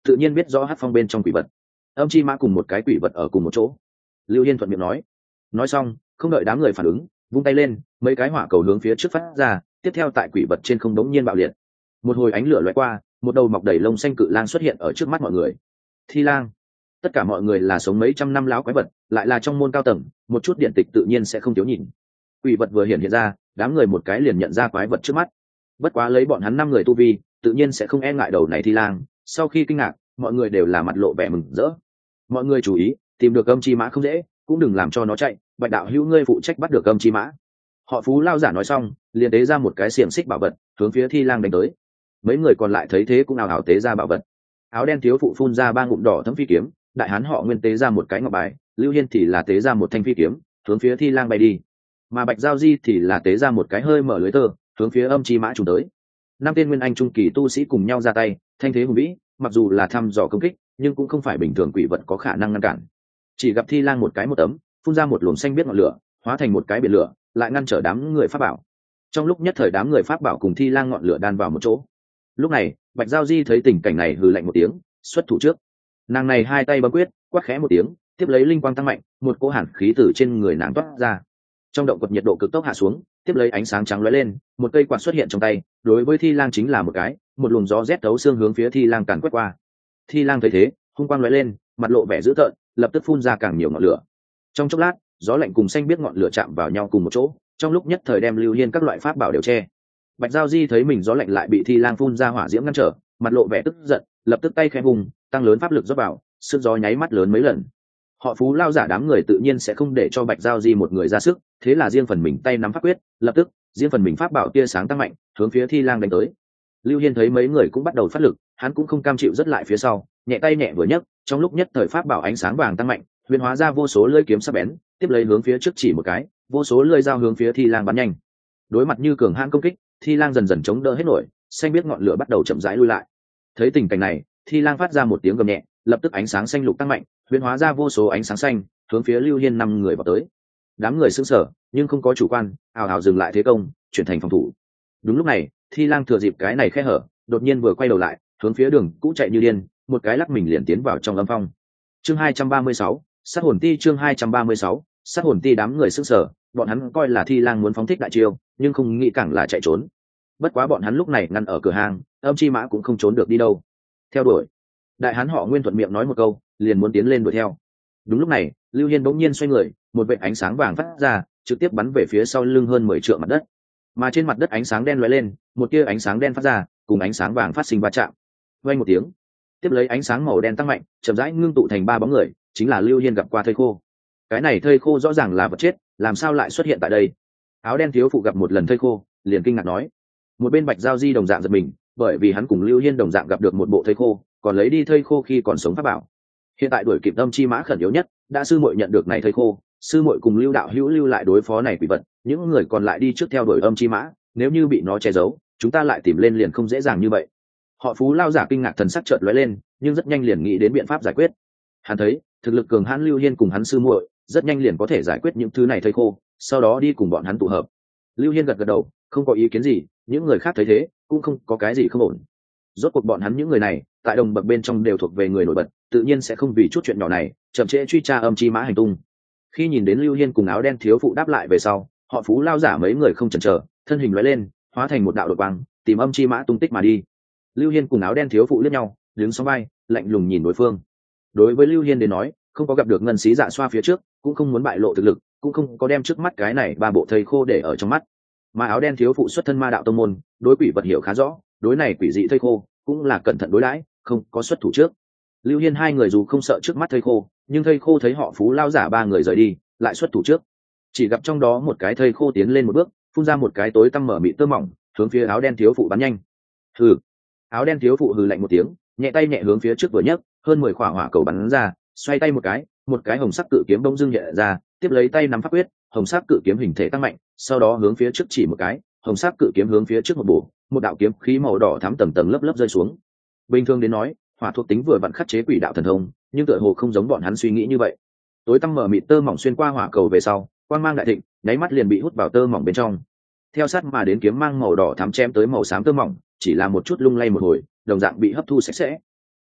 Speaker 1: tự nhiên biết rõ hát phong bên trong quỷ vật. Âm chi mã cùng một cái quỷ vật ở cùng một chỗ. Lưu Hiên thuận miệng nói xong không đợi đám người phản ứng, vung tay lên, mấy cái hỏa cầu hướng phía trước phát ra, tiếp theo tại quỷ vật trên không đống nhiên bạo liệt. Một hồi ánh lửa lóe qua, một đầu mọc đầy lông xanh cự lang xuất hiện ở trước mắt mọi người. Thi lang. Tất cả mọi người là sống mấy trăm năm láo quái vật, lại là trong môn cao tầng, một chút điện tịch tự nhiên sẽ không thiếu nhìn. Quỷ vật vừa hiện ra, đám người một cái liền nhận ra quái vật trước mắt. Bất quá lấy bọn hắn 5 người tu vi, tự nhiên sẽ không e ngại đầu này thi lang. Sau khi kinh ngạc, mọi người đều là mặt lộ vẻ mừng rỡ. Mọi người chú ý, tìm được âm chi mã không dễ, cũng đừng làm cho nó chạy. Bạch đạo hữu ngươi phụ trách bắt được âm chi mã. Họ Phú lao giả nói xong, liền tế ra một cái xiềng xích bảo vật, hướng phía thi lang đánh tới. Mấy người còn lại thấy thế cũng ào ào tế ra bảo vật. Áo đen thiếu phụ phun ra 3 ngụm đỏ thấm phi kiếm, đại hán họ Nguyên tế ra một cái ngọc bài, Lưu Hiên thì là tế ra một thanh phi kiếm, hướng phía thi lang bay đi. Mà Bạch Giao Di thì là tế ra một cái hơi mở lưới tơ, hướng phía âm chi mã trùng tới. 5 tên nguyên anh trung kỳ tu sĩ cùng nhau ra tay, thanh thế hùng vĩ, mặc dù là thăm dò công kích, nhưng cũng không phải bình thường quỷ vật có khả năng ngăn cản. Chỉ gặp thi lang một cái một tấm, phun ra một luồng xanh biết ngọn lửa, hóa thành một cái biển lửa, lại ngăn trở đám người pháp bảo. Trong lúc nhất thời đám người pháp bảo cùng thi lang ngọn lửa đan vào một chỗ. Lúc này, Bạch Giao Di thấy tình cảnh này hừ lạnh một tiếng, xuất thủ trước. Nàng này hai tay bấm quyết, quát khẽ một tiếng, tiếp lấy linh quang tăng mạnh, một cỗ hàn khí từ trên người nàng toát ra. Trong động quật nhiệt độ cực tốc hạ xuống, tiếp lấy ánh sáng trắng lóe lên, một cây quạt xuất hiện trong tay, đối với thi lang chính là một cái, một luồng gió rét thấu xương hướng phía thi lang càn quét qua. Thi lang thấy thế, hung quang lóe lên, mặt lộ vẻ dữ tợn, lập tức phun ra càng nhiều ngọn lửa. Trong chốc lát, gió lạnh cùng xanh biết ngọn lửa chạm vào nhau cùng một chỗ, trong lúc nhất thời đem Lưu Hiên các loại pháp bảo đều che. Bạch Giao Di thấy mình gió lạnh lại bị thi lang phun ra hỏa diễm ngăn trở, mặt lộ vẻ tức giận, lập tức tay khẽ vùng, tăng lớn pháp lực rót vào, sức gió nháy mắt lớn mấy lần. Họ Phú lao giả đám người tự nhiên sẽ không để cho Bạch Giao Di một người ra sức, thế là riêng phần mình tay nắm pháp quyết, lập tức riêng phần mình pháp bảo tia sáng tăng mạnh, hướng phía thi lang đánh tới. Lưu Hiên thấy mấy người cũng bắt đầu phát lực, hắn cũng không cam chịu rất lại phía sau, nhẹ tay nhẹ vừa nhấc, trong lúc nhất thời pháp bảo ánh sáng vàng tăng mạnh, huyền hóa ra vô số lưỡi kiếm sắc bén, tiếp lấy hướng phía trước chỉ một cái, vô số lưỡi dao hướng phía thi lang bắn nhanh. Đối mặt như cường hãn công kích, thi lang dần dần chống đỡ hết nổi, xanh biết ngọn lửa bắt đầu chậm rãi lui lại. Thấy tình cảnh này, thi lang phát ra một tiếng gầm nhẹ, lập tức ánh sáng xanh lục tăng mạnh, huyền hóa ra vô số ánh sáng xanh, hướng phía Lưu Hiên 5 người vào tới. Đám người sững sờ, nhưng không có chủ quan, ào ào dừng lại thế công, chuyển thành phòng thủ. Đúng lúc này, thi lang thừa dịp cái này khe hở, đột nhiên vừa quay đầu lại, hướng phía đường cũ chạy như điên, một cái lắc mình liền tiến vào trong âm phong. Chương 236, sát hồn ti. Chương 236, sát hồn ti. Đám người sững sờ, bọn hắn coi là thi lang muốn phóng thích đại chiêu, nhưng không nghĩ càng là chạy trốn. Bất quá bọn hắn lúc này ngăn ở cửa hàng, âm chi mã cũng không trốn được đi đâu. Theo đuổi. Đại hán họ Nguyên thuận miệng nói một câu, liền muốn tiến lên đuổi theo. Đúng lúc này, Lưu Hiên bỗng nhiên xoay người, một vệt ánh sáng vàng phát ra, trực tiếp bắn về phía sau lưng hơn 10 trượng mặt đất. Mà trên mặt đất ánh sáng đen lóe lên, một tia ánh sáng đen phát ra, cùng ánh sáng vàng phát sinh va chạm. Vang một tiếng, tiếp lấy ánh sáng màu đen tăng mạnh, chậm rãi ngưng tụ thành 3 bóng người, chính là Lưu Hiên gặp qua thây khô. Cái này thây khô rõ ràng là vật chết, làm sao lại xuất hiện tại đây? Áo đen thiếu phụ gặp một lần thây khô, liền kinh ngạc nói. Một bên Bạch Giao Di đồng dạng giật mình, bởi vì hắn cùng Lưu Hiên đồng dạng gặp được một bộ thây khô, còn lấy đi thây khô khi còn sống pháp bảo. Hiện tại đuổi kịp âm chi mã khẩn yếu nhất, đã sư muội nhận được này thây khô, sư muội cùng Lưu đạo hữu lưu lại đối phó này quỷ vật, những người còn lại đi trước theo đuổi âm chi mã, nếu như bị nó che giấu, chúng ta lại tìm lên liền không dễ dàng như vậy. Họ Phú lao giả kinh ngạc thần sắc chợt lóe lên, nhưng rất nhanh liền nghĩ đến biện pháp giải quyết. Hắn thấy, thực lực cường hãn Lưu Hiên cùng hắn sư muội, rất nhanh liền có thể giải quyết những thứ này thây khô, sau đó đi cùng bọn hắn tụ hợp. Lưu Hiên gật gật đầu, không có ý kiến gì, những người khác thấy thế, cũng không có cái gì không ổn. Rốt cuộc bọn hắn những người này, tại đồng bậc bên trong đều thuộc về người nổi bật, tự nhiên sẽ không vì chút chuyện nhỏ này chậm trễ truy tra âm chi mã hành tung. Khi nhìn đến Lưu Hiên cùng áo đen thiếu phụ đáp lại về sau, họ Phú lao giả mấy người không chần chờ, thân hình lóe lên, hóa thành một đạo đột quang, tìm âm chi mã tung tích mà đi. Lưu Hiên cùng áo đen thiếu phụ liếc nhau, đứng song vai, lạnh lùng nhìn đối phương. Đối với Lưu Hiên đến nói, không có gặp được ngân xí dạ xoa phía trước, cũng không muốn bại lộ thực lực, cũng không có đem trước mắt cái này 3 bộ thây khô để ở trong mắt. Mà áo đen thiếu phụ xuất thân ma đạo tông môn, đối quỷ vật hiểu khá rõ, đối này quỷ dị thây khô cũng là cẩn thận đối đãi, không có xuất thủ trước. Lưu Hiên 2 người dù không sợ trước mắt thây khô, nhưng thây khô thấy họ Phú lao giả 3 người rời đi, lại xuất thủ trước. Chỉ gặp trong đó một cái thây khô tiến lên một bước, phun ra một cái tối tăm mở mịt tơ mỏng, hướng phía áo đen thiếu phụ bắn nhanh. Hừ. Áo đen thiếu phụ hừ lạnh một tiếng, nhẹ tay nhẹ hướng phía trước vừa nhấc, hơn 10 quả hỏa cầu bắn ra, xoay tay một cái hồng sắc cự kiếm bỗng dưng nhẹ ra, tiếp lấy tay nắm pháp quyết, hồng sắc cự kiếm hình thể tăng mạnh, sau đó hướng phía trước chỉ một cái, hồng sắc cự kiếm hướng phía trước một bổ, một đạo kiếm khí màu đỏ thắm tầng tầng lớp lớp rơi xuống. Bình thường đến nói, hỏa thuộc tính vừa vặn khắc chế quỷ đạo thần thông, nhưng tựa hồ không giống bọn hắn suy nghĩ như vậy. Tối tăm mở mịt tơ mỏng xuyên qua hỏa cầu về sau, quang mang đại thịnh, nháy mắt liền bị hút vào tơ mỏng bên trong. Theo sát mà đến kiếm mang màu đỏ thắm chém tới màu xám tơ mỏng, chỉ là một chút lung lay một hồi, đồng dạng bị hấp thu sạch sẽ.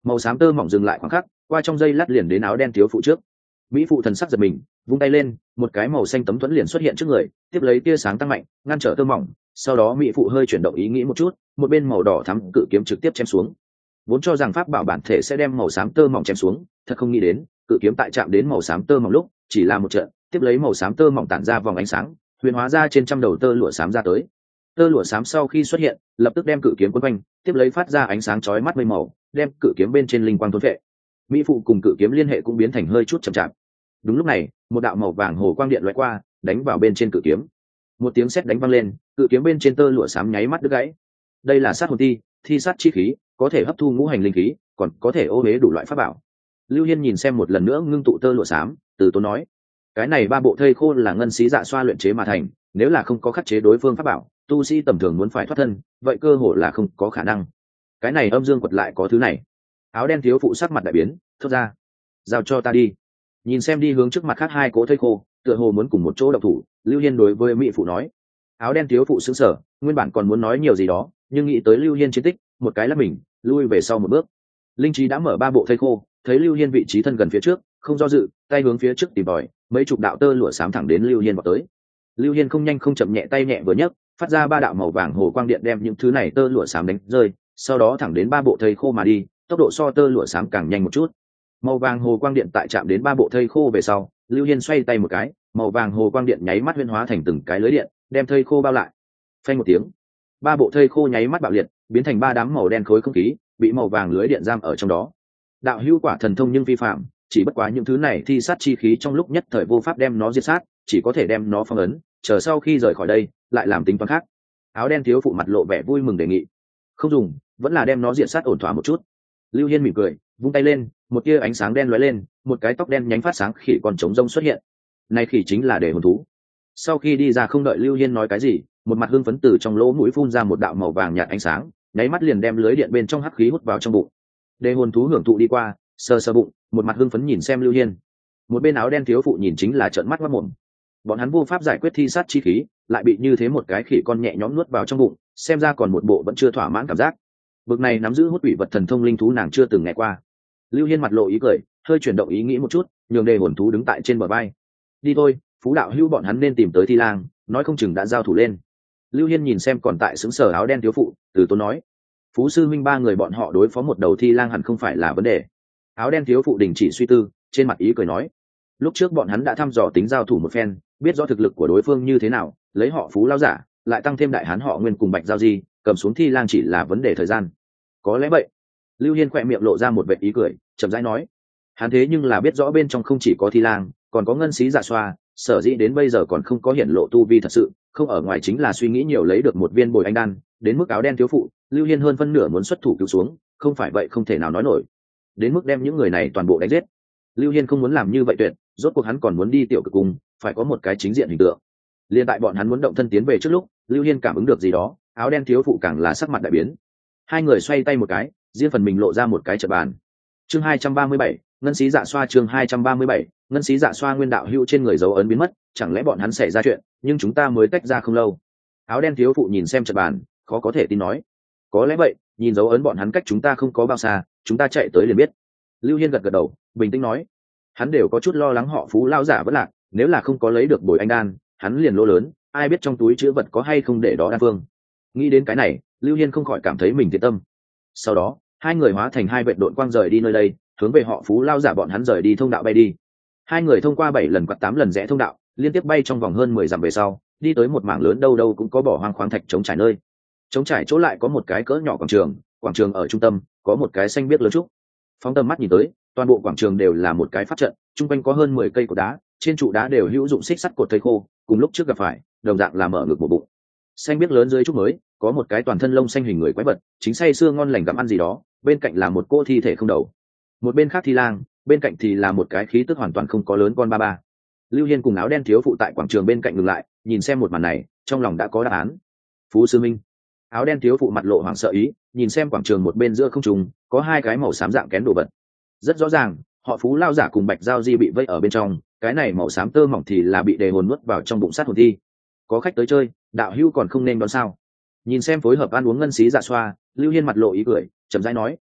Speaker 1: Màu xám tơ mỏng dừng lại khoảng khắc, qua trong giây lát liền đến áo đen thiếu phụ trước. Mỹ phụ thần sắc giật mình, vung tay lên, một cái màu xanh tấm thuẫn liền xuất hiện trước người, tiếp lấy tia sáng tăng mạnh, ngăn trở tơ mỏng. Sau đó Mỹ phụ hơi chuyển động ý nghĩ một chút, một bên màu đỏ thắm cự kiếm trực tiếp chém xuống. Vốn cho rằng pháp bảo bản thể sẽ đem màu xám tơ mỏng chém xuống, thật không nghĩ đến, cự kiếm tại chạm đến màu xám tơ mỏng lúc, chỉ là một trận, tiếp lấy màu xám tơ mỏng tản ra vòng ánh sáng, huyền hóa ra trên trăm đầu tơ lụa xám ra tới. Tơ lụa xám sau khi xuất hiện, lập tức đem cự kiếm quấn quanh, tiếp lấy phát ra ánh sáng chói mắt mây màu, đem cự kiếm bên trên linh quang thôn vệ. Mỹ phụ cùng cự kiếm liên hệ cũng biến thành hơi chút chậm chạp. Đúng lúc này, một đạo màu vàng hồ quang điện lóe qua, đánh vào bên trên cự kiếm. Một tiếng sét đánh vang lên, cự kiếm bên trên tơ lụa xám nháy mắt đứt gãy. Đây là sát hồn ti, thi sát chi khí, có thể hấp thu ngũ hành linh khí, còn có thể ô uế đủ loại pháp bảo. Lưu Hiên nhìn xem một lần nữa ngưng tụ tơ lụa xám, từ tốn nói: cái này ba bộ thây khô là ngân xí dạ xoa luyện chế mà thành, nếu là không có khắc chế đối phương pháp bảo, tu sĩ tầm thường muốn phải thoát thân, vậy cơ hội là không có khả năng. Cái này âm dương quật lại có thứ này. Áo đen thiếu phụ sắc mặt đại biến, thốt ra: giao cho ta đi. Nhìn xem đi hướng trước mặt khác hai cỗ thây khô, tựa hồ muốn cùng một chỗ động thủ, Lưu Hiên đối với mỹ phụ nói. Áo đen thiếu phụ sững sờ, nguyên bản còn muốn nói nhiều gì đó, nhưng nghĩ tới Lưu Hiên chiến tích, một cái lắc mình, lui về sau một bước. Linh trí đã mở ba bộ thây khô, thấy Lưu Hiên vị trí thân gần phía trước, không do dự, tay hướng phía trước tìm tòi, mấy chục đạo tơ lụa xám thẳng đến Lưu Hiên vào tới. Lưu Hiên không nhanh không chậm nhẹ tay nhẹ vừa nhấc, phát ra ba đạo màu vàng hồ quang điện đem những thứ này tơ lụa xám đánh rơi, sau đó thẳng đến ba bộ thây khô mà đi, tốc độ so tơ lụa xám càng nhanh một chút. Màu vàng hồ quang điện tại chạm đến ba bộ thây khô về sau, Lưu Hiên xoay tay một cái, màu vàng hồ quang điện nháy mắt huyễn hóa thành từng cái lưới điện, đem thây khô bao lại. Phanh một tiếng, ba bộ thây khô nháy mắt bạo liệt, biến thành ba đám màu đen khối không khí, bị màu vàng lưới điện giam ở trong đó. Đạo hữu quả thần thông nhưng vi phạm, chỉ bất quá những thứ này thi sát chi khí trong lúc nhất thời vô pháp đem nó diệt sát, chỉ có thể đem nó phong ấn, chờ sau khi rời khỏi đây, lại làm tính toán khác. Áo đen thiếu phụ mặt lộ vẻ vui mừng đề nghị. Không dùng, vẫn là đem nó diệt sát ổn thỏa một chút. Lưu Hiên mỉm cười, vung tay lên, một tia ánh sáng đen lóe lên, một cái tóc đen nhánh phát sáng khỉ còn trống rông xuất hiện. Này khỉ chính là đề hồn thú. Sau khi đi ra không đợi Lưu Hiên nói cái gì, một mặt hưng phấn từ trong lỗ mũi phun ra một đạo màu vàng nhạt ánh sáng, nháy mắt liền đem lưới điện bên trong hắc khí hút vào trong bụng. Đề hồn thú hưởng thụ đi qua, sờ sờ bụng, một mặt hưng phấn nhìn xem Lưu Hiên. Một bên áo đen thiếu phụ nhìn chính là trợn mắt mắt mồm. Bọn hắn vô pháp giải quyết thi sát chi khí, lại bị như thế một cái khỉ con nhẹ nhõm nuốt vào trong bụng, xem ra còn một bộ vẫn chưa thỏa mãn cảm giác. Bực này nắm giữ hút quỷ vật thần thông linh thú nàng chưa từng nghe qua. Lưu Hiên mặt lộ ý cười, hơi chuyển động ý nghĩ một chút, nhường đề hồn thú đứng tại trên bờ vai. Đi thôi, Phú đạo hữu bọn hắn nên tìm tới Thi Lang, nói không chừng đã giao thủ lên. Lưu Hiên nhìn xem còn tại xứng sở áo đen thiếu phụ, từ tốn nói: Phú sư huynh ba người bọn họ đối phó một đầu Thi Lang hẳn không phải là vấn đề. Áo đen thiếu phụ đình chỉ suy tư, trên mặt ý cười nói: lúc trước bọn hắn đã thăm dò tính giao thủ một phen, biết rõ thực lực của đối phương như thế nào, lấy họ Phú lao giả, lại tăng thêm đại hán họ Nguyên cùng Bạch Giao Di, cầm xuống Thi Lang chỉ là vấn đề thời gian. Có lẽ vậy. Lưu Hiên khỏe miệng lộ ra một vệt ý cười, chậm rãi nói: hắn thế nhưng là biết rõ bên trong không chỉ có Thi Lang, còn có ngân xí dạ xoa, sở dĩ đến bây giờ còn không có hiển lộ tu vi thật sự, không ở ngoài chính là suy nghĩ nhiều lấy được một viên bồi anh đan. Đến mức áo đen thiếu phụ, Lưu Hiên hơn phân nửa muốn xuất thủ cứu xuống, không phải vậy không thể nào nói nổi. Đến mức đem những người này toàn bộ đánh giết, Lưu Hiên không muốn làm như vậy tuyệt, rốt cuộc hắn còn muốn đi tiểu cực cung, phải có một cái chính diện hình tượng. Liên tại bọn hắn muốn động thân tiến về trước lúc, Lưu Hiên cảm ứng được gì đó, áo đen thiếu phụ càng là sắc mặt đại biến. Hai người xoay tay một cái, riêng phần mình lộ ra một cái trận bàn. Chương 237, ngân xí dạ xoa. Chương 237, ngân xí dạ xoa. Nguyên đạo hữu trên người dấu ấn biến mất, chẳng lẽ bọn hắn xảy ra chuyện, nhưng chúng ta mới tách ra không lâu. Áo đen thiếu phụ nhìn xem trận bàn, khó có thể tin nói: có lẽ vậy, nhìn dấu ấn bọn hắn cách chúng ta không có bao xa, chúng ta chạy tới liền biết. Lưu Hiên gật gật đầu, bình tĩnh nói: hắn đều có chút lo lắng họ Phú lao giả vẫn lạc, nếu là không có lấy được bồi anh đan, hắn liền lỗ lớn, ai biết trong túi chứa vật có hay không để đó đan phương. Nghĩ đến cái này, Lưu Hiên không khỏi cảm thấy mình thiệt tâm. Sau đó, hai người hóa thành hai vệt đội quang rời đi nơi đây, hướng về họ Phú lao giả bọn hắn rời đi thông đạo bay đi. Hai người thông qua 7 lần quạt 8 lần rẽ thông đạo, liên tiếp bay trong vòng hơn 10 dặm về sau, đi tới một mảng lớn đâu đâu cũng có bỏ hoang khoáng thạch trống trải nơi. Trống trải chỗ lại có một cái cỡ nhỏ quảng trường ở trung tâm, có một cái xanh biếc lớn trúc. Phóng tầm mắt nhìn tới, toàn bộ quảng trường đều là một cái pháp trận, trung quanh có hơn 10 cây cột đá, trên trụ đá đều hữu dụng xích sắt cột thây khô, cùng lúc trước gặp phải, đồng dạng là mở ngực một bụng. Xanh biếc lớn dưới trúc mới, có một cái toàn thân lông xanh hình người quái vật, chính say sưa ngon lành gặm ăn gì đó, bên cạnh là một cô thi thể không đầu. Một bên khác Thi Lang, bên cạnh thì là một cái khí tức hoàn toàn không có lớn con ba ba. Lưu Hiên cùng áo đen thiếu phụ tại quảng trường bên cạnh ngừng lại, nhìn xem một màn này, trong lòng đã có đáp án. Phú sư minh. Áo đen thiếu phụ mặt lộ hoảng sợ ý, nhìn xem quảng trường một bên giữa không trung, có hai cái màu xám dạng kén đồ vật. Rất rõ ràng, họ Phú lao giả cùng Bạch Giao Di bị vây ở bên trong, cái này màu xám tơ mỏng thì là bị đề hồn nuốt vào trong bụng sát hồn thi. Có khách tới chơi, đạo hữu còn không nên đón sao? Nhìn xem phối hợp ăn uống ngân xí dạ xoa, Lưu Hiên mặt lộ ý cười, chậm rãi nói: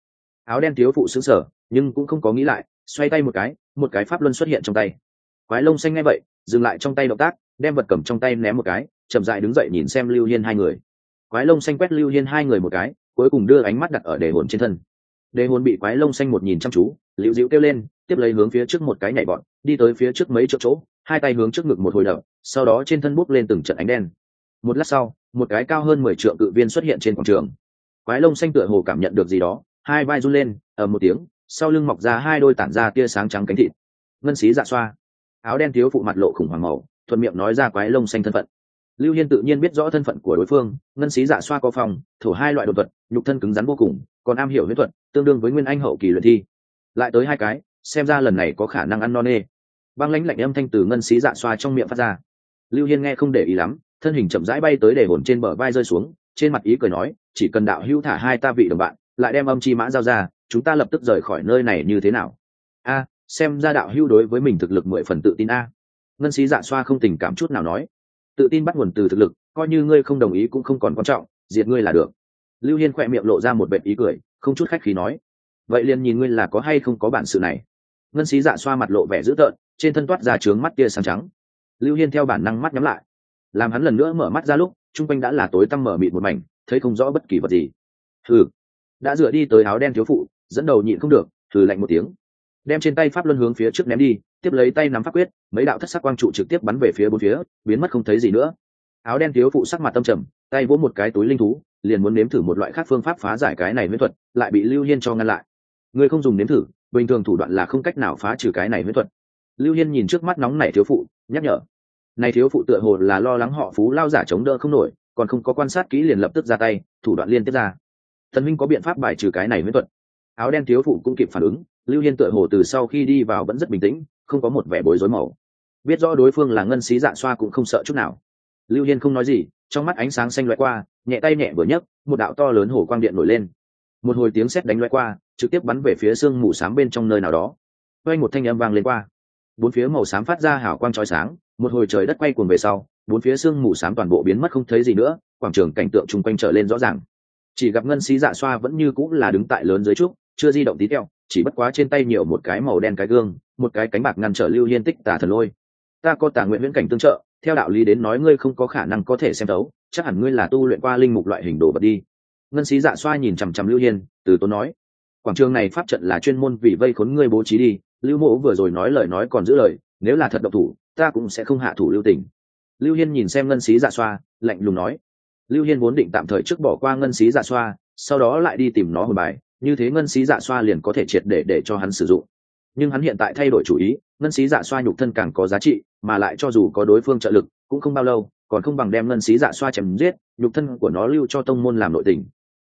Speaker 1: Áo đen thiếu phụ sững sờ, nhưng cũng không có nghĩ lại, xoay tay một cái pháp luân xuất hiện trong tay. Quái lông xanh nghe vậy, dừng lại trong tay động tác, đem vật cầm trong tay ném một cái, chậm rãi đứng dậy nhìn xem Lưu Hiên hai người. Quái lông xanh quét Lưu Hiên hai người một cái, cuối cùng đưa ánh mắt đặt ở đề hồn trên thân. Đề hồn bị quái lông xanh một nhìn chăm chú, liễu dịu kêu lên, tiếp lấy hướng phía trước một cái nhảy bọn, đi tới phía trước mấy chỗ, hai tay hướng trước ngực một hồi đập, sau đó trên thân bốc lên từng trận ánh đen. Một lát sau, một cái cao hơn 10 trượng cự viên xuất hiện trên quảng trường. Quái lông xanh tựa hồ cảm nhận được gì đó, hai vai run lên, ầm một tiếng, sau lưng mọc ra hai đôi tản ra tia sáng trắng cánh thịt. Ngân xí dạ xoa. Áo đen thiếu phụ mặt lộ khủng hoảng màu, thuận miệng nói ra quái lông xanh thân phận. Lưu Hiên tự nhiên biết rõ thân phận của đối phương, ngân xí dạ xoa có phòng, thổ hai loại đột thuật, nhục thân cứng rắn vô cùng, còn am hiểu huyễn thuật, tương đương với nguyên anh hậu kỳ luyện thi. Lại tới hai cái, xem ra lần này có khả năng ăn no nê. Băng lãnh lạnh âm thanh từ ngân xí dạ xoa trong miệng phát ra. Lưu Hiên nghe không để ý lắm, thân hình chậm rãi bay tới để hồn trên bờ vai rơi xuống, trên mặt ý cười nói, chỉ cần đạo hữu thả hai ta vị đồng bạn, lại đem âm chi mã giao ra, chúng ta lập tức rời khỏi nơi này như thế nào? A, xem ra đạo hữu đối với mình thực lực 10 phần tự tin a. Ngân xí dạ xoa không tình cảm chút nào nói, tự tin bắt nguồn từ thực lực, coi như ngươi không đồng ý cũng không còn quan trọng, diệt ngươi là được. Lưu Hiên khỏe miệng lộ ra một vệt ý cười, không chút khách khí nói, vậy liền nhìn ngươi là có hay không có bản sự này. Ngân xí dạ xoa mặt lộ vẻ dữ tợn, trên thân toát ra trướng mắt tia sáng trắng. Lưu Hiên theo bản năng mắt nhắm lại, làm hắn lần nữa mở mắt ra lúc, trung quanh đã là tối tăm mở mịt một mảnh, thấy không rõ bất kỳ vật gì. Hừ, đã dựa đi tới áo đen thiếu phụ, dẫn đầu nhịn không được, hừ lạnh một tiếng, đem trên tay pháp luân hướng phía trước ném đi, tiếp lấy tay nắm pháp quyết, mấy đạo thất sắc quang trụ trực tiếp bắn về phía bốn phía, biến mất không thấy gì nữa. Áo đen thiếu phụ sắc mặt tâm trầm, tay vỗ một cái túi linh thú, liền muốn nếm thử một loại khác phương pháp phá giải cái này huyễn thuật, lại bị Lưu Hiên cho ngăn lại. Ngươi không dùng nếm thử, bình thường thủ đoạn là không cách nào phá trừ cái này huyễn thuật. Lưu Hiên nhìn trước mắt nóng nảy thiếu phụ, nhắc nhở. Này thiếu phụ tựa hồ là lo lắng họ Phú lao giả chống đỡ không nổi, còn không có quan sát kỹ liền lập tức ra tay, thủ đoạn liên tiếp ra. Thần minh có biện pháp bài trừ cái này huyễn thuật. Áo đen thiếu phụ cũng kịp phản ứng, Lưu Hiên tựa hồ từ sau khi đi vào vẫn rất bình tĩnh, không có một vẻ bối rối màu. Biết rõ đối phương là ngân xí dạ xoa cũng không sợ chút nào. Lưu Hiên không nói gì, trong mắt ánh sáng xanh lóe qua, nhẹ tay nhẹ vừa nhấc, một đạo to lớn hổ quang điện nổi lên. Một hồi tiếng sét đánh lóe qua, trực tiếp bắn về phía sương mù xám bên trong nơi nào đó. Vang một thanh âm vang lên qua. Bốn phía màu xám phát ra hào quang chói sáng, một hồi trời đất quay cuồng về sau, bốn phía sương mù xám toàn bộ biến mất không thấy gì nữa, quảng trường cảnh tượng chung quanh trở lên rõ ràng. Chỉ gặp ngân xí dạ xoa vẫn như cũng là đứng tại lớn dưới trúc, chưa di động tí teo, chỉ bất quá trên tay nhiều một cái màu đen cái gương, một cái cánh bạc ngăn trở Lưu Hiên tích tà thần lôi. Ta có tà nguyện viễn cảnh tương trợ, theo đạo lý đến nói ngươi không có khả năng có thể xem thấu, chắc hẳn ngươi là tu luyện qua linh mục loại hình đồ vật đi. Ngân xí dạ xoa nhìn chằm chằm Lưu Hiên, từ tốn nói, quảng trường này pháp trận là chuyên môn vì vây khốn ngươi bố trí đi. Lưu Mộ vừa rồi nói lời nói còn giữ lời, nếu là thật độc thủ, ta cũng sẽ không hạ thủ lưu tình. Lưu Hiên nhìn xem ngân xí dạ xoa, lạnh lùng nói. Lưu Hiên vốn định tạm thời trước bỏ qua ngân xí dạ xoa, sau đó lại đi tìm nó hồn bài, như thế ngân xí dạ xoa liền có thể triệt để cho hắn sử dụng. Nhưng hắn hiện tại thay đổi chủ ý, ngân xí dạ xoa nhục thân càng có giá trị, mà lại cho dù có đối phương trợ lực, cũng không bao lâu, còn không bằng đem ngân xí dạ xoa chém giết, nhục thân của nó lưu cho tông môn làm nội tình.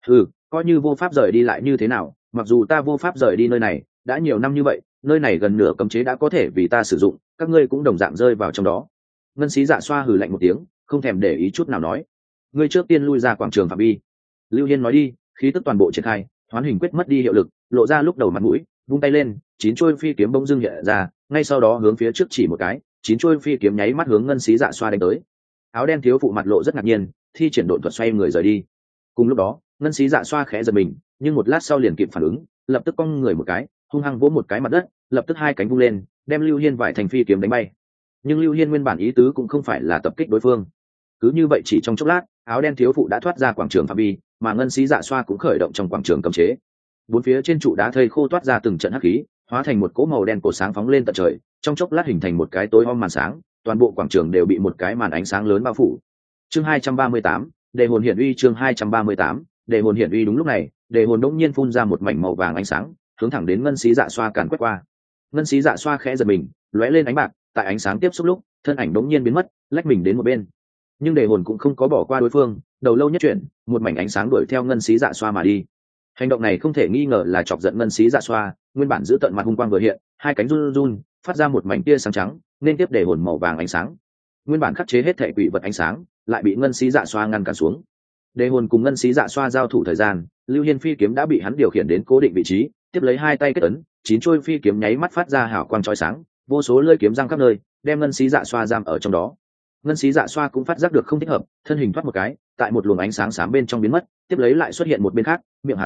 Speaker 1: Coi như vô pháp rời đi lại như thế nào, mặc dù ta vô pháp rời đi nơi này, đã nhiều năm như vậy, nơi này gần nửa cấm chế đã có thể vì ta sử dụng, các ngươi cũng đồng dạng rơi vào trong đó. Ngân xí dạ xoa hừ lạnh một tiếng, không thèm để ý chút nào nói, ngươi trước tiên lui ra quảng trường phạm vi. Lưu Hiên nói đi, khí tức toàn bộ triển khai, hoán hình quyết mất đi hiệu lực, lộ ra lúc đầu mặt mũi, vung tay lên, 9 chuôi phi kiếm bỗng dưng hiện ra, ngay sau đó hướng phía trước chỉ một cái, 9 chuôi phi kiếm nháy mắt hướng ngân xí dạ xoa đánh tới. Áo đen thiếu phụ mặt lộ rất ngạc nhiên, thi triển độn thuật xoay người rời đi. Cùng lúc đó, ngân xí dạ xoa khẽ giật mình, nhưng một lát sau liền kịp phản ứng, lập tức cong người một cái, hung hăng vỗ một cái mặt đất, lập tức hai cánh vung lên, đem Lưu Hiên vải thành phi kiếm đánh bay. Nhưng Lưu Hiên nguyên bản ý tứ cũng không phải là tập kích đối phương. Cứ như vậy chỉ trong chốc lát, áo đen thiếu phụ đã thoát ra quảng trường phạm vi, mà ngân xí dạ xoa cũng khởi động trong quảng trường cấm chế. Bốn phía trên trụ đá thây khô toát ra từng trận hắc khí, hóa thành một cỗ màu đen cổ sáng phóng lên tận trời, trong chốc lát hình thành một cái tối om màn sáng, toàn bộ quảng trường đều bị một cái màn ánh sáng lớn bao phủ. Chương 238, Đề hồn hiển uy. Chương 238, Đề hồn hiển uy. Đúng lúc này, đề hồn đống nhiên phun ra một mảnh màu vàng ánh sáng, hướng thẳng đến ngân xí dạ xoa càn quét qua. Ngân xí dạ xoa khẽ giật mình, lóe lên ánh bạc, tại ánh sáng tiếp xúc lúc, thân ảnh đống nhiên biến mất, lách mình đến một bên. Nhưng đề hồn cũng không có bỏ qua đối phương, đầu lâu nhất chuyển, một mảnh ánh sáng đuổi theo ngân xí dạ xoa mà đi. Hành động này không thể nghi ngờ là chọc giận ngân xí dạ xoa, nguyên bản giữ tận mặt hung quang vừa hiện, hai cánh run run, phát ra một mảnh tia sáng trắng, nên tiếp đề hồn màu vàng ánh sáng. Nguyên bản khắc chế hết thể quỷ vật ánh sáng, lại bị ngân xí dạ xoa ngăn cản xuống. Đề hồn cùng ngân xí dạ xoa giao thủ thời gian, Lưu Hiên phi kiếm đã bị hắn điều khiển đến cố định vị trí, tiếp lấy hai tay kết ấn, 9 chuôi phi kiếm nháy mắt phát ra hào quang chói sáng, vô số lưỡi kiếm giăng khắp nơi, đem ngân xí dạ xoa giam ở trong đó. Ngân xí dạ xoa cũng phát giác được không thích hợp, thân hình thoát một cái, tại một luồng ánh sáng xám bên trong biến mất, tiếp lấy lại xuất hiện một bên khác, miệng há ra,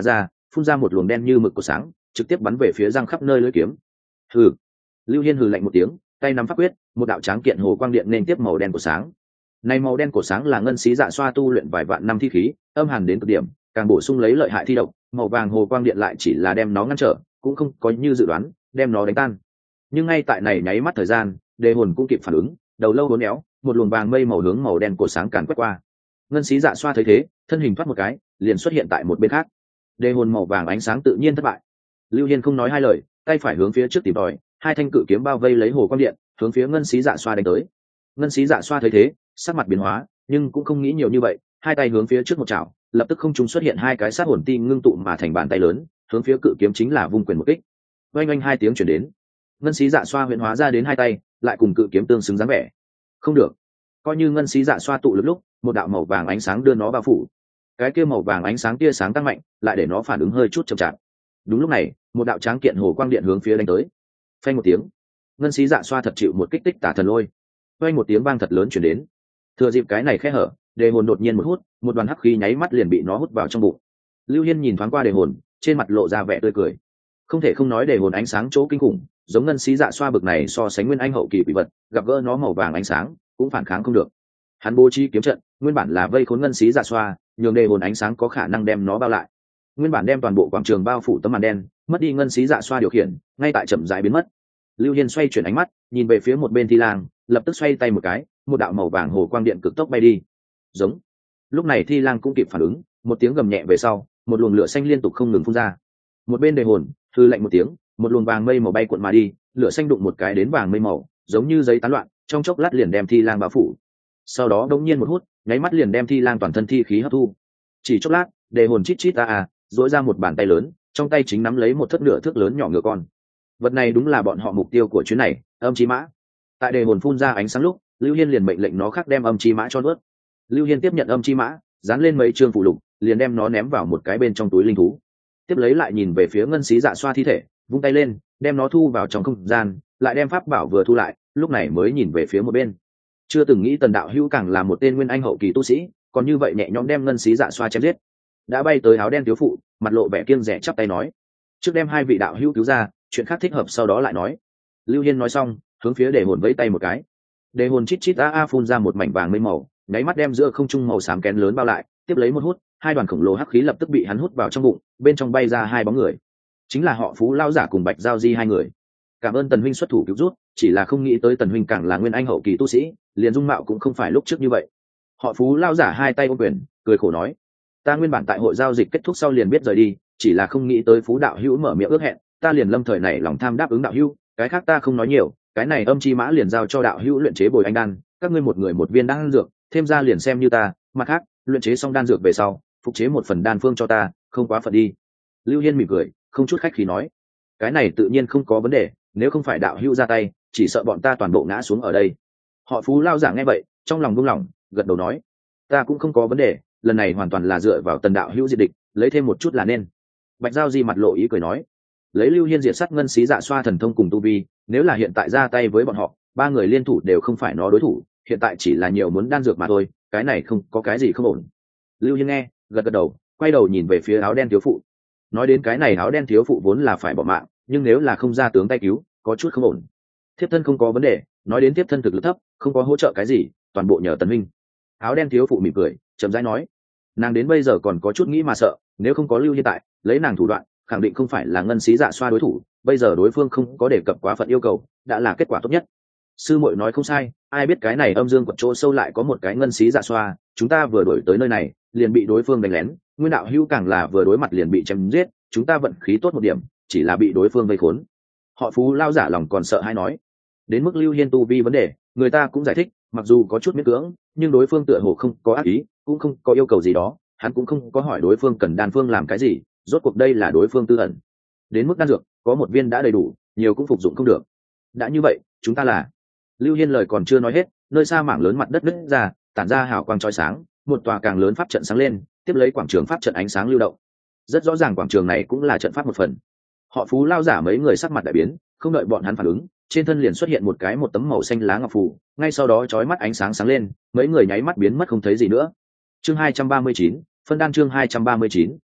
Speaker 1: phun ra một luồng đen như mực của sáng, trực tiếp bắn về phía răng khắp nơi lưỡi kiếm. Hừ. Lưu Hiên hừ lạnh một tiếng, tay nắm pháp quyết, một đạo tráng kiện hồ quang điện nên tiếp màu đen của sáng. Này màu đen của sáng là ngân xí dạ xoa tu luyện vài vạn năm thi khí, âm hàn đến cực điểm, càng bổ sung lấy lợi hại thi độc, màu vàng hồ quang điện lại chỉ là đem nó ngăn trở, cũng không có như dự đoán, đem nó đánh tan. Nhưng ngay tại này nháy mắt thời gian, đề hồn cũng kịp phản ứng, đầu lâu uốn éo, một luồng vàng mây màu hướng màu đen của sáng càn quét qua. Ngân xí dạ xoa thấy thế, thân hình thoát một cái, liền xuất hiện tại một bên khác. Đề hồn màu vàng ánh sáng tự nhiên thất bại. Lưu Hiên không nói hai lời, tay phải hướng phía trước tìm tòi, hai thanh cự kiếm bao vây lấy hồ quang điện, hướng phía ngân xí dạ xoa đánh tới. Ngân xí dạ xoa thấy thế, sắc mặt biến hóa, nhưng cũng không nghĩ nhiều như vậy, hai tay hướng phía trước một chảo, lập tức không trung xuất hiện hai cái sát hồn ti ngưng tụ mà thành bàn tay lớn, hướng phía cự kiếm chính là vung quyền một kích. Oanh oanh hai tiếng truyền đến, ngân xí dạ xoa huyễn hóa ra đến hai tay, lại cùng cự kiếm tương xứng dáng vẻ. Không được, coi như ngân xí dạ xoa tụ lực lúc, một đạo màu vàng ánh sáng đưa nó bao phủ. Cái kia màu vàng ánh sáng tia sáng tăng mạnh, lại để nó phản ứng hơi chút chậm chạp. Đúng lúc này, một đạo tráng kiện hồ quang điện hướng phía đánh tới. Phanh một tiếng, ngân xí dạ xoa thật chịu một kích tích tả thần lôi. Phanh một tiếng vang thật lớn truyền đến. Thừa dịp cái này khe hở, đề hồn đột nhiên một hút, một đoàn hắc khí nháy mắt liền bị nó hút vào trong bụng. Lưu Hiên nhìn thoáng qua đề hồn, trên mặt lộ ra vẻ tươi cười. Không thể không nói đề hồn ánh sáng chỗ kinh khủng, giống ngân xí dạ xoa bực này so sánh nguyên anh hậu kỳ quỷ vật, gặp gỡ nó màu vàng ánh sáng, cũng phản kháng không được. Hắn bố trí kiếm trận, nguyên bản là vây khốn ngân xí dạ xoa, nhường đề hồn ánh sáng có khả năng đem nó bao lại. Nguyên bản đem toàn bộ quảng trường bao phủ tấm màn đen, mất đi ngân xí dạ xoa điều khiển, ngay tại chậm rãi biến mất. Lưu Hiên xoay chuyển ánh mắt, nhìn về phía một bên Thi Lang, lập tức xoay tay một cái, một đạo màu vàng hồ quang điện cực tốc bay đi. Giống. Lúc này Thi Lang cũng kịp phản ứng, một tiếng gầm nhẹ về sau, một luồng lửa xanh liên tục không ngừng phun ra. Một bên đề hồn, hư lạnh một tiếng, một luồng vàng mây màu bay cuộn mà đi, lửa xanh đụng một cái đến vàng mây màu, giống như giấy tán loạn, trong chốc lát liền đem Thi Lang bao phủ. Sau đó đống nhiên một hút, nháy mắt liền đem Thi Lang toàn thân thi khí hấp thu. Chỉ chốc lát, đề hồn chít chít duỗi ra một bàn tay lớn, trong tay chính nắm lấy một thất nửa thước lớn nhỏ ngựa con. Vật này đúng là bọn họ mục tiêu của chuyến này, âm chi mã. Tại đề hồn phun ra ánh sáng lúc, Lưu Hiên liền mệnh lệnh nó khác đem âm chi mã cho nuốt. Lưu Hiên tiếp nhận âm chi mã, dán lên mấy chương phụ lục, liền đem nó ném vào một cái bên trong túi linh thú. Tiếp lấy lại nhìn về phía ngân xí dạ xoa thi thể, vung tay lên, đem nó thu vào trong không gian, lại đem pháp bảo vừa thu lại, lúc này mới nhìn về phía một bên. Chưa từng nghĩ Tần đạo hữu càng là một tên nguyên anh hậu kỳ tu sĩ, còn như vậy nhẹ nhõm đem ngân xí dạ xoa chém giết. Đã bay tới áo đen thiếu phụ, mặt lộ vẻ kiêng dè chắp tay nói: trước đem hai vị đạo hữu cứu ra, chuyện khác thích hợp sau đó lại nói. Lưu Hiên nói xong, hướng phía đề hồn vẫy tay một cái. Đề hồn chít chít phun ra một mảnh vàng mây màu, nháy mắt đem giữa không trung màu xám kén lớn bao lại, tiếp lấy một hút, hai đoàn khổng lồ hắc khí lập tức bị hắn hút vào trong bụng, bên trong bay ra hai bóng người, chính là họ Phú lão giả cùng Bạch Giao Di hai người. Cảm ơn Tần huynh xuất thủ cứu rút, chỉ là không nghĩ tới Tần huynh càng là nguyên anh hậu kỳ tu sĩ, liền dung mạo cũng không phải lúc trước như vậy. Họ Phú lão giả hai tay ôm quyền, cười khổ nói: ta nguyên bản tại hội giao dịch kết thúc sau liền biết rời đi, chỉ là không nghĩ tới Phú đạo hữu mở miệng ước hẹn, ta liền lâm thời này lòng tham đáp ứng đạo hữu, cái khác ta không nói nhiều, cái này âm chi mã liền giao cho đạo hữu luyện chế bồi anh đan, các ngươi một người một viên đan dược, thêm ra liền xem như ta, mặt khác, luyện chế xong đan dược về sau, phục chế một phần đan phương cho ta, không quá phận đi. Lưu Hiên mỉm cười, không chút khách khí nói: cái này tự nhiên không có vấn đề, nếu không phải đạo hữu ra tay, chỉ sợ bọn ta toàn bộ ngã xuống ở đây. Họ Phú lao giả nghe vậy, trong lòng buông lỏng, gật đầu nói: ta cũng không có vấn đề, lần này hoàn toàn là dựa vào Tần đạo hữu diệt địch, lấy thêm một chút là nên. Bạch Giao Di mặt lộ ý cười nói: lấy Lưu Hiên diệt sát ngân xí dạ xoa thần thông cùng tu vi, nếu là hiện tại ra tay với bọn họ, ba người liên thủ đều không phải nó đối thủ, hiện tại chỉ là nhiều muốn đan dược mà thôi, cái này không có cái gì không ổn. Lưu Hiên nghe, gật gật đầu, quay đầu nhìn về phía áo đen thiếu phụ. Nói đến cái này áo đen thiếu phụ vốn là phải bỏ mạng, nhưng nếu là không ra tướng tay cứu, có chút không ổn. Thiếp thân không có vấn đề, nói đến thiếp thân thực lực thấp, không có hỗ trợ cái gì, toàn bộ nhờ Tần huynh. Áo đen thiếu phụ mỉm cười, chậm rãi nói: nàng đến bây giờ còn có chút nghĩ mà sợ, nếu không có Lưu Hiên tại, lấy nàng thủ đoạn, khẳng định không phải là ngân xí dạ xoa đối thủ, bây giờ đối phương không có đề cập quá phận yêu cầu, đã là kết quả tốt nhất. Sư muội nói không sai, ai biết cái này âm dương quật chỗ sâu lại có một cái ngân xí dạ xoa, chúng ta vừa đổi tới nơi này, liền bị đối phương đánh lén, nguyên đạo hữu càng là vừa đối mặt liền bị chém giết, chúng ta vận khí tốt một điểm, chỉ là bị đối phương vây khốn. Họ Phú lao giả lòng còn sợ hay nói: đến mức Lưu Hiên tu vi vấn đề, người ta cũng giải thích, mặc dù có chút miễn cưỡng, nhưng đối phương tựa hồ không có ác ý, cũng không có yêu cầu gì đó, hắn cũng không có hỏi đối phương cần đan phương làm cái gì, rốt cuộc đây là đối phương tư ẩn. Đến mức đan dược, có một viên đã đầy đủ, nhiều cũng phục dụng không được. đã như vậy, chúng ta là... Lưu Hiên lời còn chưa nói hết, nơi xa mảng lớn mặt đất nứt ra, tản ra hào quang chói sáng, một tòa càng lớn pháp trận sáng lên, tiếp lấy quảng trường pháp trận ánh sáng lưu động. Rất rõ ràng quảng trường này cũng là trận pháp một phần. Họ Phú lao giả mấy người sắc mặt đại biến, không đợi bọn hắn phản ứng, trên thân liền xuất hiện một tấm màu xanh lá ngọc phù, ngay sau đó chói mắt ánh sáng sáng lên, mấy người nháy mắt biến mất không thấy gì nữa. Chương 239, phân đan chương 239,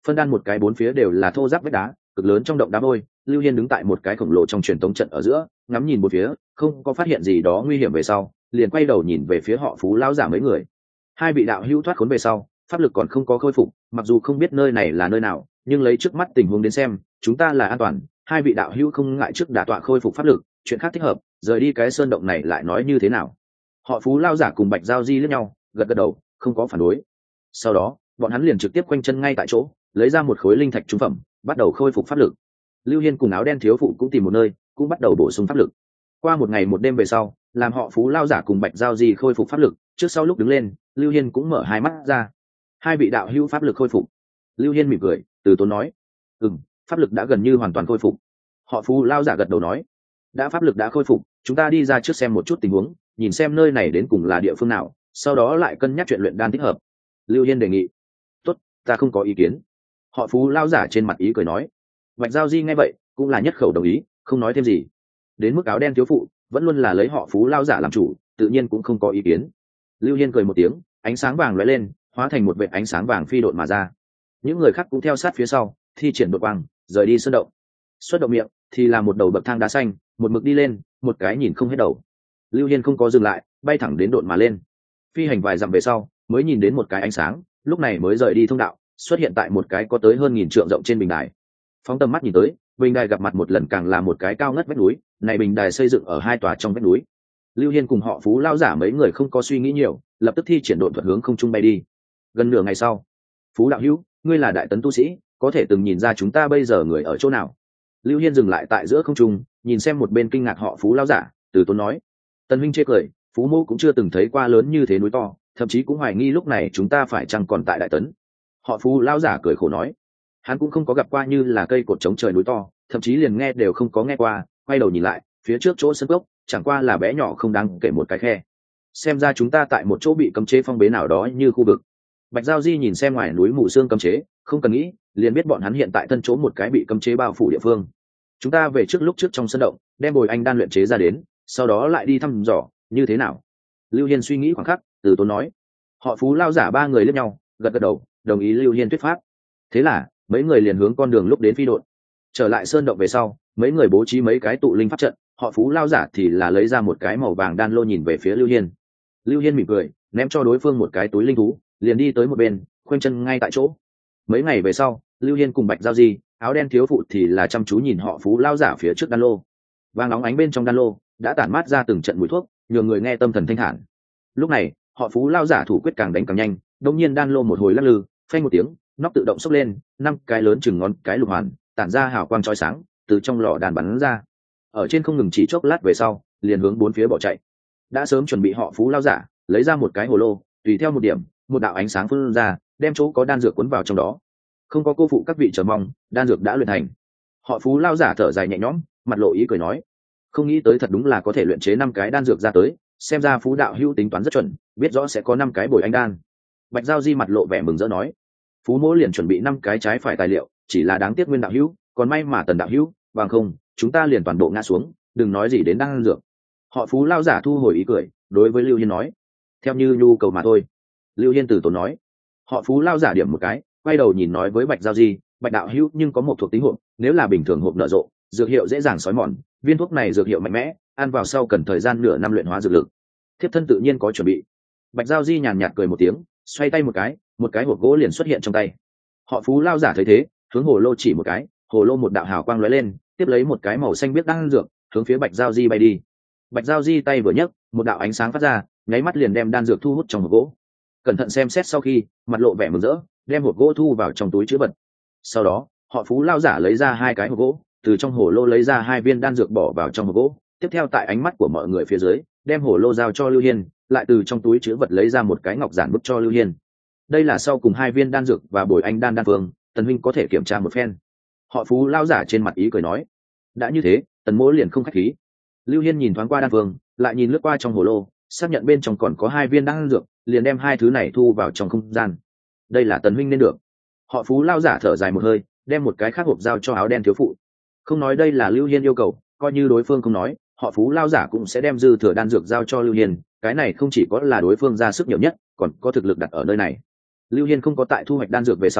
Speaker 1: phân đan một cái bốn phía đều là thô ráp vách đá cực lớn. Trong động đá vôi, Lưu Hiên đứng tại một cái khổng lồ trong truyền tống trận ở giữa, ngắm nhìn một phía, không có phát hiện gì đó nguy hiểm về sau, liền quay đầu nhìn về phía họ Phú lão giả mấy người. Hai vị đạo hữu thoát khốn về sau, pháp lực còn không có khôi phục, mặc dù không biết nơi này là nơi nào, nhưng lấy trước mắt tình huống đến xem, chúng ta là an toàn. Hai vị đạo hữu không ngại trước đả tọa khôi phục pháp lực, chuyện khác thích hợp, rời đi cái sơn động này lại nói như thế nào? Họ Phú lão giả cùng Bạch Giao Di liếc nhau, gật gật đầu, không có phản đối. Sau đó, bọn hắn liền trực tiếp quanh chân ngay tại chỗ, lấy ra một khối linh thạch trung phẩm, bắt đầu khôi phục pháp lực. Lưu Hiên cùng áo đen thiếu phụ cũng tìm một nơi, cũng bắt đầu bổ sung pháp lực. Qua một ngày một đêm về sau, làm họ Phú lão giả cùng Bạch Giao Di khôi phục pháp lực, trước sau lúc đứng lên, Lưu Hiên cũng mở hai mắt ra. Hai vị đạo hữu pháp lực khôi phục. Lưu Hiên mỉm cười, từ tốn nói, pháp lực đã gần như hoàn toàn khôi phục. Họ Phú lão giả gật đầu nói, đã pháp lực đã khôi phục, chúng ta đi ra trước xem một chút tình huống, nhìn xem nơi này đến cùng là địa phương nào, sau đó lại cân nhắc chuyện luyện đan thích hợp. Lưu Hiên đề nghị. Tốt, ta không có ý kiến. Họ Phú lão giả trên mặt ý cười nói. Bạch Giao Di nghe vậy cũng là nhất khẩu đồng ý, không nói thêm gì. Đến mức áo đen thiếu phụ vẫn luôn là lấy họ Phú lão giả làm chủ, tự nhiên cũng không có ý kiến. Lưu Hiên cười một tiếng, ánh sáng vàng lóe lên, hóa thành một vệt ánh sáng vàng phi độn mà ra. Những người khác cũng theo sát phía sau, thi triển đột quang, rời đi sơn động. Xuất động miệng thì là một đầu bậc thang đá xanh, một mực đi lên, một cái nhìn không hết đầu. Lưu Hiên không có dừng lại, bay thẳng đến độn mà lên. Phi hành vài dặm về sau, mới nhìn đến một cái ánh sáng, lúc này mới rời đi thông đạo, xuất hiện tại một cái có tới hơn 1000 trượng rộng trên bình đài. Phóng tầm mắt nhìn tới, bình đài gặp mặt một lần càng là một cái cao ngất vách núi, này bình đài xây dựng ở hai tòa trong vách núi. Lưu Hiên cùng họ Phú lão giả mấy người không có suy nghĩ nhiều, lập tức thi triển độn thuật hướng không trung bay đi. Gần nửa ngày sau, Phú đạo hữu, ngươi là đại tấn tu sĩ, có thể từng nhìn ra chúng ta bây giờ người ở chỗ nào? Lưu Hiên dừng lại tại giữa không trung, nhìn xem một bên kinh ngạc họ Phú lão giả, từ tốn nói. Tần huynh chê cười, Phú mô cũng chưa từng thấy qua lớn như thế núi to, thậm chí cũng hoài nghi lúc này chúng ta phải chăng còn tại đại tấn. Họ Phú lão giả cười khổ nói, hắn cũng không có gặp qua như là cây cột chống trời núi to, thậm chí liền nghe đều không có nghe qua. Quay đầu nhìn lại, phía trước chỗ sân cốc chẳng qua là bé nhỏ không đáng kể một cái khe. Xem ra chúng ta tại một chỗ bị cấm chế phong bế nào đó như khu vực. Bạch Giao Di nhìn xem ngoài núi mù sương cấm chế, không cần nghĩ liền biết bọn hắn hiện tại thân chỗ một cái bị cấm chế bao phủ địa phương. Chúng ta về trước lúc trước trong sân động, đem bồi anh đan luyện chế ra đến, sau đó lại đi thăm dò như thế nào. Lưu Hiên suy nghĩ khoảng khắc, từ tốn nói. Họ Phú lao giả ba người liếc nhau, gật gật đầu, đồng ý Lưu Hiên thuyết pháp. Thế là mấy người liền hướng con đường lúc đến phi độn. Trở lại sơn động về sau, mấy người bố trí mấy cái tụ linh pháp trận, họ Phú lao giả thì là lấy ra một cái màu vàng đan lô nhìn về phía Lưu Hiên. Lưu Hiên mỉm cười, ném cho đối phương một cái túi linh thú, liền đi tới một bên, khoanh chân ngay tại chỗ. Mấy ngày về sau, Lưu Hiên cùng Bạch Giao Di, áo đen thiếu phụ thì là chăm chú nhìn họ Phú lao giả phía trước đan lô. Vàng óng ánh bên trong đan lô đã tản mát ra từng trận mùi thuốc, nhường người nghe tâm thần thanh thản. Lúc này, họ Phú lao giả thủ quyết càng đánh càng nhanh, đột nhiên đan lô một hồi lắc lư, phanh một tiếng, nóc tự động xốc lên, 5 cái lớn chừng ngón cái lục hoàn, tản ra hào quang chói sáng, từ trong lò đan bắn ra. Ở trên không ngừng chỉ chốc lát về sau, liền hướng bốn phía bỏ chạy. Đã sớm chuẩn bị họ Phú lao giả, lấy ra một cái hồ lô, tùy theo một điểm, một đạo ánh sáng phun ra, đem chỗ có đan dược cuốn vào trong đó. Không có cô phụ các vị chờ mong, đan dược đã luyện thành. Họ Phú lao giả thở dài nhẹ nhõm, mặt lộ ý cười nói, không nghĩ tới thật đúng là có thể luyện chế 5 cái đan dược ra tới, xem ra Phú đạo hữu tính toán rất chuẩn, biết rõ sẽ có 5 cái bồi anh đan. Bạch Giao Di mặt lộ vẻ mừng rỡ nói, Phú mỗ liền chuẩn bị 5 cái trái phải tài liệu, chỉ là đáng tiếc Nguyên đạo hữu, còn may mà Tần đạo hữu, bằng không, chúng ta liền toàn bộ ngã xuống, đừng nói gì đến đan dược. Họ Phú lao giả thu hồi ý cười, đối với Lưu Hiên nói, theo như nhu cầu mà thôi. Lưu Hiên từ tốn nói. Họ Phú lao giả điểm một cái, quay đầu nhìn nói với Bạch Giao Di, Bạch đạo hữu nhưng có một thuộc tính hộp, nếu là bình thường hộp nở rộ, dược hiệu dễ dàng xói mòn, viên thuốc này dược hiệu mạnh mẽ, ăn vào sau cần thời gian nửa năm luyện hóa dược lực. Thiếp thân tự nhiên có chuẩn bị. Bạch Giao Di nhàn nhạt cười một tiếng, xoay tay một cái hộp gỗ liền xuất hiện trong tay. Họ Phú lao giả thấy thế, hướng hồ lô chỉ một cái, hồ lô một đạo hào quang lóe lên, tiếp lấy một cái màu xanh biếc đan dược, hướng phía Bạch Giao Di bay đi. Bạch Giao Di tay vừa nhấc, một đạo ánh sáng phát ra, nháy mắt liền đem đan dược thu hút trong hộp gỗ. Cẩn thận xem xét sau khi, mặt lộ vẻ mừng rỡ, đem hộp gỗ thu vào trong túi trữ vật. Sau đó, họ Phú lao giả lấy ra 2 cái hộp gỗ, từ trong hồ lô lấy ra 2 viên đan dược bỏ vào trong hộp gỗ. Tiếp theo tại ánh mắt của mọi người phía dưới, đem hồ lô giao cho Lưu Hiên, lại từ trong túi trữ vật lấy ra một cái ngọc giản bức cho Lưu Hiên. Đây là sau cùng 2 viên đan dược và bồi anh đan đan phương, Tần huynh có thể kiểm tra một phen. Họ Phú lao giả trên mặt ý cười nói, đã như thế, Tần mỗ liền không khách khí. Lưu Hiên nhìn thoáng qua đan phương, lại nhìn lướt qua trong hồ lô, xác nhận bên trong còn có 2 viên đan dược, liền đem 2 thứ này thu vào trong không gian. Đây là Tần huynh nên được. Họ Phú lao giả thở dài một hơi, đem một cái khác hộp giao cho áo đen thiếu phụ. Không nói đây là Lưu Hiên yêu cầu, coi như đối phương không nói, họ Phú lao giả cũng sẽ đem dư thừa đan dược giao cho Lưu Hiên. Cái này không chỉ có là đối phương ra sức nhiều nhất, còn có thực lực đặt ở nơi này. Lưu Hiên không có tại thu hoạch đan dược về sau,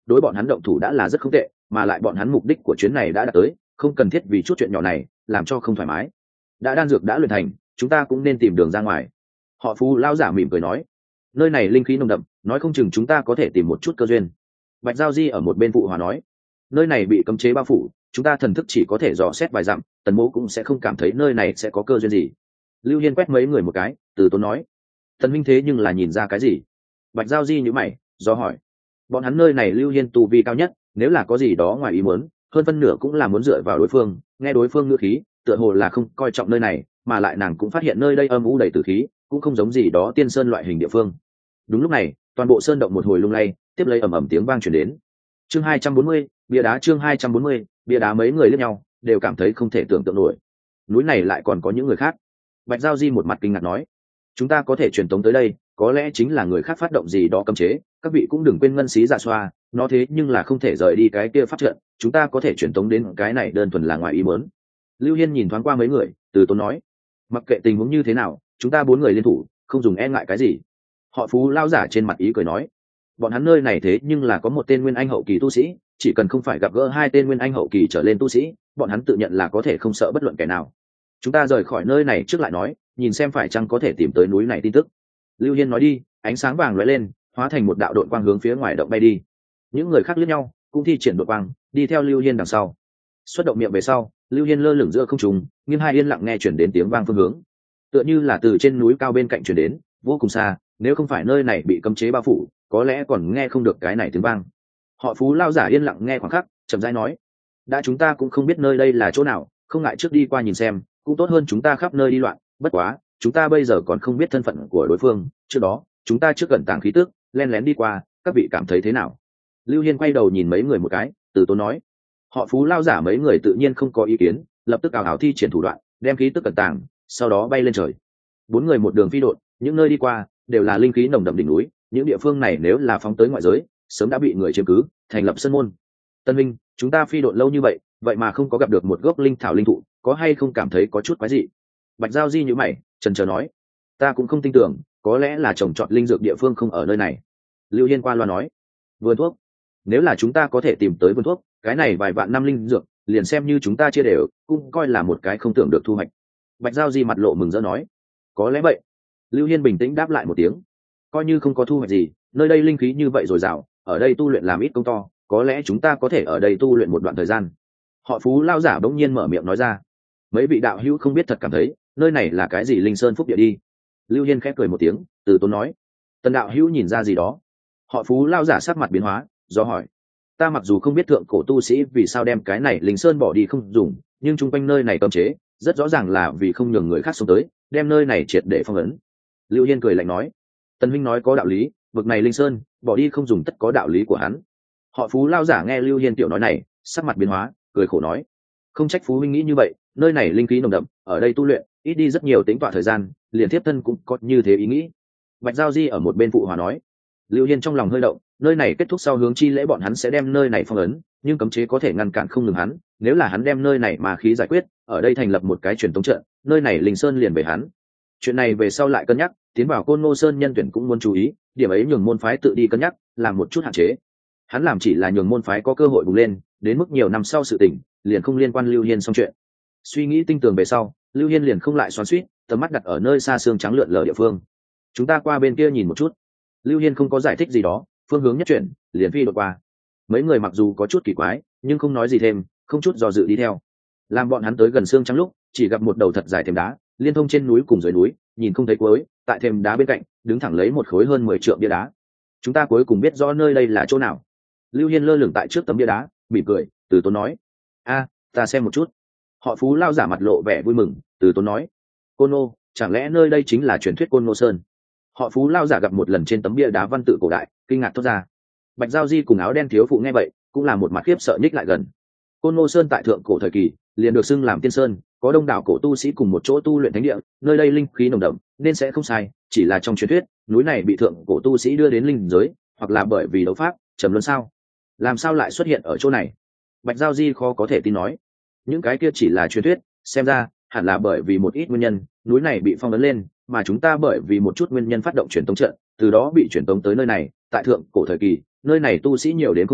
Speaker 1: đối bọn hắn động thủ đã là rất không tệ, mà lại bọn hắn mục đích của chuyến này đã đạt tới, không cần thiết vì chút chuyện nhỏ này làm cho không thoải mái. Đã đan dược đã luyện thành, chúng ta cũng nên tìm đường ra ngoài. Họ Phú lao giả mỉm cười nói, nơi này linh khí nồng đậm, nói không chừng chúng ta có thể tìm một chút cơ duyên. Bạch Giao Di ở một bên phụ hòa nói, nơi này bị cấm chế bao phủ, chúng ta thần thức chỉ có thể dò xét vài dặm, Tần Mỗ cũng sẽ không cảm thấy nơi này sẽ có cơ duyên gì. Lưu Hiên quét mấy người một cái, từ tốn nói, Tần minh thế nhưng là nhìn ra cái gì? Bạch Giao Di nhíu mày, do hỏi, bọn hắn nơi này Lưu Hiên tu vi cao nhất, nếu là có gì đó ngoài ý muốn, hơn phân nửa cũng là muốn dựa vào đối phương. Nghe đối phương ngữ khí, tựa hồ là không coi trọng nơi này, mà lại nàng cũng phát hiện nơi đây âm u đầy tử khí, cũng không giống gì đó tiên sơn loại hình địa phương. Đúng lúc này, toàn bộ sơn động một hồi lung lay, tiếp lấy ầm ầm tiếng vang truyền đến. Chương 240, bia đá. Chương 240, bia đá. Mấy người liếc nhau, đều cảm thấy không thể tưởng tượng nổi. Núi này lại còn có những người khác. Bạch Giao Di một mặt kinh ngạc nói, chúng ta có thể truyền tống tới đây, có lẽ chính là người khác phát động gì đó cấm chế, các vị cũng đừng quên ngân xí dạ xoa, nó thế nhưng là không thể rời đi cái kia pháp trận, chúng ta có thể truyền tống đến cái này đơn thuần là ngoài ý muốn. Lưu Hiên nhìn thoáng qua mấy người, từ tốn nói, mặc kệ tình huống như thế nào, chúng ta 4 người liên thủ, không dùng e ngại cái gì. Họ Phú lao giả trên mặt ý cười nói, bọn hắn nơi này thế nhưng là có một tên nguyên anh hậu kỳ tu sĩ, chỉ cần không phải gặp gỡ 2 tên nguyên anh hậu kỳ trở lên tu sĩ, bọn hắn tự nhận là có thể không sợ bất luận kẻ nào. Chúng ta rời khỏi nơi này trước lại nói, nhìn xem phải chăng có thể tìm tới núi này tin tức. Lưu Hiên nói đi, ánh sáng vàng lóe lên, hóa thành một đạo đội quang hướng phía ngoài động bay đi. Những người khác liếc nhau, cũng thi triển đội quang, đi theo Lưu Hiên đằng sau. Xuất động miệng về sau, Lưu Hiên lơ lửng giữa không trung, nghiêng hai yên lặng nghe chuyển đến tiếng vang phương hướng, tựa như là từ trên núi cao bên cạnh chuyển đến, vô cùng xa, nếu không phải nơi này bị cấm chế bao phủ, có lẽ còn nghe không được cái này tiếng vang. Họ Phú lao giả yên lặng nghe khoảng khắc, chậm rãi nói, đã chúng ta cũng không biết nơi đây là chỗ nào, không ngại trước đi qua nhìn xem, cũng tốt hơn chúng ta khắp nơi đi loạn. Bất quá chúng ta bây giờ còn không biết thân phận của đối phương, trước đó chúng ta trước gần tàng khí tức, len lén đi qua, các vị cảm thấy thế nào? Lưu Hiên quay đầu nhìn mấy người một cái, từ tốn nói. Họ Phú lao giả mấy người tự nhiên không có ý kiến, lập tức ảo ảo thi triển thủ đoạn, đem khí tức cẩn tàng, sau đó bay lên trời. 4 người một đường phi độn, những nơi đi qua đều là linh khí nồng đậm đỉnh núi, những địa phương này nếu là phóng tới ngoại giới, sớm đã bị người chiếm cứ, thành lập sơn môn. Tân Minh, chúng ta phi độn lâu như vậy, vậy mà không có gặp được một gốc linh thảo linh thụ, có hay không cảm thấy có chút quái dị? Bạch Giao Di nhíu mày, chần chờ nói, ta cũng không tin tưởng, có lẽ là trồng trọt linh dược địa phương không ở nơi này. Lưu Hiên qua loa nói, vườn thuốc, nếu là chúng ta có thể tìm tới vườn thuốc, cái này vài vạn năm linh dược, liền xem như chúng ta chia đều, cũng coi là một cái không tưởng được thu hoạch. Bạch Giao Di mặt lộ mừng rỡ nói, có lẽ vậy. Lưu Hiên bình tĩnh đáp lại một tiếng, coi như không có thu hoạch gì, nơi đây linh khí như vậy dồi dào, ở đây tu luyện làm ít công to, có lẽ chúng ta có thể ở đây tu luyện một đoạn thời gian. Họ Phú lao giả bỗng nhiên mở miệng nói ra. Mấy vị đạo hữu không biết thật cảm thấy nơi này là cái gì linh sơn phúc địa đi. Lưu Hiên khép cười một tiếng, từ tốn nói, Tần đạo hữu nhìn ra gì đó? Họ Phú lao giả sắc mặt biến hóa, do hỏi, ta mặc dù không biết thượng cổ tu sĩ vì sao đem cái này linh sơn bỏ đi không dùng, nhưng chung quanh nơi này cấm chế, rất rõ ràng là vì không nhường người khác xuống tới, đem nơi này triệt để phong ấn. Lưu Hiên cười lạnh nói, Tần huynh nói có đạo lý, vực này linh sơn bỏ đi không dùng tất có đạo lý của hắn. Họ Phú lao giả nghe Lưu Hiên tiểu nói này, sắc mặt biến hóa, cười khổ nói, không trách Phú huynh nghĩ như vậy, nơi này linh khí nồng đậm, ở đây tu luyện ít đi rất nhiều tính tọa thời gian, liền tiếp thân cũng có như thế ý nghĩ. Bạch Giao Di ở một bên phụ hòa nói. Lưu Hiên trong lòng hơi động, nơi này kết thúc sau hướng chi lễ bọn hắn sẽ đem nơi này phong ấn, nhưng cấm chế có thể ngăn cản không ngừng hắn, nếu là hắn đem nơi này mà khí giải quyết, ở đây thành lập một cái truyền tống trận, nơi này linh sơn liền về hắn. Chuyện này về sau lại cân nhắc, tiến vào Côn Ngô Sơn nhân tuyển cũng muốn chú ý, điểm ấy nhường môn phái tự đi cân nhắc, làm một chút hạn chế. Hắn làm chỉ là nhường môn phái có cơ hội bùng lên, đến mức nhiều năm sau sự tình, liền không liên quan Lưu Hiên xong chuyện. Suy nghĩ tinh tường về sau, Lưu Hiên liền không lại xoắn xuýt, tầm mắt đặt ở nơi xa xương trắng lượn lờ địa phương. Chúng ta qua bên kia nhìn một chút. Lưu Hiên không có giải thích gì đó, phương hướng nhất chuyển, liền phi đột qua. Mấy người mặc dù có chút kỳ quái, nhưng không nói gì thêm, không chút do dự đi theo. Làm bọn hắn tới gần xương trắng lúc, chỉ gặp một đầu thật dài thềm đá, liên thông trên núi cùng dưới núi, nhìn không thấy cuối. Tại thềm đá bên cạnh, đứng thẳng lấy một khối hơn 10 trượng bia đá. Chúng ta cuối cùng biết rõ nơi đây là chỗ nào. Lưu Hiên lơ lửng tại trước tấm bia đá, mỉm cười, từ tốn nói, a, ta xem một chút. Họ Phú lao giả mặt lộ vẻ vui mừng, từ tốn nói, Côn Ngô, chẳng lẽ nơi đây chính là truyền thuyết Côn Ngô Sơn? Họ Phú lao giả gặp một lần trên tấm bia đá văn tự cổ đại, kinh ngạc thốt ra. Bạch Giao Di cùng áo đen thiếu phụ nghe vậy, cũng là một mặt khiếp sợ nhích lại gần. Côn Ngô Sơn tại thượng cổ thời kỳ, liền được xưng làm tiên sơn, có đông đảo cổ tu sĩ cùng một chỗ tu luyện thánh địa, nơi đây linh khí nồng đậm, nên sẽ không sai, chỉ là trong truyền thuyết, núi này bị thượng cổ tu sĩ đưa đến linh giới, hoặc là bởi vì đấu pháp, trầm luân sao? Làm sao lại xuất hiện ở chỗ này? Bạch Giao Di khó có thể tin nói, những cái kia chỉ là truyền thuyết, xem ra hẳn là bởi vì một ít nguyên nhân, núi này bị phong ấn lên, mà chúng ta bởi vì một chút nguyên nhân phát động truyền tống trận, từ đó bị truyền tống tới nơi này. Tại thượng cổ thời kỳ, nơi này tu sĩ nhiều đến không hết,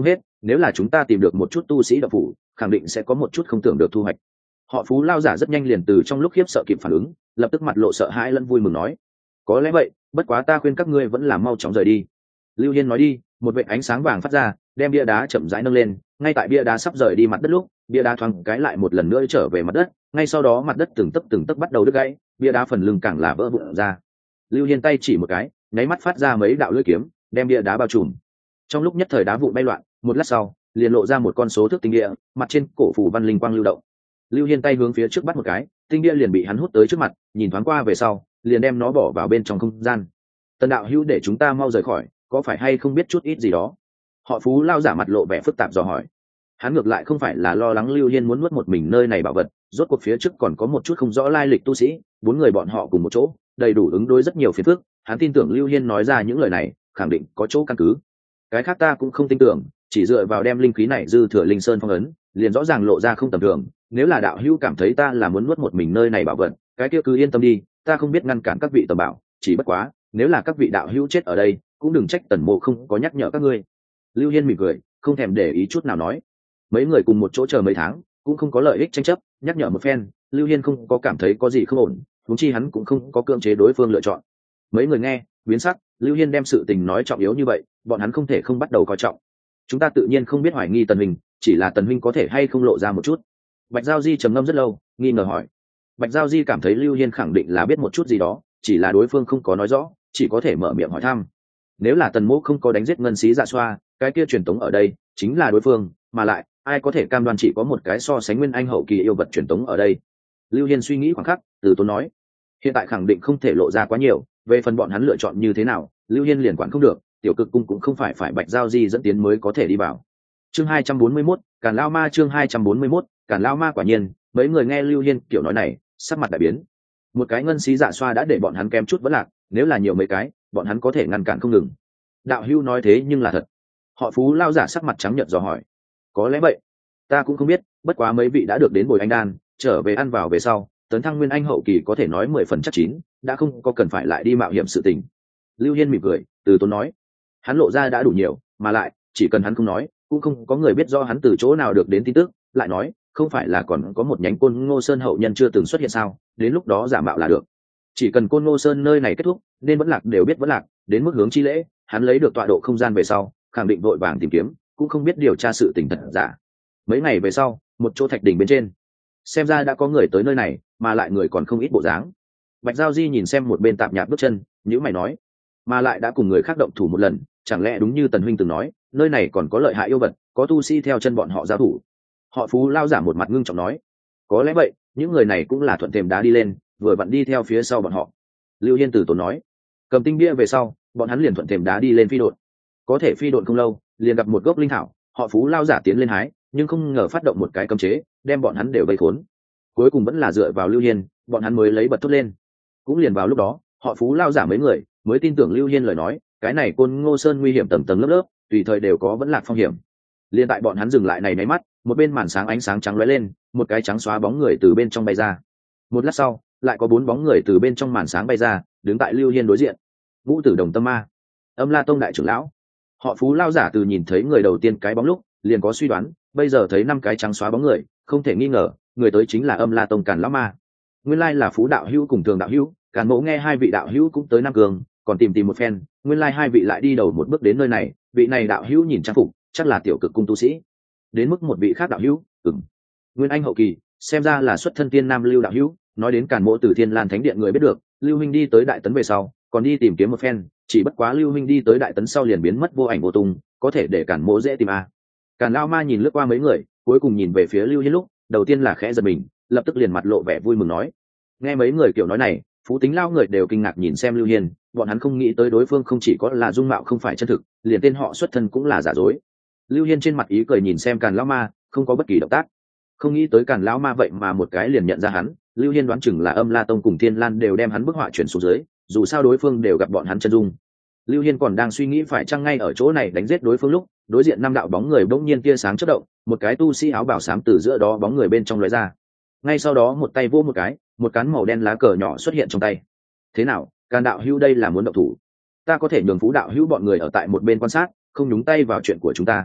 Speaker 1: nếu là chúng ta tìm được một chút tu sĩ đạo phủ khẳng định sẽ có một chút không tưởng được thu hoạch. Họ Phú lao giả rất nhanh liền từ trong lúc khiếp sợ kịp phản ứng, lập tức mặt lộ sợ hãi lẫn vui mừng nói: có lẽ vậy, bất quá ta khuyên các ngươi vẫn là mau chóng rời đi. Lưu Hiên nói đi, một vệt ánh sáng vàng phát ra, đem bia đá chậm rãi nâng lên. Ngay tại bia đá sắp rời đi mặt đất lúc, bia đá thoáng cái lại một lần nữa trở về mặt đất. Ngay sau đó mặt đất từng tấc bắt đầu đứt gãy, bia đá phần lưng càng là vỡ vụn ra. Lưu Hiên tay chỉ một cái, nháy mắt phát ra mấy đạo lưỡi kiếm, đem bia đá bao trùm. Trong lúc nhất thời đá vụn bay loạn, một lát sau, liền lộ ra một con số thước tinh địa, mặt trên cổ phủ văn linh quang lưu động. Lưu Hiên tay hướng phía trước bắt một cái, tinh địa liền bị hắn hút tới trước mặt, nhìn thoáng qua về sau, liền đem nó bỏ vào bên trong không gian. Tần đạo hữu để chúng ta mau rời khỏi, có phải hay không biết chút ít gì đó? Họ Phú lao giả mặt lộ vẻ phức tạp dò hỏi. Hắn ngược lại không phải là lo lắng Lưu Hiên muốn nuốt một mình nơi này bảo vật, rốt cuộc phía trước còn có một chút không rõ lai lịch tu sĩ, bốn người bọn họ cùng một chỗ, đầy đủ ứng đối rất nhiều phiền phức. Hắn tin tưởng Lưu Hiên nói ra những lời này, khẳng định có chỗ căn cứ. Cái khác ta cũng không tin tưởng, chỉ dựa vào đem linh khí này dư thừa linh sơn phong ấn, liền rõ ràng lộ ra không tầm thường. Nếu là đạo hữu cảm thấy ta là muốn nuốt một mình nơi này bảo vật, cái kia cứ yên tâm đi, ta không biết ngăn cản các vị tầm bảo, chỉ bất quá, nếu là các vị đạo hữu chết ở đây, cũng đừng trách Tần Mộ không có nhắc nhở các ngươi. Lưu Hiên mỉm cười, không thèm để ý chút nào nói. Mấy người cùng một chỗ chờ mấy tháng, cũng không có lợi ích tranh chấp, nhắc nhở một phen, Lưu Hiên không có cảm thấy có gì không ổn, huống chi hắn cũng không có cưỡng chế đối phương lựa chọn. Mấy người nghe, biến sắc, Lưu Hiên đem sự tình nói trọng yếu như vậy, bọn hắn không thể không bắt đầu coi trọng. Chúng ta tự nhiên không biết hoài nghi Tần huynh, chỉ là Tần huynh có thể hay không lộ ra một chút. Bạch Giao Di trầm ngâm rất lâu, nghi ngờ hỏi. Bạch Giao Di cảm thấy Lưu Hiên khẳng định là biết một chút gì đó, chỉ là đối phương không có nói rõ, chỉ có thể mở miệng hỏi thăm. Nếu là Tần Mộ không có đánh giết ngân xí dạ xoa, cái kia truyền tống ở đây chính là đối phương, mà lại ai có thể cam đoan chỉ có một cái so sánh nguyên anh hậu kỳ yêu vật truyền tống ở đây? Lưu Hiên suy nghĩ khoảng khắc, từ tốn nói: hiện tại khẳng định không thể lộ ra quá nhiều, về phần bọn hắn lựa chọn như thế nào, Lưu Hiên liền quản không được, tiểu cực cung cũng không phải Bạch Giao Di dẫn tiến mới có thể đi vào. Chương 241, Càn Lao Ma. Chương 241, Càn Lao Ma. Quả nhiên, mấy người nghe Lưu Hiên kiểu nói này, sắc mặt đại biến. Một cái ngân xí dạ xoa đã để bọn hắn kém chút vẫn lạc, nếu là nhiều mấy cái, bọn hắn có thể ngăn cản không ngừng. Đạo hữu nói thế nhưng là thật? Họ Phú lao giả sắc mặt trắng nhợt dò hỏi. Có lẽ vậy, ta cũng không biết, bất quá mấy vị đã được đến bồi anh đan, trở về ăn vào về sau, tấn thăng nguyên anh hậu kỳ có thể nói 10 phần chắc chín, đã không có cần phải lại đi mạo hiểm sự tình. Lưu Hiên mỉm cười, từ tốn nói. Hắn lộ ra đã đủ nhiều, mà lại chỉ cần hắn không nói, cũng không có người biết do hắn từ chỗ nào được đến tin tức. Lại nói, không phải là còn có một nhánh Côn Ngô Sơn hậu nhân chưa từng xuất hiện sao? Đến lúc đó giả mạo là được. Chỉ cần Côn Ngô Sơn nơi này kết thúc, nên vẫn lạc đều biết vẫn lạc, đến mức hướng chi lễ, hắn lấy được tọa độ không gian về sau, khẳng định vội vàng tìm kiếm, cũng không biết điều tra sự tình thật giả. Mấy ngày về sau, một chỗ thạch đỉnh bên trên, xem ra đã có người tới nơi này, mà lại người còn không ít bộ dáng. Bạch Giao Di nhìn xem một bên tạp nhạp bước chân, nhíu mày nói: mà lại đã cùng người khác động thủ một lần, chẳng lẽ đúng như Tần huynh từng nói, nơi này còn có lợi hại yêu vật, có tu sĩ theo chân bọn họ giao thủ? Họ Phú lao giả một mặt ngưng trọng nói: có lẽ vậy, những người này cũng là thuận thềm đá đi lên, vừa vặn đi theo phía sau bọn họ. Lưu Hiên từ tốn nói: cầm tinh bia về sau, bọn hắn liền thuận thềm đá đi lên phi độn. Có thể phi độn không lâu, liền gặp một gốc linh thảo, họ Phú lao giả tiến lên hái, nhưng không ngờ phát động một cái cấm chế, đem bọn hắn đều vây khốn. Cuối cùng vẫn là dựa vào Lưu Hiên, bọn hắn mới lấy bật thốt lên. Cũng liền vào lúc đó, họ Phú lao giả mấy người mới tin tưởng Lưu Hiên lời nói, cái này Côn Ngô Sơn nguy hiểm tầng tầng lớp lớp, tùy thời đều có vẫn lạc phong hiểm. Liên tại bọn hắn dừng lại này mấy mắt, một bên màn sáng ánh sáng trắng lóe lên, một cái trắng xóa bóng người từ bên trong bay ra. Một lát sau, lại có 4 bóng người từ bên trong màn sáng bay ra, đứng tại Lưu Hiên đối diện. Ngũ Tử Đồng Tâm Ma, Âm La Tông đại trưởng lão. Họ Phú lao giả từ nhìn thấy người đầu tiên cái bóng lúc, liền có suy đoán, bây giờ thấy 5 cái trắng xóa bóng người, không thể nghi ngờ, người tới chính là Âm La Tông Càn lão ma. Nguyên lai là Phú đạo hữu cùng Thường đạo hữu, Càn Mỗ nghe hai vị đạo hữu cũng tới Nam Cường, còn tìm một phen, nguyên lai hai vị lại đi đầu một bước đến nơi này, vị này đạo hữu nhìn trang phục, chắc là tiểu cực cung tu sĩ. Đến mức một vị khác đạo hữu, Nguyên Anh hậu kỳ, xem ra là xuất thân Tiên Nam Lưu đạo hữu. Nói đến Càn Mỗ từ Thiên Lan Thánh Điện người biết được, Lưu huynh đi tới Đại Tấn về sau, còn đi tìm kiếm một phen, chỉ bất quá Lưu huynh đi tới Đại Tấn sau liền biến mất vô ảnh vô tung, có thể để Càn Mỗ dễ tìm à. Càn lão ma nhìn lướt qua mấy người, cuối cùng nhìn về phía Lưu Hiên lúc, đầu tiên là khẽ giật mình, lập tức liền mặt lộ vẻ vui mừng nói: nghe mấy người kiểu nói này, Phú Tính lao người đều kinh ngạc nhìn xem Lưu Hiên, bọn hắn không nghĩ tới đối phương không chỉ có là dung mạo không phải chân thực, liền tên họ xuất thân cũng là giả dối. Lưu Hiên trên mặt ý cười nhìn xem Càn lão ma, không có bất kỳ động tác. Không nghĩ tới Càn lão ma vậy mà một cái liền nhận ra hắn. Lưu Hiên đoán chừng là Âm La Tông cùng Thiên Lan đều đem hắn bức họa chuyển xuống dưới, dù sao đối phương đều gặp bọn hắn chân dung. Lưu Hiên còn đang suy nghĩ phải chăng ngay ở chỗ này đánh giết đối phương lúc, đối diện 5 đạo bóng người bỗng nhiên tia sáng chớp động, một cái tu sĩ áo bào xám từ giữa đó bóng người bên trong lóe ra. Ngay sau đó một tay vỗ một cái, một cán màu đen lá cờ nhỏ xuất hiện trong tay. Thế nào, Càn đạo hữu đây là muốn động thủ? Ta có thể nhường Phú đạo hữu bọn người ở tại một bên quan sát, không nhúng tay vào chuyện của chúng ta.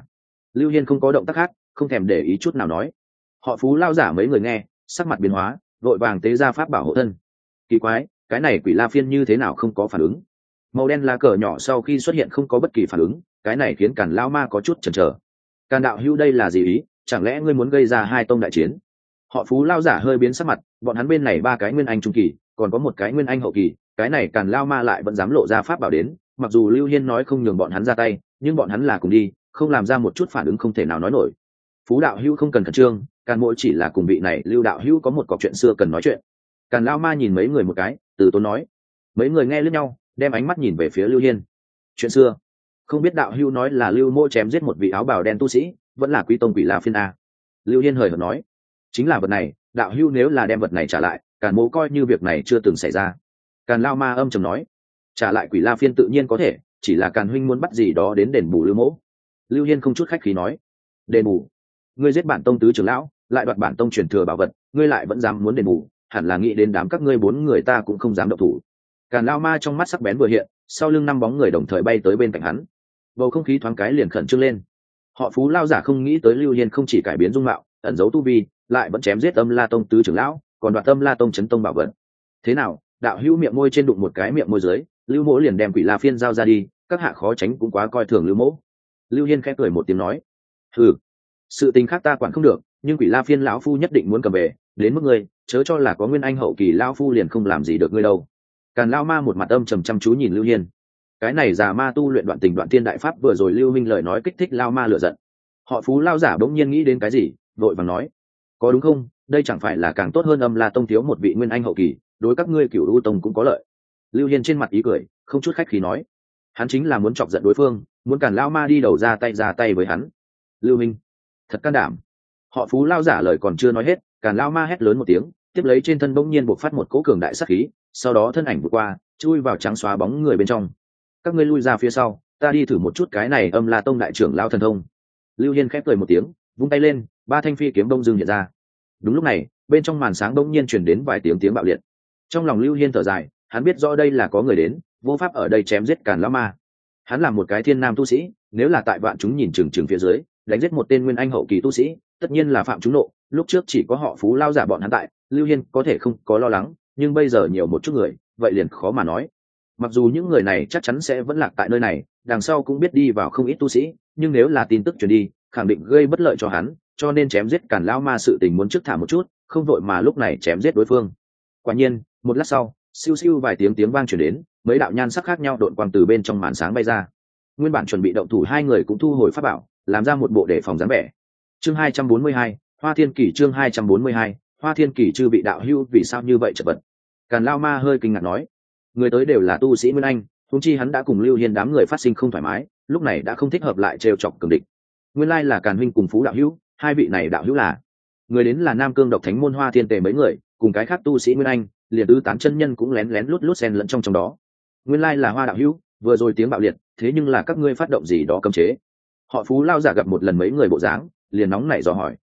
Speaker 1: Lưu Hiên không có động tác khác, không thèm để ý chút nào nói. Họ Phú lao giả mấy người nghe sắc mặt biến hóa, vội vàng tế ra pháp bảo hộ thân. Kỳ quái, cái này Quỷ La Phiên như thế nào không có phản ứng? Màu đen lá cờ nhỏ sau khi xuất hiện không có bất kỳ phản ứng, cái này khiến Càn Lao Ma có chút chần chờ. Càn đạo hữu đây là gì ý? Chẳng lẽ ngươi muốn gây ra hai tông đại chiến? Họ Phú lao giả hơi biến sắc mặt, bọn hắn bên này ba cái nguyên anh trung kỳ, còn có một cái nguyên anh hậu kỳ, cái này Càn Lao Ma lại vẫn dám lộ ra pháp bảo đến. Mặc dù Lưu Hiên nói không nhường bọn hắn ra tay, nhưng bọn hắn là cùng đi, không làm ra một chút phản ứng không thể nào nói nổi. Phú đạo hữu không cần khẩn trương, Càn mỗi chỉ là cùng vị này Lưu đạo hữu có một cọc chuyện xưa cần nói chuyện. Càn Lao Ma nhìn mấy người một cái, từ tốn nói. Mấy người nghe lướt nhau, đem ánh mắt nhìn về phía Lưu Hiên. Chuyện xưa? Không biết đạo hữu nói là Lưu Mô chém giết một vị áo bào đen tu sĩ, vẫn là Quý tông Quỷ La Phiên a? Lưu Hiên hời hợt nói. Chính là vật này, đạo hữu nếu là đem vật này trả lại, Càn mô coi như việc này chưa từng xảy ra. Càn Lao Ma âm trầm nói. Trả lại Quỷ La Phiên tự nhiên có thể, chỉ là Càn huynh muốn bắt gì đó đến đền bù Lưu Mỗ. Lưu Hiên không chút khách khí nói. Đền bù? Ngươi giết bản tông tứ trưởng lão, lại đoạt bản tông truyền thừa bảo vật, ngươi lại vẫn dám muốn đền bù, hẳn là nghĩ đến đám các ngươi bốn người ta cũng không dám động thủ. Càn Lao Ma trong mắt sắc bén vừa hiện, sau lưng năm bóng người đồng thời bay tới bên cạnh hắn. Bầu không khí thoáng cái liền khẩn trương lên. Họ Phú lao giả không nghĩ tới Lưu Hiên không chỉ cải biến dung mạo, ẩn giấu tu vi, lại vẫn chém giết Âm La tông tứ trưởng lão, còn đoạt Âm La tông chấn tông bảo vật. Thế nào, đạo hữu miệng môi trên đụng một cái miệng môi dưới, Lưu Mỗ liền đem Quỷ La Phiên giao ra đi, các hạ khó tránh cũng quá coi thường Lưu Mỗ. Lưu Hiên khẽ cười một tiếng nói. Hừ, sự tình khác ta quản không được, nhưng Quỷ La Phiên lão phu nhất định muốn cầm về, đến mức ngươi, chớ cho là có nguyên anh hậu kỳ lão phu liền không làm gì được ngươi đâu. Càn Lao Ma một mặt âm trầm chăm chú nhìn Lưu Hiên. Cái này già ma tu luyện đoạn tình đoạn thiên đại pháp vừa rồi Lưu Minh lời nói kích thích Lao Ma lửa giận. Họ Phú lao giả bỗng nhiên nghĩ đến cái gì, vội vàng nói. Có đúng không, đây chẳng phải là càng tốt hơn Âm La tông thiếu một vị nguyên anh hậu kỳ, đối các ngươi Cửu U tông cũng có lợi. Lưu Hiên trên mặt ý cười, không chút khách khí nói. Hắn chính là muốn chọc giận đối phương, muốn Càn Lao Ma đi đầu ra tay với hắn. Lưu Minh, thật can đảm. Họ Phú lao giả lời còn chưa nói hết, Càn Lao Ma hét lớn một tiếng, tiếp lấy trên thân bỗng nhiên bộc phát một cỗ cường đại sát khí, sau đó thân ảnh vượt qua, chui vào trắng xóa bóng người bên trong. Các ngươi lui ra phía sau, ta đi thử một chút cái này Âm La tông đại trưởng lao thần thông. Lưu Hiên khép cười một tiếng, vung tay lên, ba thanh phi kiếm đông dương hiện ra. Đúng lúc này, bên trong màn sáng bỗng nhiên truyền đến vài tiếng bạo liệt. Trong lòng Lưu Hiên thở dài, hắn biết rõ đây là có người đến, vô pháp ở đây chém giết Càn Lao Ma. Hắn là một cái thiên nam tu sĩ, nếu là tại vạn chúng nhìn chừng phía dưới, đánh giết một tên nguyên anh hậu kỳ tu sĩ, tất nhiên là phạm chúng nộ. Lúc trước chỉ có họ Phú lao giả bọn hắn tại, Lưu Hiên có thể không có lo lắng, nhưng bây giờ nhiều một chút người, vậy liền khó mà nói. Mặc dù những người này chắc chắn sẽ vẫn lạc tại nơi này, đằng sau cũng biết đi vào không ít tu sĩ, nhưng nếu là tin tức truyền đi, khẳng định gây bất lợi cho hắn, cho nên chém giết Càn Lao Ma sự tình muốn trước thả một chút, không vội mà lúc này chém giết đối phương. Quả nhiên, một lát sau, siêu siêu vài tiếng vang truyền đến, mấy đạo nhan sắc khác nhau độn quang từ bên trong màn sáng bay ra. Nguyên bản chuẩn bị động thủ hai người cũng thu hồi pháp bảo, làm ra một bộ đề phòng dáng vẻ. Chương 242, Hoa Thiên Kỷ chương 242, Hoa Thiên Kỷ chư vị đạo hữu vì sao như vậy chợt vật. Càn Lao Ma hơi kinh ngạc nói, người tới đều là tu sĩ nguyên anh, huống chi hắn đã cùng Lưu Hiên đám người phát sinh không thoải mái, lúc này đã không thích hợp lại trêu chọc cường địch. Nguyên lai là Càn huynh cùng Phú đạo hữu, hai vị này đạo hữu là. Người đến là Nam Cương độc thánh môn Hoa Thiên Tề mấy người, cùng cái khác tu sĩ nguyên anh, liền tứ tán chân nhân cũng lén lén lút xen lẫn trong đó. Nguyên lai là Hoa đạo hữu, vừa rồi tiếng bạo liệt, thế nhưng là các ngươi phát động gì đó cấm chế. Họ Phú lao giả gặp một lần mấy người bộ dáng, liền nóng nảy dò hỏi.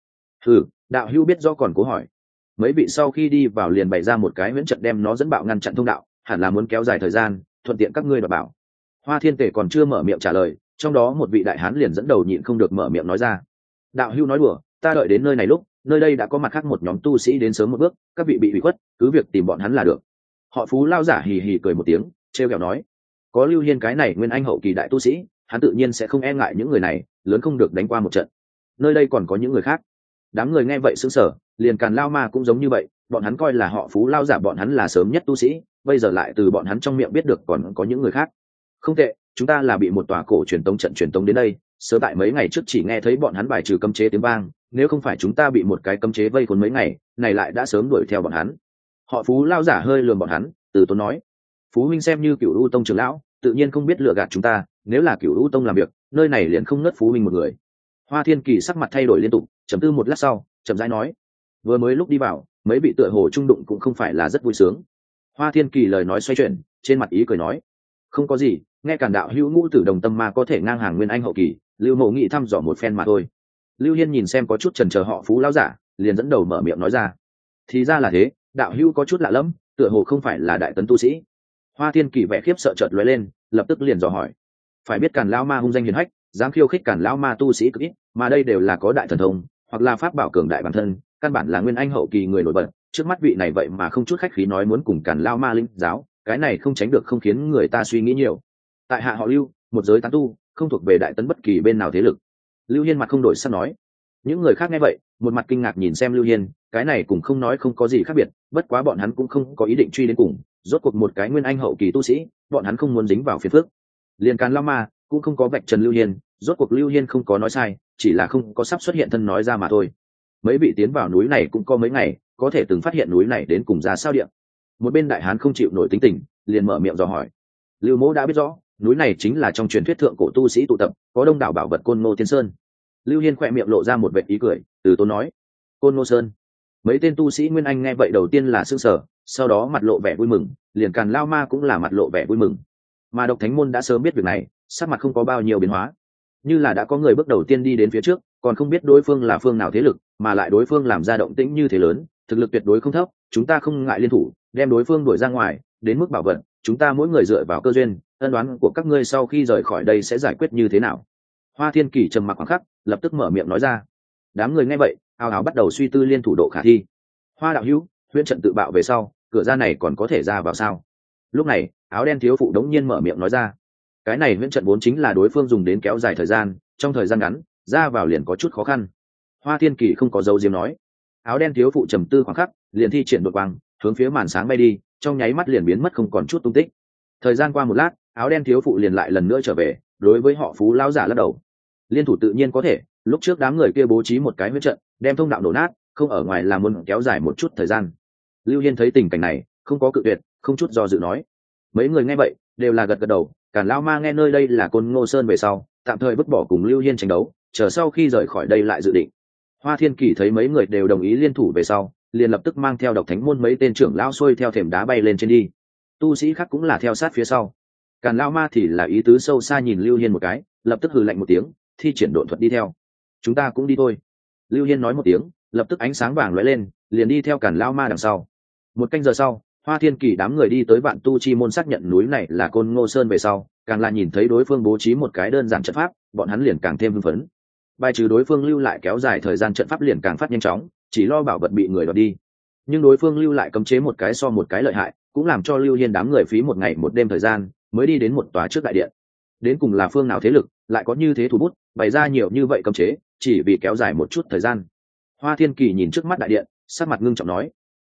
Speaker 1: Đạo hữu biết do còn cố hỏi. Mấy vị sau khi đi vào liền bày ra một cái huyễn trận đem nó dẫn bạo ngăn chặn thông đạo, hẳn là muốn kéo dài thời gian, thuận tiện các ngươi đoạt bảo. Hoa Thiên Tể còn chưa mở miệng trả lời, trong đó một vị đại hán liền dẫn đầu nhịn không được mở miệng nói ra. Đạo hữu nói đùa, ta đợi đến nơi này lúc, nơi đây đã có mặt khác một nhóm tu sĩ đến sớm một bước, các vị bị hủy khuất, cứ việc tìm bọn hắn là được. Họ Phú lao giả hì hì cười một tiếng, trêu ghẹo nói. Có Lưu Hiên cái này nguyên anh hậu kỳ đại tu sĩ, hắn tự nhiên sẽ không e ngại những người này, lớn không được đánh qua một trận. Nơi đây còn có những người khác. Đám người nghe vậy sững sờ, liền Càn Lao Ma cũng giống như vậy, bọn hắn coi là họ Phú lao giả bọn hắn là sớm nhất tu sĩ, bây giờ lại từ bọn hắn trong miệng biết được còn có những người khác. Không tệ, chúng ta là bị một tòa cổ truyền tống trận truyền tống đến đây, sớm tại mấy ngày trước chỉ nghe thấy bọn hắn bài trừ cấm chế tiếng vang, nếu không phải chúng ta bị một cái cấm chế vây khốn mấy ngày, này lại đã sớm đuổi theo bọn hắn. Họ Phú lao giả hơi lườm bọn hắn, từ tốn nói: Phú huynh xem như Cửu U tông trưởng lão, tự nhiên không biết lừa gạt chúng ta, nếu là Cửu U tông làm việc, nơi này liền không nứt Phú huynh một người. Hoa Thiên Kỳ sắc mặt thay đổi liên tục, trầm tư một lát sau, chậm rãi nói: vừa mới lúc đi vào, mấy vị tựa hồ trung đụng cũng không phải là rất vui sướng. Hoa Thiên Kỳ lời nói xoay chuyển, trên mặt ý cười nói: không có gì, nghe Càn đạo hữu ngũ tử đồng tâm ma có thể ngang hàng nguyên anh hậu kỳ, Lưu Mộ nghị thăm dò một phen mà thôi. Lưu Hiên nhìn xem có chút chần chờ họ Phú lão giả, liền dẫn đầu mở miệng nói ra: thì ra là thế, đạo hữu có chút lạ lẫm, tựa hồ không phải là đại tấn tu sĩ. Hoa Thiên Kỳ vẻ khiếp sợ chợt lóe lên, lập tức liền dò hỏi: phải biết Càn lão ma hung danh hiển hách, dám khiêu khích Càn lão ma tu sĩ cực ít, mà đây đều là có đại thần thông hoặc là pháp bảo cường đại bản thân, căn bản là nguyên anh hậu kỳ người nổi bật. Trước mắt vị này vậy mà không chút khách khí nói muốn cùng Càn lão ma linh giáo, cái này không tránh được không khiến người ta suy nghĩ nhiều. Tại hạ họ Lưu, một giới tán tu, không thuộc về đại tấn bất kỳ bên nào thế lực. Lưu Hiên mặt không đổi sắc nói. Những người khác nghe vậy một mặt kinh ngạc nhìn xem Lưu Hiên, cái này cũng không nói không có gì khác biệt, bất quá bọn hắn cũng không có ý định truy đến cùng, rốt cuộc một cái nguyên anh hậu kỳ tu sĩ, bọn hắn không muốn dính vào phiền phức. Liên Càn lão ma cũng không có vạch trần Lưu Hiên, rốt cuộc Lưu Hiên không có nói sai, chỉ là không có sắp xuất hiện thân nói ra mà thôi. Mấy vị tiến vào núi này cũng có mấy ngày, có thể từng phát hiện núi này đến cùng ra sao địa. Một bên đại hán không chịu nổi tính tình, liền mở miệng dò hỏi. Lưu Mỗ đã biết rõ, núi này chính là trong truyền thuyết thượng cổ tu sĩ tụ tập, có đông đảo bảo vật Côn Ngô Thiên Sơn. Lưu Hiên khỏe miệng lộ ra một vệt ý cười, từ tốn nói. Côn Ngô Sơn. Mấy tên tu sĩ nguyên anh nghe vậy đầu tiên là sửng sở, sau đó mặt lộ vẻ vui mừng, liền Càn lão ma cũng là mặt lộ vẻ vui mừng. Mà Độc Thánh môn đã sớm biết việc này, sắc mặt không có bao nhiêu biến hóa, như là đã có người bước đầu tiên đi đến phía trước, còn không biết đối phương là phương nào thế lực, mà lại đối phương làm ra động tĩnh như thế lớn, thực lực tuyệt đối không thấp, chúng ta không ngại liên thủ, đem đối phương đuổi ra ngoài, đến mức bảo vật, chúng ta mỗi người dựa vào cơ duyên, ân đoán của các ngươi sau khi rời khỏi đây sẽ giải quyết như thế nào. Hoa Thiên Kỳ trầm mặc khoảng khắc, lập tức mở miệng nói ra. Đám người nghe vậy ào ào bắt đầu suy tư liên thủ độ khả thi. Hoa đạo hữu, huyễn trận tự bạo về sau, cửa ra này còn có thể ra vào sao? Lúc này áo đen thiếu phụ đống nhiên mở miệng nói ra. Cái này huyễn trận vốn chính là đối phương dùng đến kéo dài thời gian, trong thời gian ngắn ra vào liền có chút khó khăn. Hoa Thiên Kỳ không có dấu diếm nói. Áo đen thiếu phụ trầm tư khoảng khắc, liền thi triển đột quang hướng phía màn sáng bay đi, trong nháy mắt liền biến mất không còn chút tung tích. Thời gian qua một lát, áo đen thiếu phụ liền lại lần nữa trở về, đối với họ Phú lão giả lắc đầu. Liên thủ tự nhiên có thể, lúc trước đám người kia bố trí một cái huyễn trận, đem thông đạo nổ nát, không ở ngoài là muốn kéo dài một chút thời gian. Lưu Hiên thấy tình cảnh này, không có cự tuyệt, không chút do dự nói. Mấy người nghe vậy đều là gật gật đầu. Càn lão ma nghe nơi đây là Côn Ngô Sơn về sau, tạm thời vứt bỏ cùng Lưu Hiên tranh đấu, chờ sau khi rời khỏi đây lại dự định. Hoa Thiên Kỳ thấy mấy người đều đồng ý liên thủ về sau, liền lập tức mang theo Độc Thánh môn mấy tên trưởng lão xuôi theo thềm đá bay lên trên đi. Tu sĩ khác cũng là theo sát phía sau. Càn lão ma thì là ý tứ sâu xa nhìn Lưu Hiên một cái, lập tức hừ lạnh một tiếng, thi triển độn thuật đi theo. Chúng ta cũng đi thôi. Lưu Hiên nói một tiếng, lập tức ánh sáng vàng lóe lên, liền đi theo Càn lão ma đằng sau. Một canh giờ sau, Hoa Thiên Kỳ đám người đi tới Vạn Tu Chi môn xác nhận núi này là Côn Ngô Sơn về sau, càng là nhìn thấy đối phương bố trí một cái đơn giản trận pháp, bọn hắn liền càng thêm hưng phấn. Bài trừ đối phương lưu lại kéo dài thời gian trận pháp liền càng phát nhanh chóng, chỉ lo bảo vật bị người đoạt đi. Nhưng đối phương lưu lại cấm chế một cái so một cái lợi hại, cũng làm cho Lưu Hiên đám người phí một ngày một đêm thời gian mới đi đến một tòa trước đại điện. Đến cùng là phương nào thế lực, lại có như thế thủ bút, bày ra nhiều như vậy cấm chế, chỉ vì kéo dài một chút thời gian. Hoa Thiên Kỳ nhìn trước mắt đại điện, sắc mặt ngưng trọng nói: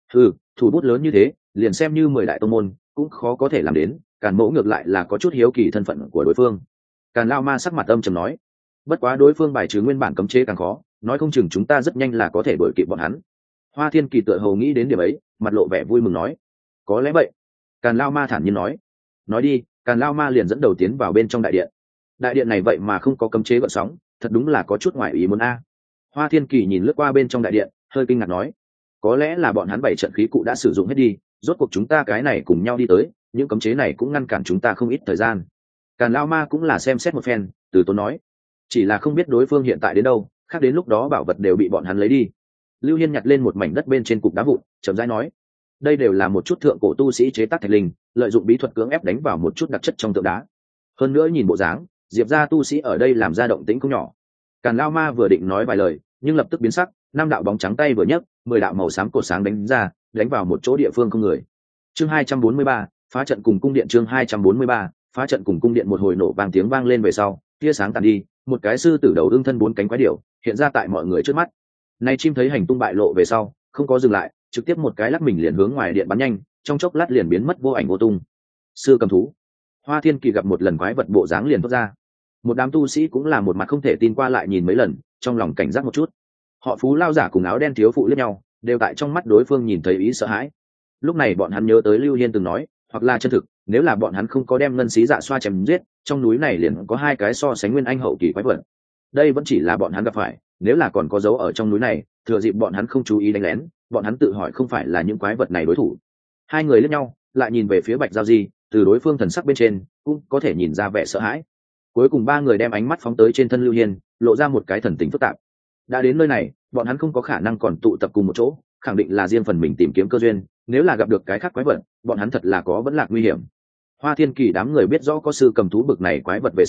Speaker 1: thủ bút lớn như thế, liền xem như 10 đại tông môn cũng khó có thể làm đến. Càn Mỗ ngược lại là có chút hiếu kỳ thân phận của đối phương. Càn lão ma sắc mặt âm trầm nói: bất quá đối phương bài trừ nguyên bản cấm chế càng khó, nói không chừng chúng ta rất nhanh là có thể đuổi kịp bọn hắn. Hoa Thiên Kỳ tựa hồ nghĩ đến điểm ấy, mặt lộ vẻ vui mừng nói: có lẽ vậy. Càn lão ma thản nhiên nói. Nói đi, Càn lão ma liền dẫn đầu tiến vào bên trong đại điện. Đại điện này vậy mà không có cấm chế gợn sóng, thật đúng là có chút ngoài ý muốn a. Hoa Thiên Kỳ nhìn lướt qua bên trong đại điện, hơi kinh ngạc nói: có lẽ là bọn hắn bảy trận khí cụ đã sử dụng hết đi, rốt cuộc chúng ta cái này cùng nhau đi tới, những cấm chế này cũng ngăn cản chúng ta không ít thời gian. Càn lão ma cũng là xem xét một phen, từ tốn nói: chỉ là không biết đối phương hiện tại đến đâu, khác đến lúc đó bảo vật đều bị bọn hắn lấy đi. Lưu Hiên nhặt lên một mảnh đất bên trên cục đá vụn, chậm rãi nói: đây đều là một chút thượng cổ tu sĩ chế tác thạch linh, lợi dụng bí thuật cưỡng ép đánh vào một chút đặc chất trong tượng đá. Hơn nữa nhìn bộ dáng, Diệp gia tu sĩ ở đây làm ra động tĩnh không nhỏ. Càn lão ma vừa định nói vài lời, nhưng lập tức biến sắc, 5 đạo bóng trắng tay vừa nhấc, 10 đạo màu xám cột sáng đánh ra, đánh vào một chỗ địa phương không người. Chương 243, phá trận cùng cung điện. Chương 243, phá trận cùng cung điện. Một hồi nổ vang tiếng vang lên về sau, tia sáng tàn đi, một cái sư tử đầu ương thân 4 cánh quái điểu hiện ra tại mọi người trước mắt. Này chim thấy hành tung bại lộ về sau, không có dừng lại, trực tiếp một cái lắc mình liền hướng ngoài điện bắn nhanh, trong chốc lát liền biến mất vô ảnh vô tung. Sư cầm thú. Hoa Thiên Kỳ gặp một lần quái vật bộ dáng liền thoát ra. Một đám tu sĩ cũng là một mặt không thể tin qua lại nhìn mấy lần, trong lòng cảnh giác một chút. Họ Phú lão giả cùng áo đen thiếu phụ liếc nhau, đều tại trong mắt đối phương nhìn thấy ý sợ hãi. Lúc này bọn hắn nhớ tới Lưu Hiên từng nói, hoặc là chân thực, nếu là bọn hắn không có đem ngân xí dạ xoa chém giết, trong núi này liền có 2 cái so sánh nguyên anh hậu kỳ quái vật. Đây vẫn chỉ là bọn hắn gặp phải, nếu là còn có dấu ở trong núi này, thừa dịp bọn hắn không chú ý đánh lén, bọn hắn tự hỏi không phải là những quái vật này đối thủ. Hai người liếc nhau, lại nhìn về phía Bạch Giao Di, từ đối phương thần sắc bên trên cũng có thể nhìn ra vẻ sợ hãi. Cuối cùng 3 người đem ánh mắt phóng tới trên thân Lưu Hiên, lộ ra một cái thần tình phức tạp. Đã đến nơi này, bọn hắn không có khả năng còn tụ tập cùng một chỗ, khẳng định là riêng phần mình tìm kiếm cơ duyên, nếu là gặp được cái khác quái vật, bọn hắn thật là có vẫn lạc nguy hiểm. Hoa Thiên Kỳ đám người biết rõ có sư cầm thú bực này quái vật về sau,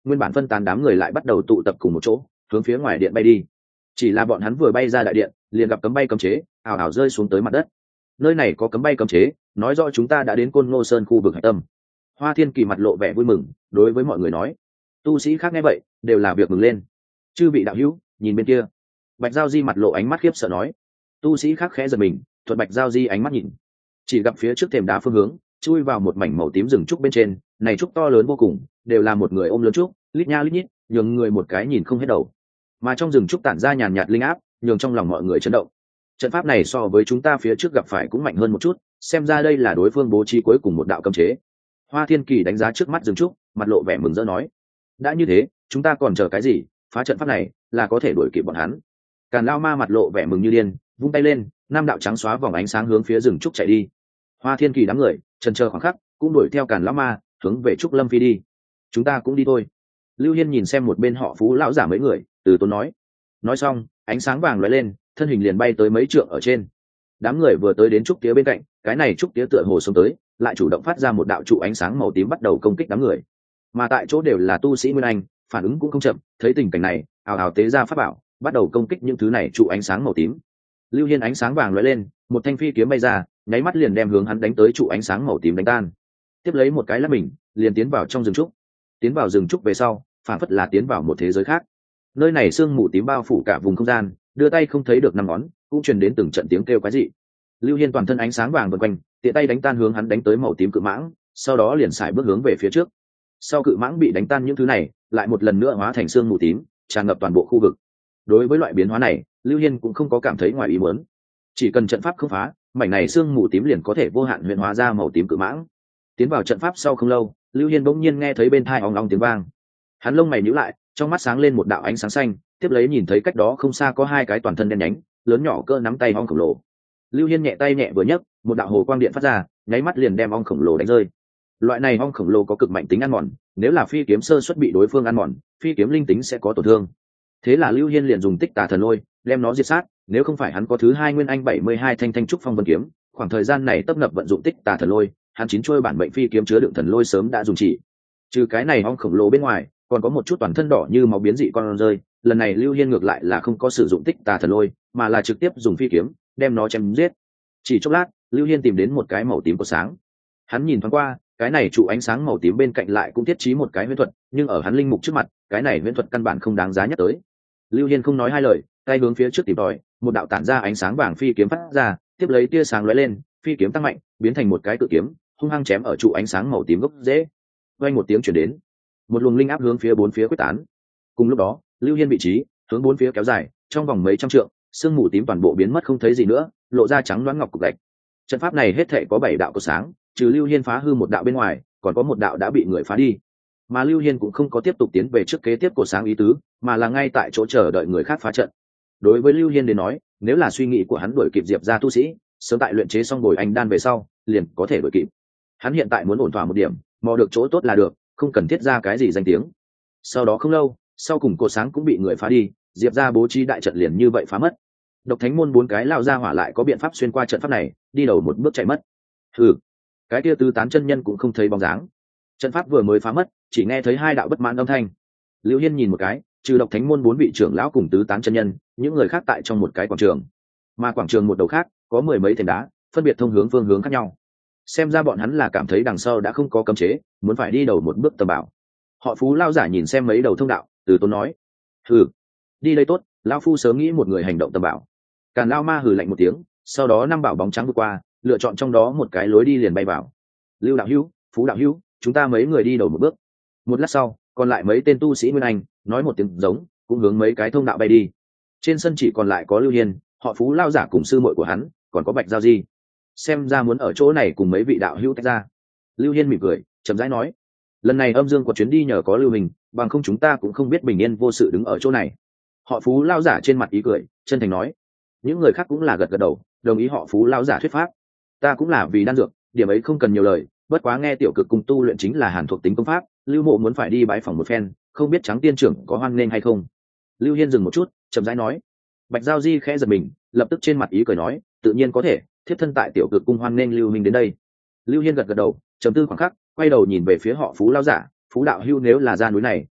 Speaker 1: nguyên bản phân tán đám người lại bắt đầu tụ tập cùng một chỗ hướng phía ngoài điện bay đi. Chỉ là bọn hắn vừa bay ra đại điện liền gặp cấm bay cấm chế ảo ảo rơi xuống tới mặt đất. Nơi này có cấm bay cấm chế, nói rõ chúng ta đã đến Côn Ngô Sơn khu vực hạch tâm. Hoa Thiên Kỳ mặt lộ vẻ vui mừng đối với mọi người nói. Tu sĩ khác nghe vậy đều là việc mừng lên. Chư vị đạo hữu, nhìn bên kia. Bạch Giao Di mặt lộ ánh mắt khiếp sợ nói. Tu sĩ khác khẽ giật mình, thuận Bạch Giao Di ánh mắt nhìn, chỉ gặp phía trước thềm đá phương hướng chui vào một mảnh màu tím rừng trúc bên trên, này trúc to lớn vô cùng, đều là một người ôm lớn trúc, lít nha lít nhít, nhường người một cái nhìn không hết đầu. Mà trong rừng trúc tản ra nhàn nhạt linh áp, nhường trong lòng mọi người chấn động. Trận pháp này so với chúng ta phía trước gặp phải cũng mạnh hơn một chút, xem ra đây là đối phương bố trí cuối cùng một đạo cấm chế. Hoa Thiên Kỳ đánh giá trước mắt rừng trúc, mặt lộ vẻ mừng rỡ nói: đã như thế, chúng ta còn chờ cái gì, phá trận pháp này là có thể đuổi kịp bọn hắn. Càn Lao Ma mặt lộ vẻ mừng như điên, vung tay lên, năm đạo trắng xóa vòng ánh sáng hướng phía rừng trúc chạy đi. Hoa Thiên Kỳ đám người chần chờ khoảng khắc cũng đuổi theo Càn Lão Ma hướng về trúc lâm phi đi. Chúng ta cũng đi thôi. Lưu Hiên nhìn xem một bên họ Phú lão giả mấy người, từ tốn nói. Nói xong, ánh sáng vàng lóe lên, thân hình liền bay tới mấy trượng ở trên. Đám người vừa tới đến trúc tía bên cạnh, cái này trúc tía tựa hồ xông tới, lại chủ động phát ra một đạo trụ ánh sáng màu tím bắt đầu công kích đám người. Mà tại chỗ đều là tu sĩ nguyên anh, phản ứng cũng không chậm, thấy tình cảnh này, ào ào tế ra pháp bảo, bắt đầu công kích những thứ này trụ ánh sáng màu tím. Lưu Hiên ánh sáng vàng lóe lên, một thanh phi kiếm bay ra, nháy mắt liền đem hướng hắn đánh tới trụ ánh sáng màu tím đánh tan. Tiếp lấy một cái lắc mình, liền tiến vào trong rừng trúc. Tiến vào rừng trúc về sau, phản phất là tiến vào một thế giới khác. Nơi này sương mù tím bao phủ cả vùng không gian, đưa tay không thấy được năm ngón, cũng truyền đến từng trận tiếng kêu quái dị. Lưu Hiên toàn thân ánh sáng vàng vần quanh, tiện tay đánh tan hướng hắn đánh tới màu tím cự mãng, sau đó liền xài bước hướng về phía trước. Sau cự mãng bị đánh tan những thứ này, lại một lần nữa hóa thành sương mù tím, tràn ngập toàn bộ khu vực. Đối với loại biến hóa này, Lưu Hiên cũng không có cảm thấy ngoài ý muốn. Chỉ cần trận pháp không phá, mảnh này sương mù tím liền có thể vô hạn huyền hóa ra màu tím cự mãng. Tiến vào trận pháp sau không lâu, Lưu Hiên bỗng nhiên nghe thấy bên tai ong ong tiếng vang. Hắn lông mày nhíu lại, trong mắt sáng lên một đạo ánh sáng xanh, tiếp lấy nhìn thấy cách đó không xa có hai cái toàn thân đen nhánh, lớn nhỏ cỡ nắm tay ong khổng lồ. Lưu Hiên nhẹ tay nhẹ vừa nhấc, một đạo hồ quang điện phát ra, nháy mắt liền đem ong khổng lồ đánh rơi. Loại này ong khổng lồ có cực mạnh tính ăn mòn, nếu là phi kiếm sơ xuất bị đối phương ăn mòn, phi kiếm linh tính sẽ có tổn thương. Thế là Lưu Hiên liền dùng Tích Tà Thần Lôi đem nó diệt sát, nếu không phải hắn có thứ hai nguyên anh 72 thanh thanh trúc phong vân kiếm, khoảng thời gian này tấp nập vận dụng Tích Tà Thần Lôi, hắn chín trôi bản mệnh phi kiếm chứa đựng thần lôi sớm đã dùng chỉ. Trừ cái này ong khổng lồ bên ngoài, còn có một chút toàn thân đỏ như máu biến dị con rơi, lần này Lưu Hiên ngược lại là không có sử dụng Tích Tà Thần Lôi, mà là trực tiếp dùng phi kiếm đem nó chém giết. Chỉ chốc lát, Lưu Hiên tìm đến một cái màu tím của sáng. Hắn nhìn thoáng qua, cái này trụ ánh sáng màu tím bên cạnh lại cũng thiết trí một cái huyễn thuật, nhưng ở hắn linh mục trước mặt, cái này huyễn thuật căn bản không đáng giá nhắc tới. Lưu Hiên không nói hai lời, tay hướng phía trước tìm tòi, một đạo tản ra ánh sáng vàng phi kiếm phát ra, tiếp lấy tia sáng lóe lên, phi kiếm tăng mạnh, biến thành một cái cự kiếm, hung hăng chém ở trụ ánh sáng màu tím gốc rễ. Vang một tiếng truyền đến, một luồng linh áp hướng phía bốn phía quyết tán. Cùng lúc đó, Lưu Hiên vị trí hướng bốn phía kéo dài, trong vòng mấy trăm trượng, sương mù tím toàn bộ biến mất không thấy gì nữa, lộ ra trắng loáng ngọc cục gạch. Trận pháp này hết thảy có 7 đạo cột sáng, trừ Lưu Hiên phá hư một đạo bên ngoài, còn có một đạo đã bị người phá đi. Mà Lưu Hiên cũng không có tiếp tục tiến về trước kế tiếp cột sáng ý tứ, mà là ngay tại chỗ chờ đợi người khác phá trận. Đối với Lưu Hiên đến nói, nếu là suy nghĩ của hắn đuổi kịp Diệp gia tu sĩ, sớm tại luyện chế xong bồi anh đan về sau, liền có thể đuổi kịp. Hắn hiện tại muốn ổn thỏa một điểm, mò được chỗ tốt là được, không cần thiết ra cái gì danh tiếng. Sau đó không lâu, sau cùng cột sáng cũng bị người phá đi, Diệp gia bố trí đại trận liền như vậy phá mất. Độc Thánh môn 4 cái lao ra hỏa lại có biện pháp xuyên qua trận pháp này, đi đầu một bước chạy mất. Hừ, cái kia tứ tán chân nhân cũng không thấy bóng dáng. Trận pháp vừa mới phá mất, chỉ nghe thấy 2 đạo bất mãn âm thanh. Lưu Hiên nhìn một cái, trừ Độc Thánh môn 4 vị trưởng lão cùng tứ tán chân nhân, những người khác tại trong một cái quảng trường. Mà quảng trường một đầu khác, có 10 mấy thềm đá, phân biệt thông hướng phương hướng khác nhau. Xem ra bọn hắn là cảm thấy đằng sau đã không có cấm chế, muốn phải đi đầu một bước tầm bảo. Họ Phú lao giả nhìn xem mấy đầu thông đạo, từ tốn nói: "Hừ, đi đây tốt, lão phu sớm nghĩ một người hành động tầm bảo." Càn Lao Ma hừ lạnh một tiếng, sau đó 5 bảo bóng trắng vượt qua, lựa chọn trong đó một cái lối đi liền bay vào. Lưu đạo hữu, Phú đạo hữu, chúng ta mấy người đi đầu một bước. Một lát sau, còn lại mấy tên tu sĩ nguyên anh nói một tiếng giống, cũng hướng mấy cái thông đạo bay đi. Trên sân chỉ còn lại có Lưu Hiên, họ Phú lao giả cùng sư muội của hắn, còn có Bạch Giao Di. Xem ra muốn ở chỗ này cùng mấy vị đạo hữu tách ra. Lưu Hiên mỉm cười, chậm rãi nói: "Lần này âm dương của chuyến đi nhờ có Lưu Hình, bằng không chúng ta cũng không biết bình yên vô sự đứng ở chỗ này." Họ Phú lao giả trên mặt ý cười, chân thành nói. Những người khác cũng là gật gật đầu, đồng ý họ Phú lao giả thuyết pháp. Ta cũng là vì đan dược, điểm ấy không cần nhiều lời, bất quá nghe tiểu cực cung tu luyện chính là hàn thuộc tính công pháp, Lưu Mộ muốn phải đi bái phòng một phen, không biết Trắng tiên trưởng có hoan nghênh hay không. Lưu Hiên dừng một chút, chậm rãi nói. Bạch Giao Di khẽ giật mình, lập tức trên mặt ý cười nói, tự nhiên có thể, thiếp thân tại tiểu cực cung hoan nghênh Lưu Minh đến đây. Lưu Hiên gật gật đầu, trầm tư khoảng khắc, quay đầu nhìn về phía họ Phú lao giả, Phú đạo hưu nếu là ra núi này,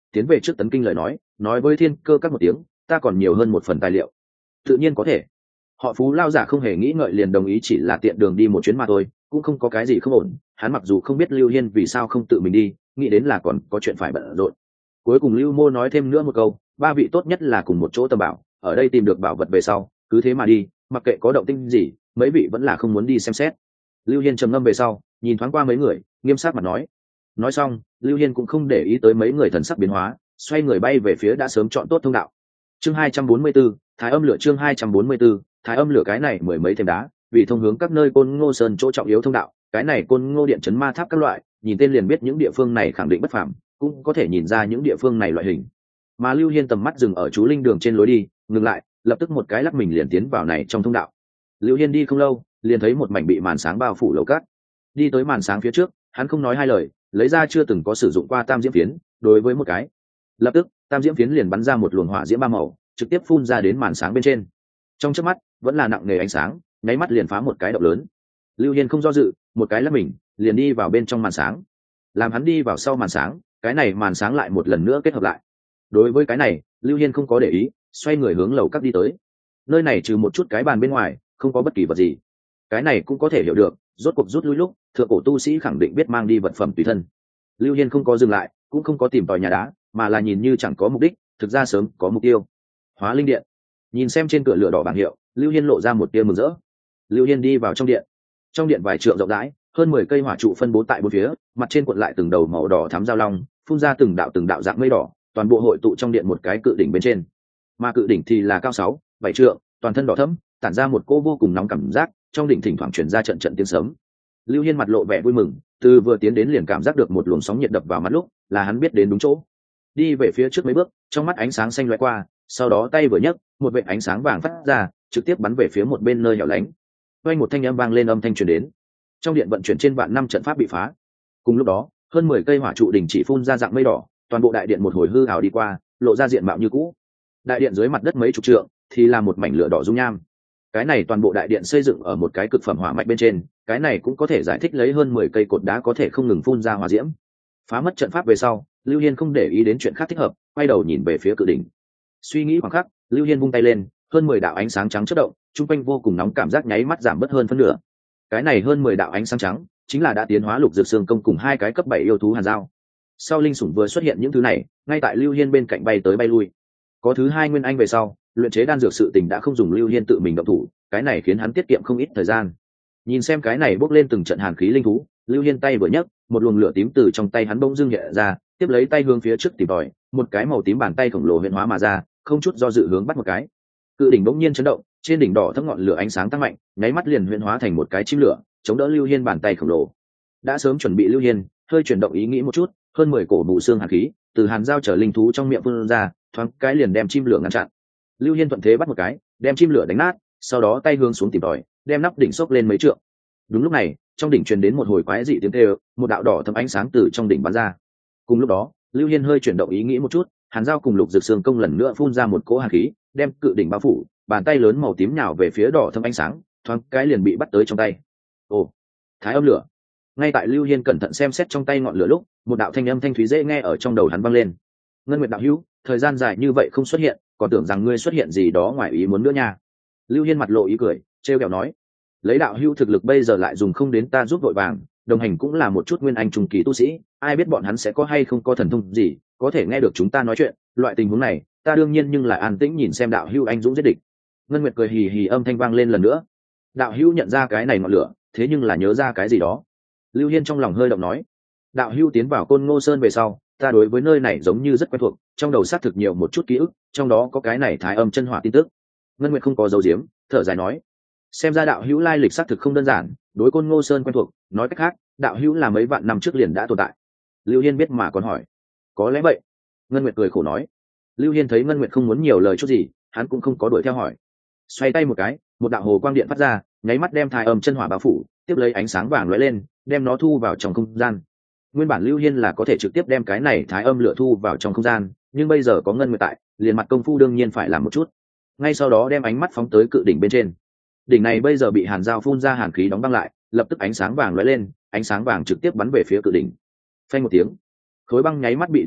Speaker 1: tiến về trước tấn kinh lời nói với Thiên Cơ các một tiếng, ta còn nhiều hơn một phần tài liệu. Tự nhiên có thể. Họ Phú lao giả không hề nghĩ ngợi liền đồng ý, chỉ là tiện đường đi một chuyến mà thôi, cũng không có cái gì không ổn. Hắn mặc dù không biết Lưu Hiên vì sao không tự mình đi, nghĩ đến là còn có chuyện phải bận rộn. Cuối cùng Lưu Mô nói thêm nữa một câu, ba vị tốt nhất là cùng một chỗ tầm bảo, ở đây tìm được bảo vật về sau, cứ thế mà đi, mặc kệ có động tĩnh gì, mấy vị vẫn là không muốn đi xem xét. Lưu Hiên trầm ngâm về sau, nhìn thoáng qua mấy người, nghiêm sắc mặt nói xong, Lưu Hiên cũng không để ý tới mấy người thần sắc biến hóa, xoay người bay về phía đã sớm chọn tốt thông đạo. Chương 244, Thái Âm Lửa. Chương 244, Thái Âm Lửa. Cái này mười mấy thềm đá, vì thông hướng các nơi Côn Ngô Sơn chỗ trọng yếu thông đạo, cái này Côn Ngô điện trấn ma tháp các loại, nhìn tên liền biết những địa phương này khẳng định bất phàm, cũng có thể nhìn ra những địa phương này loại hình. Mà Lưu Hiên tầm mắt dừng ở chú linh đường trên lối đi, ngừng lại, lập tức một cái lắc mình liền tiến vào này trong thông đạo. Lưu Hiên đi không lâu, liền thấy một mảnh bị màn sáng bao phủ lầu cát. Đi tới màn sáng phía trước, hắn không nói hai lời, lấy ra chưa từng có sử dụng qua tam diễm phiến, đối với một cái. Lập tức, tam diễm phiến liền bắn ra một luồng hỏa diễm ba màu, trực tiếp phun ra đến màn sáng bên trên. Trong chớp mắt, vẫn là nặng nề ánh sáng, nháy mắt liền phá một cái động lớn. Lưu Hiên không do dự, một cái lắc mình, liền đi vào bên trong màn sáng. Làm hắn đi vào sau màn sáng, cái này màn sáng lại một lần nữa kết hợp lại. Đối với cái này, Lưu Hiên không có để ý, xoay người hướng lầu các đi tới. Nơi này trừ một chút cái bàn bên ngoài, không có bất kỳ vật gì. Cái này cũng có thể hiểu được, rốt cuộc rút lui lúc, thượng cổ tu sĩ khẳng định biết mang đi vật phẩm tùy thân. Lưu Hiên không có dừng lại, cũng không có tìm tòi nhà đá, mà là nhìn như chẳng có mục đích, thực ra sớm có mục tiêu. Hóa linh điện. Nhìn xem trên cửa lửa đỏ bảng hiệu, Lưu Hiên lộ ra một tia mừng rỡ. Lưu Hiên đi vào trong điện. Trong điện vài trượng rộng rãi, hơn 10 cây hỏa trụ phân bố tại bốn phía, mặt trên cuộn lại từng đầu màu đỏ thắm giao long, phun ra từng đạo dạng mây đỏ, toàn bộ hội tụ trong điện một cái cự đỉnh bên trên. Mà cự đỉnh thì là cao 6-7 trượng, toàn thân đỏ thẫm, tản ra một cô vô cùng nóng cảm giác, trong đỉnh thỉnh thoảng truyền ra trận tiếng sấm. Lưu Hiên mặt lộ vẻ vui mừng, từ vừa tiến đến liền cảm giác được một luồng sóng nhiệt đập vào mắt, lúc là hắn biết đến đúng chỗ. Đi về phía trước mấy bước, trong mắt ánh sáng xanh lóe qua, sau đó tay vừa nhấc, một vệt ánh sáng vàng phát ra, trực tiếp bắn về phía một bên nơi hẻo lánh. Vang một thanh âm vang lên, âm thanh truyền đến. Trong điện vận chuyển trên vạn năm trận pháp bị phá. Cùng lúc đó, hơn 10 cây hỏa trụ đỉnh chỉ phun ra dạng mây đỏ, toàn bộ đại điện một hồi hư ảo đi qua, lộ ra diện mạo như cũ. Đại điện dưới mặt đất mấy chục trượng thì là một mảnh lửa đỏ dung nham. Cái này toàn bộ đại điện xây dựng ở một cái cực phẩm hỏa mạch bên trên, cái này cũng có thể giải thích lấy hơn 10 cây cột đá có thể không ngừng phun ra hỏa diễm. Phá mất trận pháp về sau, Lưu Hiên không để ý đến chuyện khác thích hợp, quay đầu nhìn về phía cự đỉnh. Suy nghĩ khoảng khắc, Lưu Hiên vung tay lên, hơn 10 đạo ánh sáng trắng chớp động, trung quanh vô cùng nóng, cảm giác nháy mắt giảm bớt hơn phân nửa. Cái này hơn 10 đạo ánh sáng trắng, chính là đã tiến hóa lục dược xương công cùng hai cái cấp 7 yêu thú hàn giao. Sau linh sủng vừa xuất hiện những thứ này, ngay tại Lưu Hiên bên cạnh bay tới bay lui. Có thứ hai nguyên anh về sau, luyện chế đan dược sự tình đã không dùng Lưu Hiên tự mình động thủ, cái này khiến hắn tiết kiệm không ít thời gian. Nhìn xem cái này bốc lên từng trận hàn khí linh thú, Lưu Hiên tay vừa nhấc, một luồng lửa tím từ trong tay hắn bỗng dưng hiện ra, tiếp lấy tay hướng phía trước tìm tòi, một cái màu tím bàn tay khổng lồ huyễn hóa mà ra, không chút do dự hướng bắt một cái. Cự đỉnh bỗng nhiên chấn động, trên đỉnh đỏ thẫm ngọn lửa ánh sáng tăng mạnh, nháy mắt liền huyễn hóa thành một cái chim lửa, chống đỡ Lưu Hiên bàn tay khổng lồ. Đã sớm chuẩn bị Lưu Hiên, hơi chuyển động ý nghĩ một chút, hơn 10 cổ bù xương hàn khí từ hàn giao trở linh thú trong miệng phun ra, thoáng cái liền đem chim lửa ngăn chặn. Lưu Hiên thuận thế bắt một cái, đem chim lửa đánh nát, sau đó tay hướng xuống tìm tòi, đem nắp đỉnh xốc lên mấy trượng. Đúng lúc này, trong đỉnh truyền đến một hồi quái dị tiếng kêu, một đạo đỏ thẫm ánh sáng từ trong đỉnh bắn ra. Cùng lúc đó, Lưu Hiên hơi chuyển động ý nghĩ một chút, hàn giao cùng lục dược xương công lần nữa phun ra một cỗ hàn khí, đem cự đỉnh bao phủ, bàn tay lớn màu tím nhào về phía đỏ thẫm ánh sáng, thoáng cái liền bị bắt tới trong tay. Ồ, Thái Âm Lửa. Ngay tại Lưu Hiên cẩn thận xem xét trong tay ngọn lửa lúc, một đạo thanh âm thanh thúy dễ nghe ở trong đầu hắn vang lên. Ngân Nguyệt đạo hữu, thời gian dài như vậy không xuất hiện, còn tưởng rằng ngươi xuất hiện gì đó ngoài ý muốn nữa nha. Lưu Hiên mặt lộ ý cười, trêu ghẹo nói: lấy đạo hữu thực lực bây giờ lại dùng không đến ta giúp vội vàng, đồng hành cũng là một chút nguyên anh trung kỳ tu sĩ, ai biết bọn hắn sẽ có hay không có thần thông gì, có thể nghe được chúng ta nói chuyện, loại tình huống này, ta đương nhiên nhưng lại an tĩnh nhìn xem đạo hữu anh dũng giết địch. Ngân Nguyệt cười hì hì, âm thanh vang lên lần nữa. Đạo hữu nhận ra cái này ngọn lửa, thế nhưng là nhớ ra cái gì đó. Lưu Hiên trong lòng hơi động nói: đạo hữu tiến vào Côn Ngô Sơn về sau, ta đối với nơi này giống như rất quen thuộc, trong đầu xác thực nhiều một chút ký ức, trong đó có cái này Thái Âm chân hỏa tin tức. Ngân Nguyệt không có dấu diếm, thở dài nói: xem ra đạo hữu lai lịch xác thực không đơn giản, đối Côn Ngô Sơn quen thuộc, nói cách khác, đạo hữu là mấy vạn năm trước liền đã tồn tại. Lưu Hiên biết mà còn hỏi: có lẽ vậy. Ngân Nguyệt cười khổ nói. Lưu Hiên thấy Ngân Nguyệt không muốn nhiều lời chút gì, hắn cũng không có đuổi theo hỏi. Xoay tay một cái, một đạo hồ quang điện phát ra, nháy mắt đem Thái Âm chân hỏa bao phủ, tiếp lấy ánh sáng vàng lóe lên, đem nó thu vào trong không gian. Nguyên bản Lưu Hiên là có thể trực tiếp đem cái này Thái Âm lửa thu vào trong không gian, nhưng bây giờ có Ngân Nguyệt tại, liền mặt công phu đương nhiên phải làm một chút. Ngay sau đó đem ánh mắt phóng tới cự đỉnh bên trên. Đỉnh này bây giờ bị hàn giao phun ra hàn khí đóng băng lại, lập tức ánh sáng vàng lóe lên, ánh sáng vàng trực tiếp bắn về phía cự đỉnh. Phanh một tiếng, khối băng nháy mắt bị đánh nát,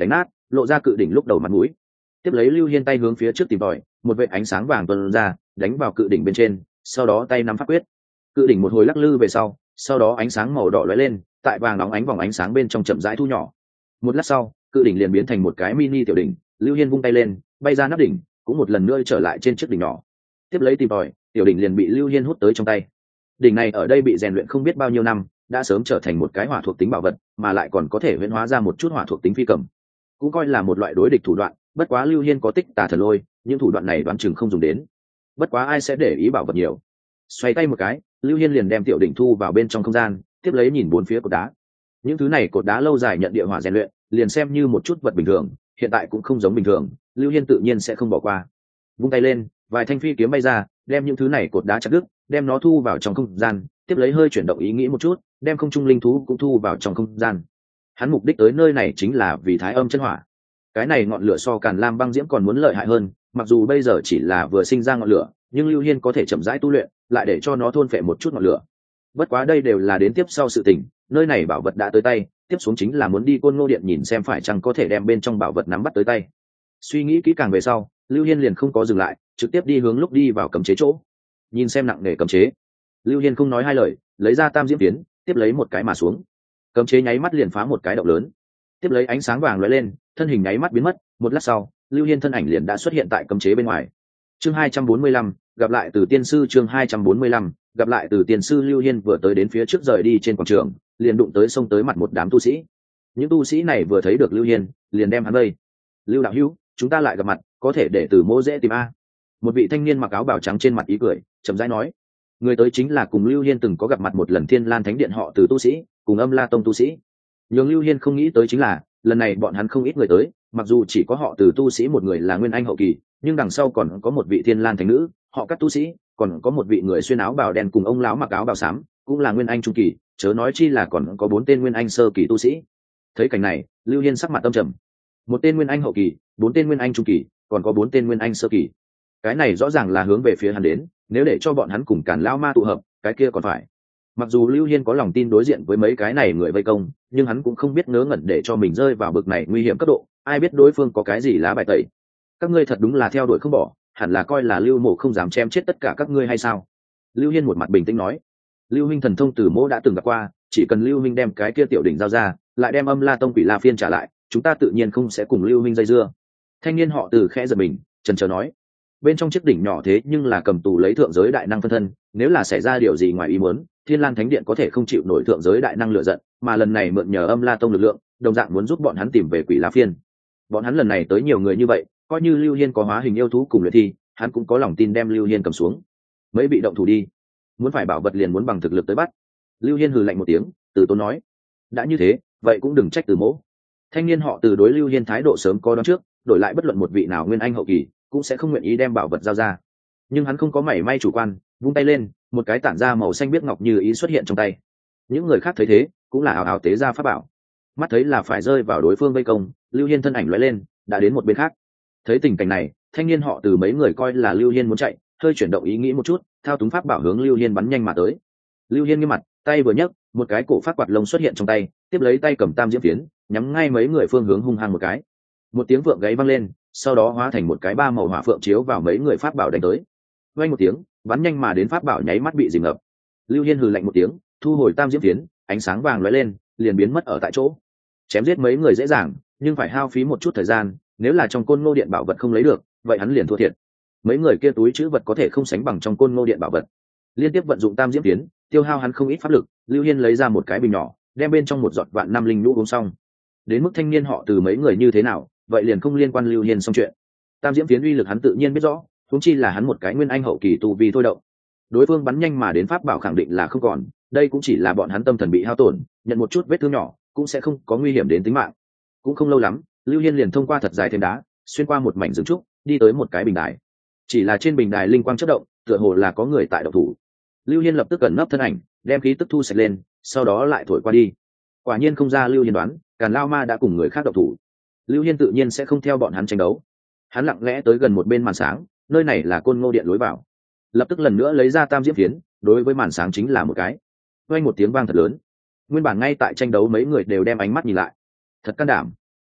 Speaker 1: lộ ra cự đỉnh lúc đầu mặt mũi. Tiếp lấy Lưu Hiên tay hướng phía trước tìm tòi, một vệt ánh sáng vàng tuôn ra, đánh vào cự đỉnh bên trên, sau đó tay nắm pháp quyết. Cự đỉnh một hồi lắc lư về sau đó ánh sáng màu đỏ lóe lên, tại vàng nóng ánh vòng ánh sáng bên trong chậm rãi thu nhỏ. Một lát sau, cự đỉnh liền biến thành một cái mini tiểu đỉnh. Lưu Hiên vung tay lên, bay ra nắp đỉnh, cũng một lần nữa trở lại trên chiếc đỉnh nhỏ. Tiếp lấy tìm tòi, tiểu đỉnh liền bị Lưu Hiên hút tới trong tay. Đỉnh này ở đây bị rèn luyện không biết bao nhiêu năm, đã sớm trở thành một cái hỏa thuộc tính bảo vật, mà lại còn có thể huyễn hóa ra một chút hỏa thuộc tính phi cầm, cũng coi là một loại đối địch thủ đoạn. Bất quá Lưu Hiên có tích tà thần lôi, những thủ đoạn này đoán chừng không dùng đến. Bất quá ai sẽ để ý bảo vật nhiều. Xoay tay một cái, Lưu Hiên liền đem tiểu đỉnh thu vào bên trong không gian, tiếp lấy nhìn bốn phía cột đá. Những thứ này cột đá lâu dài nhận địa hỏa rèn luyện, liền xem như một chút vật bình thường, hiện tại cũng không giống bình thường, Lưu Hiên tự nhiên sẽ không bỏ qua. Vung tay lên, vài thanh phi kiếm bay ra, đem những thứ này cột đá chặt đứt, đem nó thu vào trong không gian, tiếp lấy hơi chuyển động ý nghĩ một chút, đem không trung linh thú cũng thu vào trong không gian. Hắn mục đích tới nơi này chính là vì thái âm chân hỏa. Cái này ngọn lửa so Càn Lam băng diễm còn muốn lợi hại hơn, mặc dù bây giờ chỉ là vừa sinh ra ngọn lửa, nhưng Lưu Hiên có thể chậm rãi tu luyện, lại để cho nó thôn phệ một chút ngọn lửa. Bất quá đây đều là đến tiếp sau sự tình, nơi này bảo vật đã tới tay, tiếp xuống chính là muốn đi Côn Ngô Điện nhìn xem phải chăng có thể đem bên trong bảo vật nắm bắt tới tay. Suy nghĩ kỹ càng về sau, Lưu Hiên liền không có dừng lại, trực tiếp đi hướng lúc đi vào cấm chế chỗ. Nhìn xem nặng nề cấm chế, Lưu Hiên không nói hai lời, lấy ra tam diễm phiến, tiếp lấy một cái mà xuống. Cấm chế nháy mắt liền phá một cái động lớn, tiếp lấy ánh sáng vàng lóe lên, thân hình nháy mắt biến mất. Một lát sau, Lưu Hiên thân ảnh liền đã xuất hiện tại cấm chế bên ngoài. Chương 245, gặp lại từ tiên sư. Chương 245, gặp lại từ tiên sư. Lưu Hiên vừa tới đến phía trước rời đi trên quảng trường, liền đụng tới xông tới mặt một đám tu sĩ. Những tu sĩ này vừa thấy được Lưu Hiên, liền đem hắn vây. Lưu đạo hữu, chúng ta lại gặp mặt, có thể để từ mô dễ tìm a. Một vị thanh niên mặc áo bào trắng trên mặt ý cười, chậm rãi nói. Người tới chính là cùng Lưu Hiên từng có gặp mặt một lần Thiên Lan Thánh Điện họ Từ tu sĩ, cùng Âm La Tông tu sĩ. Nhưng Lưu Hiên không nghĩ tới chính là, lần này bọn hắn không ít người tới, mặc dù chỉ có họ Từ tu sĩ một người là nguyên anh hậu kỳ, nhưng đằng sau còn có một vị Thiên Lan Thánh nữ, họ Cát tu sĩ, còn có một vị người xuyên áo bào đen cùng ông lão mặc áo bào xám, cũng là nguyên anh trung kỳ, chớ nói chi là còn có 4 tên nguyên anh sơ kỳ tu sĩ. Thấy cảnh này, Lưu Hiên sắc mặt âm trầm. Một tên nguyên anh hậu kỳ, 4 tên nguyên anh trung kỳ, còn có 4 tên nguyên anh sơ kỳ. Cái này rõ ràng là hướng về phía hắn đến, nếu để cho bọn hắn cùng Càn Lão Ma tụ hợp, cái kia còn phải. Mặc dù Lưu Hiên có lòng tin đối diện với mấy cái này người vây công, nhưng hắn cũng không biết ngớ ngẩn để cho mình rơi vào bực này nguy hiểm cấp độ, ai biết đối phương có cái gì lá bài tẩy. Các ngươi thật đúng là theo đuổi không bỏ, hẳn là coi là Lưu Mộ không dám chém chết tất cả các ngươi hay sao? Lưu Hiên một mặt bình tĩnh nói. Lưu huynh thần thông Từ Mộ đã từng gặp qua, chỉ cần Lưu huynh đem cái kia tiểu đỉnh giao ra, lại đem Âm La Tông Quỷ La Phiên trả lại, chúng ta tự nhiên không sẽ cùng Lưu huynh dây dưa. Thanh niên họ Từ khẽ giật mình, chần chờ nói. Bên trong chiếc đỉnh nhỏ thế nhưng là cầm tù lấy thượng giới đại năng phân thân, nếu là xảy ra điều gì ngoài ý muốn, Thiên Lan Thánh Điện có thể không chịu nổi thượng giới đại năng lựa giận, mà lần này mượn nhờ Âm La Tông lực lượng, đồng dạng muốn giúp bọn hắn tìm về Quỷ La Phiên. Bọn hắn lần này tới nhiều người như vậy, coi như Lưu Hiên có hóa hình yêu thú cùng luyện thi, hắn cũng có lòng tin đem Lưu Hiên cầm xuống. Mấy bị động thủ đi, muốn phải bảo vật liền muốn bằng thực lực tới bắt. Lưu Hiên hừ lạnh một tiếng, từ tốn nói. Đã như thế, vậy cũng đừng trách Từ Mỗ. Thanh niên họ Từ đối Lưu Hiên thái độ sớm có đoán trước, đổi lại bất luận một vị nào nguyên anh hậu kỳ, cũng sẽ không nguyện ý đem bảo vật giao ra. Nhưng hắn không có mảy may chủ quan, vung tay lên, một cái tản ra màu xanh biếc ngọc như ý xuất hiện trong tay. Những người khác thấy thế, cũng là ảo ảo tế ra pháp bảo. Mắt thấy là phải rơi vào đối phương vây công, Lưu Hiên thân ảnh lóe lên, đã đến một bên khác. Thấy tình cảnh này, thanh niên họ Từ mấy người coi là Lưu Hiên muốn chạy, hơi chuyển động ý nghĩ một chút, thao túng pháp bảo hướng Lưu Hiên bắn nhanh mà tới. Lưu Hiên nghiêm mặt, tay vừa nhấc, một cái cổ phát quạt lông xuất hiện trong tay, tiếp lấy tay cầm tam diễm phiến, nhắm ngay mấy người phương hướng hung hăng một cái. Một tiếng vượng gáy vang lên, sau đó hóa thành một cái ba màu hỏa phượng chiếu vào mấy người pháp bảo đánh tới. Vang một tiếng, bắn nhanh mà đến pháp bảo nháy mắt bị dìm ngập. Lưu Hiên hừ lạnh một tiếng, thu hồi tam diễm phiến, ánh sáng vàng lóe lên, liền biến mất ở tại chỗ. Chém giết mấy người dễ dàng, nhưng phải hao phí một chút thời gian, nếu là trong Côn Ngô Điện bảo vật không lấy được, vậy hắn liền thua thiệt. Mấy người kia túi trữ vật có thể không sánh bằng trong Côn Ngô Điện bảo vật. Liên tiếp vận dụng tam diễm phiến, tiêu hao hắn không ít pháp lực. Lưu Hiên lấy ra một cái bình nhỏ, đem bên trong một giọt vạn năm linh nhũ uống xong. Đến mức thanh niên họ Từ mấy người như thế nào, vậy liền không liên quan Lưu Hiên xong chuyện. Tam diễm phiến uy lực hắn tự nhiên biết rõ, huống chi là hắn một cái nguyên anh hậu kỳ tu vi thôi động. Đối phương bắn nhanh mà đến pháp bảo khẳng định là không còn, đây cũng chỉ là bọn hắn tâm thần bị hao tổn, nhận một chút vết thương nhỏ, cũng sẽ không có nguy hiểm đến tính mạng. Cũng không lâu lắm, Lưu Hiên liền thông qua thật dài thêm đá, xuyên qua một mảnh rừng trúc, đi tới một cái bình đài. Chỉ là trên bình đài linh quang chớp động, tựa hồ là có người tại động thủ. Lưu Hiên lập tức cẩn nấp thân ảnh, đem khí tức thu sạch lên, sau đó lại thổi qua đi. Quả nhiên không ra Lưu Hiên đoán, Càn Lao Ma đã cùng người khác động thủ. Lưu Hiên tự nhiên sẽ không theo bọn hắn tranh đấu. Hắn lặng lẽ tới gần một bên màn sáng, nơi này là Côn Ngô Điện lối vào. Lập tức lần nữa lấy ra tam diễm phiến, đối với màn sáng chính là một cái. Vang một tiếng vang thật lớn. Nguyên bản ngay tại tranh đấu mấy người đều đem ánh mắt nhìn lại. Thật can đảm.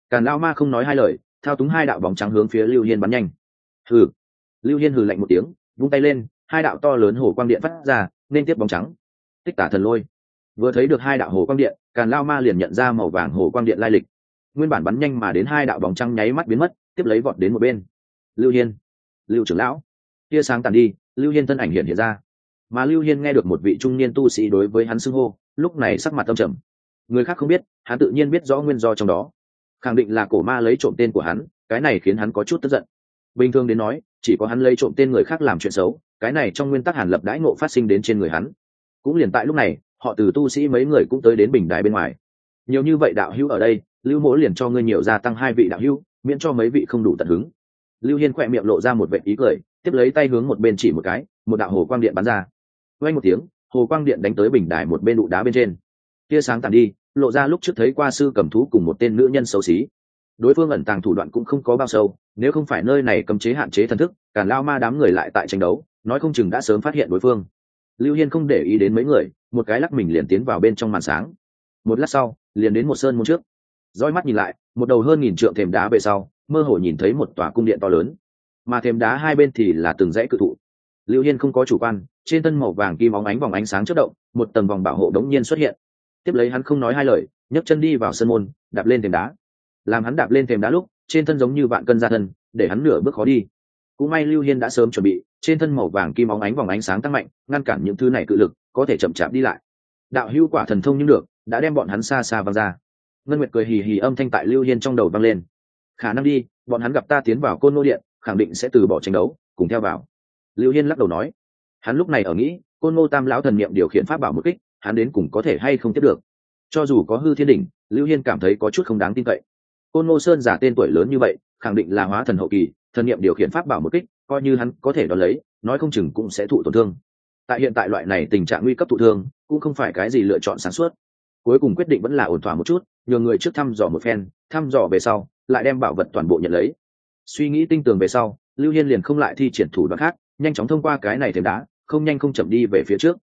Speaker 1: Càn lao ma không nói hai lời, thao túng hai đạo bóng trắng hướng phía Lưu Hiên bắn nhanh. Hừ. Lưu Hiên hừ lạnh một tiếng, vung tay lên, hai đạo to lớn hồ quang điện phát ra, nên tiếp bóng trắng. Tích Tả Thần Lôi. Vừa thấy được hai đạo hồ quang điện, Càn lao ma liền nhận ra màu vàng hồ quang điện lai lịch. Nguyên bản bắn nhanh mà đến hai đạo bóng trắng nháy mắt biến mất, tiếp lấy vọt đến một bên. Lưu Hiên, Lưu trưởng lão. Tia sáng tàn đi, Lưu Hiên thân ảnh hiện ra. Mà Lưu Hiên nghe được một vị trung niên tu sĩ đối với hắn xưng hô, lúc này sắc mặt âm trầm. Người khác không biết, hắn tự nhiên biết rõ nguyên do trong đó. Khẳng định là cổ ma lấy trộm tên của hắn, cái này khiến hắn có chút tức giận. Bình thường đến nói, chỉ có hắn lấy trộm tên người khác làm chuyện xấu, cái này trong nguyên tắc Hàn Lập đãi ngộ phát sinh đến trên người hắn. Cũng liền tại lúc này, họ Từ tu sĩ mấy người cũng tới đến bình đài bên ngoài. Nhiều như vậy đạo hữu ở đây, Lưu Mỗ liền cho ngươi nhiều gia tăng 2 vị đạo hữu, miễn cho mấy vị không đủ tận hứng. Lưu Hiên khỏe miệng lộ ra một vệt ý cười, tiếp lấy tay hướng một bên chỉ một cái, một đạo hồ quang điện bắn ra. Vang một tiếng, hồ quang điện đánh tới bình đài một bên đụ đá bên trên. Tia sáng tàn đi, lộ ra lúc trước thấy qua sư cầm thú cùng một tên nữ nhân xấu xí. Đối phương ẩn tàng thủ đoạn cũng không có bao sâu, nếu không phải nơi này cấm chế hạn chế thần thức, Càn lao ma đám người lại tại tranh đấu, nói không chừng đã sớm phát hiện đối phương. Lưu Hiên không để ý đến mấy người, một cái lắc mình liền tiến vào bên trong màn sáng. Một lát sau, liền đến một sơn môn trước. Dõi mắt nhìn lại, một đầu hơn 1000 trượng thềm đá về sau, mơ hồ nhìn thấy một tòa cung điện to lớn, mà thềm đá hai bên thì là từng dãy cự thụ. Lưu Hiên không có chủ quan, trên thân màu vàng kim óng ánh vòng ánh sáng chớp động, một tầng vòng bảo hộ đống nhiên xuất hiện. Tiếp lấy hắn không nói hai lời, nhấc chân đi vào sân môn, đạp lên thềm đá. Làm hắn đạp lên thềm đá lúc, trên thân giống như vạn cân gia thân, để hắn nửa bước khó đi. Cũng may Lưu Hiên đã sớm chuẩn bị, trên thân màu vàng kim óng ánh vòng ánh sáng tăng mạnh, ngăn cản những thứ này cự lực, có thể chậm chạp đi lại. Đạo hữu quả thần thông nhưng được, đã đem bọn hắn xa xa văng ra. Ngân Nguyệt cười hì hì âm thanh tại Lưu Hiên trong đầu vang lên. Khả năng đi, bọn hắn gặp ta tiến vào Côn Ngô Điện, khẳng định sẽ từ bỏ tranh đấu, cùng theo vào. Lưu Hiên lắc đầu nói, hắn lúc này ở nghĩ, Côn Ngô Tam lão thần niệm điều khiển pháp bảo một kích, hắn đến cùng có thể hay không tiếp được. Cho dù có hư thiên đỉnh, Lưu Hiên cảm thấy có chút không đáng tin cậy. Côn Ngô Sơn giả tên tuổi lớn như vậy, khẳng định là hóa thần hậu kỳ, thần niệm điều khiển pháp bảo một kích, coi như hắn có thể đón lấy, nói không chừng cũng sẽ thụ tổn thương. Tại hiện tại loại này tình trạng nguy cấp thụ thương, cũng không phải cái gì lựa chọn sáng suốt. Cuối cùng quyết định vẫn là ổn thỏa một chút, nhờ người trước thăm dò một phen, thăm dò về sau, lại đem bảo vật toàn bộ nhận lấy. Suy nghĩ tinh tường về sau, Lưu Hiên liền không lại thi triển thủ đoạn khác, nhanh chóng thông qua cái này thềm đá, không nhanh không chậm đi về phía trước.